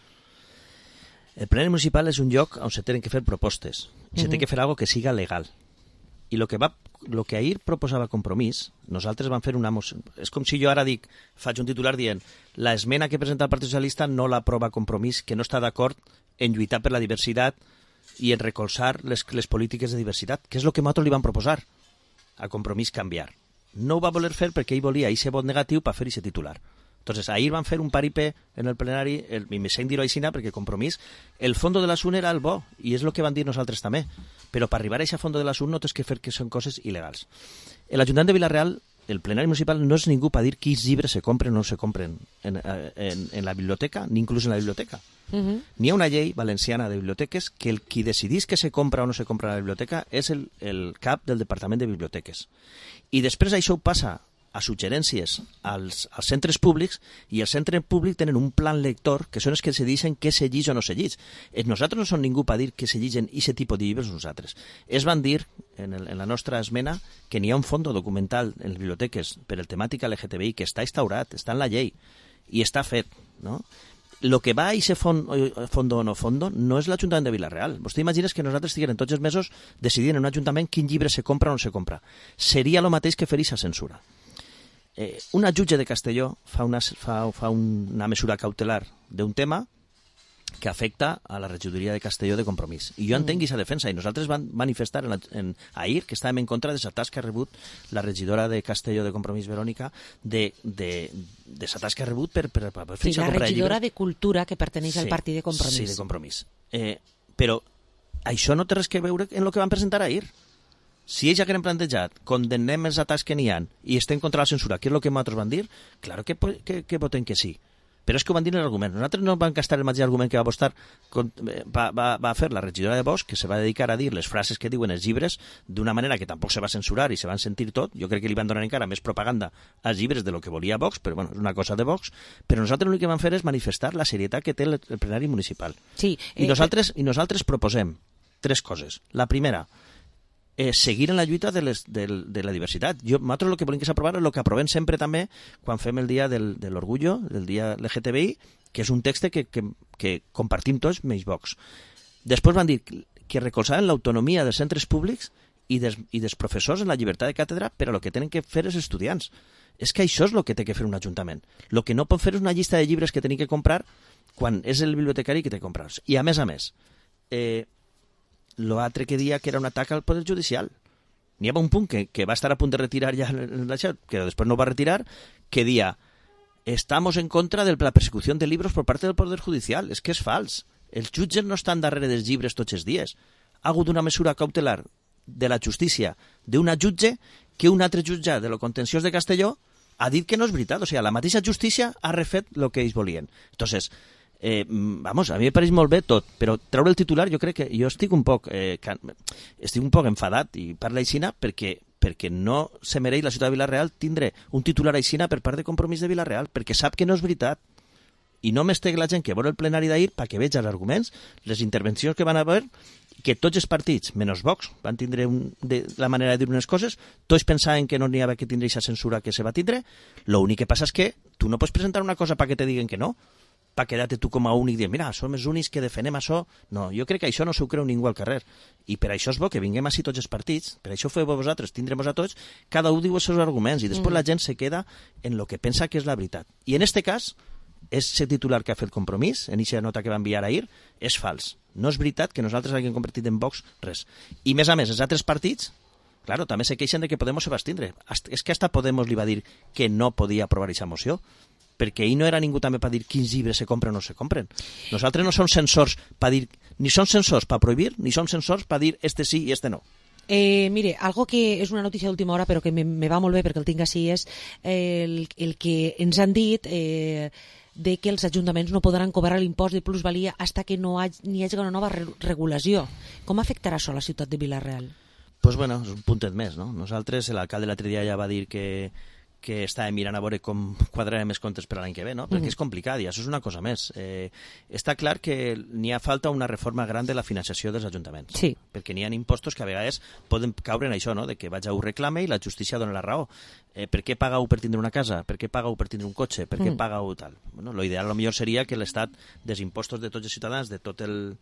El plenari municipal és un lloc on se tenen que fer propostes. I se té Mhm. que fer algo que siga legal. I el que va lo que ahir proposava Compromís, nosaltres vam fer una moció... És com si jo ara dic, faig un titular dient la esmena que presenta el Partit Socialista no l'aprova Compromís, que no està d'acord en lluitar per la diversitat i en recolzar les, les polítiques de diversitat, que és el que nosaltres li vam proposar a Compromís canviar. No ho va voler fer perquè ell volia aquest vot negatiu per fer aquest titular. Entonces, ahir van fer un paripé en el plenari, el, i me sent dir-ho així, perquè Compromís, el fondo de l'assunt era el bo, i és el que van dir nosaltres també. Però per arribar a aquest fondo de l'assunt no tens que fer que són coses il·legals. L'Ajuntament de Vila-real, el plenari municipal, no és ningú per dir quins llibres se compren o no se compren en, en, en la biblioteca, ni inclús en la biblioteca. Uh-huh. N'hi ha una llei valenciana de biblioteques que el qui decidís que se compra o no se compra a la biblioteca és el, el cap del Departament de Biblioteques. I després això passa a suggerències als, als centres públics, i els centres públics tenen un plan lector que són els que se dicen què se llig o no se llig. Nosaltres no som ningú per dir que se lliguen aquest tipus de llibres nosaltres. Es van dir en, el, en la nostra esmena que n'hi ha un fons documental en les biblioteques per el temàtica L G T B I que està instaurat, està en la llei i està fet, no? Lo que va a ese fondo, fondo o no fondo no és l'Ajuntament de Vila-real. Vostè imagines que nosaltres estiguem tots els mesos decidint en un ajuntament quin llibre se compra o no se compra. Seria el mateix que fer aquesta censura. Eh, una jutge de Castelló fa una, fa, fa una mesura cautelar d'un tema que afecta a la regidoria de Castelló de Compromís. I jo entenc aquesta defensa, i nosaltres vam manifestar en la, en, ahir que estàvem en contra de l'atac que ha rebut la regidora de Castelló de Compromís, Verònica, de, de, de l'atac que ha rebut per, per, per, per sí, la regidora de Cultura que perteneix sí, al Partit de Compromís. Sí, de Compromís. Eh, però això no té res que veure en el que van presentar ahir. Si ells ja que han plantejat, condemnem els atacs que n'hi ha i estem contra la censura, que és el que nosaltres van dir, claro que, que, que voten que sí. Però és que ho van dir en l'argument. Nosaltres no vam gastar el mateix argument que va, postar, va, va, va fer la regidora de Vox, que se va dedicar a dir les frases que diuen els llibres d'una manera que tampoc se va censurar i se van sentir tot. Jo crec que li van donar encara més propaganda als llibres de lo que volia Vox, però bueno, és una cosa de Vox. Però nosaltres l'únic que vam fer és manifestar la serietat que té el, el plenari municipal. Sí, eh, I, nosaltres, I nosaltres proposem tres coses. La primera, Eh, seguir en la lluita de, les, de, de la diversitat. Jo, nosaltres el que volem que s'aprovar és el que aprovem sempre també quan fem el dia del, de l'orgullo, del dia L G T B I, que és un text que, que, que compartim tots, menys Vox. Després van dir que recolzaven l'autonomia dels centres públics i dels, i dels professors en la llibertat de càtedra, però el que tenen que fer és estudiants. És que això és el que té que fer un ajuntament. El que no pot fer és una llista de llibres que tenim que comprar quan és el bibliotecari que té que comprar. I a més a més, eh, l'altre que dia que era un atac al Poder Judicial. N'hi havia un punt que, que va estar a punt de retirar ja, que després no va retirar, que dia estamos en contra de la persecució de libros por parte del Poder Judicial. És que és fals. Els jutges no estan darrere dels llibres tots els dies. Ha hagut una mesura cautelar de la justícia d'una jutge que un altre jutge de lo contenciós de Castelló ha dit que no és veritat. O sigui, la mateixa justícia ha refet el que ells volien. Entonces, Eh, vamos, a mi me pareix molt bé tot, però treure el titular jo crec que jo estic un poc eh, can... estic un poc enfadat i parla aixina perquè, perquè no se mereix la ciutat de Vila-real tindre un titular aixina per part de Compromís de Vila-real, perquè sap que no és veritat i no m'estega la gent que veure el plenari d'ahir perquè veig els arguments, les intervencions que van haver, que tots els partits, menys Vox, van tindre un, de, la manera de dir unes coses, tots pensaven que no n'hi havia que tindre aquesta censura que se va tindre, l'únic que passa és que tu no pots presentar una cosa perquè te diguen que no, per quedar-te tu com a únic i dir, mira, som els únics que defenem això. No, jo crec que això no s'ho creu ningú al carrer. I per això és bo que vinguem així tots els partits, per això feu vosaltres, tindrem a tots, cada un diu els seus arguments i després mm. la gent se queda en el que pensa que és la veritat. I en este cas, és el titular que ha fet Compromís, en aquesta nota que va enviar ahir, és fals. No és veritat que nosaltres haguem convertit en Vox res. I més a més, els altres partits, claro, també se queixen de que Podemos se va abstindre. És que hasta Podemos li va dir que no podia aprovar aquesta moció, perquè ell no era ningú també per dir quins llibres se compren o no se compren. Nosaltres no som censors per dir, ni som censors per prohibir, ni som censors per dir este sí i este no. Eh, mire, algo que és una notícia d'última hora però que me, me va molt bé perquè el tinc així és el, el que ens han dit eh, de que els ajuntaments no podran cobrar l'impost de plusvalia hasta que no hagi, ni hagi una nova re regulació. Com afectarà això a la ciutat de Vila-real? Pues bueno, és un puntet més, no? Nosaltres, l'alcalde l'altre dia ja va dir que que estàvem mirant a veure com quadrarem els comptes per l'any que ve, no? Perquè mm. és complicat i això és una cosa més. Eh, està clar que n'hi ha falta una reforma gran de la finançació dels ajuntaments. Sí. Perquè n'hi ha impostos que a vegades poden caure en això, no? De que vaig a un reclame i la justícia dona la raó. Eh, per què pagau per tindre una casa? Per què pagau per tindre un cotxe? Per què mm. pagau tal? Bueno, lo ideal, lo millor seria que l'Estat, dels impostos de tots els ciutadans, de tot el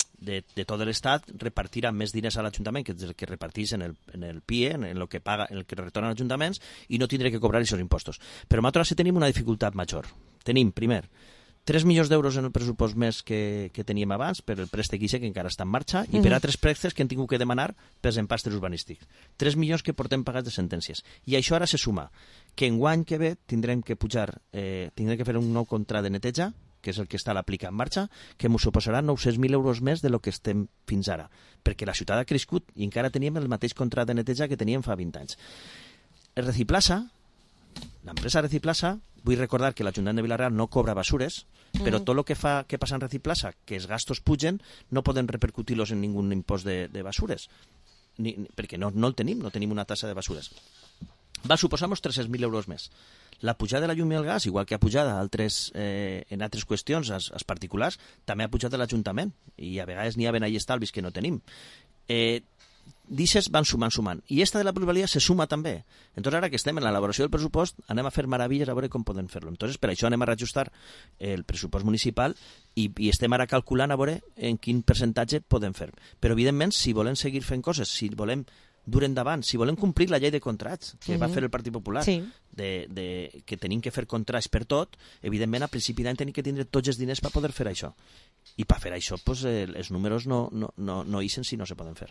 de, de tot l'Estat repartirà més diners a l'Ajuntament que el que repartís en el, en el P I E, en el que paga, en el que retornen als ajuntaments, i no tindré que cobrar aquests impostos. Però nosaltres tenim una dificultat major. Tenim, primer, tres milions d'euros en el pressupost més que, que teníem abans per el préstec I C E, que encara està en marxa, i per altres préstecs que hem tingut que demanar pels empastres urbanístics. tres milions que portem pagats de sentències. I això ara se suma que en guany que ve tindrem que pujar, eh, tindrem que fer un nou contracte de neteja, que és el que està a l'aplicar en marxa, que ens suposarà nou-cents mil euros més de lo que estem fins ara, perquè la ciutat ha crescut i encara teníem el mateix contracte de neteja que teníem fa vint anys. El Reciplaça, l'empresa Reciplaça, vull recordar que l'Ajuntament de Vila-real no cobra basures, però tot el que fa que passa en Reciplaça, que els gastos pugen, no poden repercutir-los en ningun impost de, de basures, ni, ni, perquè no, no el tenim, no tenim una tassa de basures. Va suposar-nos tres-cents mil euros més. La pujada de la llum i el gas, igual que ha pujat altres, eh, en altres qüestions, als, als particulars, també ha pujat a l'Ajuntament, i a vegades n'hi ha ben allà estalvis que no tenim. Eh, D'ixes van sumant, sumant. I esta de la plusvalia se suma també. Entonces, ara que estem en l'elaboració del pressupost, anem a fer meravilles a veure com podem fer-lo. Entonces, per això anem a reajustar el pressupost municipal i, i estem ara calculant a veure en quin percentatge podem fer. Però, evidentment, si volem seguir fent coses, si volem dur endavant, si volem complir la llei de contrats que uh-huh. va fer el Partit Popular, sí. de, de, que tenim que fer contrats per tot, evidentment, a principi d'any tenim que tindre tots els diners per poder fer això. I per fer això, pues, eh, els números no, no, no, no ixen si no se poden fer.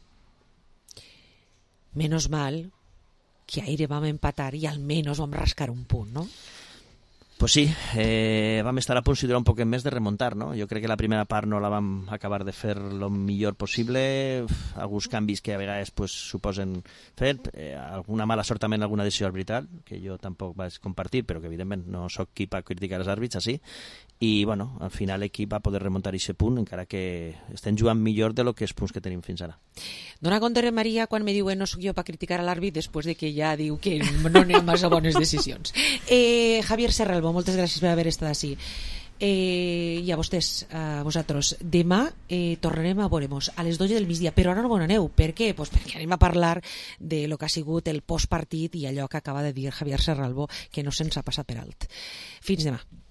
Menos mal que aire vam empatar i almenys vam rascar un punt, no? Pues sí, eh, vam estar a punt, si dura un poquet més, de remuntar, no? Jo crec que la primera part no la vam acabar de fer el millor possible, alguns canvis que a vegades pues, suposen fer, eh, alguna mala sort també en alguna decisió arbitral, que jo tampoc vaig compartir, però que evidentment no sóc qui per criticar els àrbits, així, i bueno, al final l'equip va poder remuntar aquest punt, encara que estem jugant millor de lo que els punts que tenim fins ara. Dona compte, Maria, quan me diuen no sóc jo per criticar a l'àrbit, després de que ja diu que no anem massa bones decisions. Eh, Javier Serralbo, moltes gràcies per haver estat així. Eh, I a vostès, a vosaltres, demà eh, tornarem a veure-nos a les dotze del migdia, però ara no bon aneu. Per què? Pues perquè anem a parlar de lo que ha sigut el postpartit i allò que acaba de dir Javier Serralbo, que no se'ns ha passat per alt. Fins demà.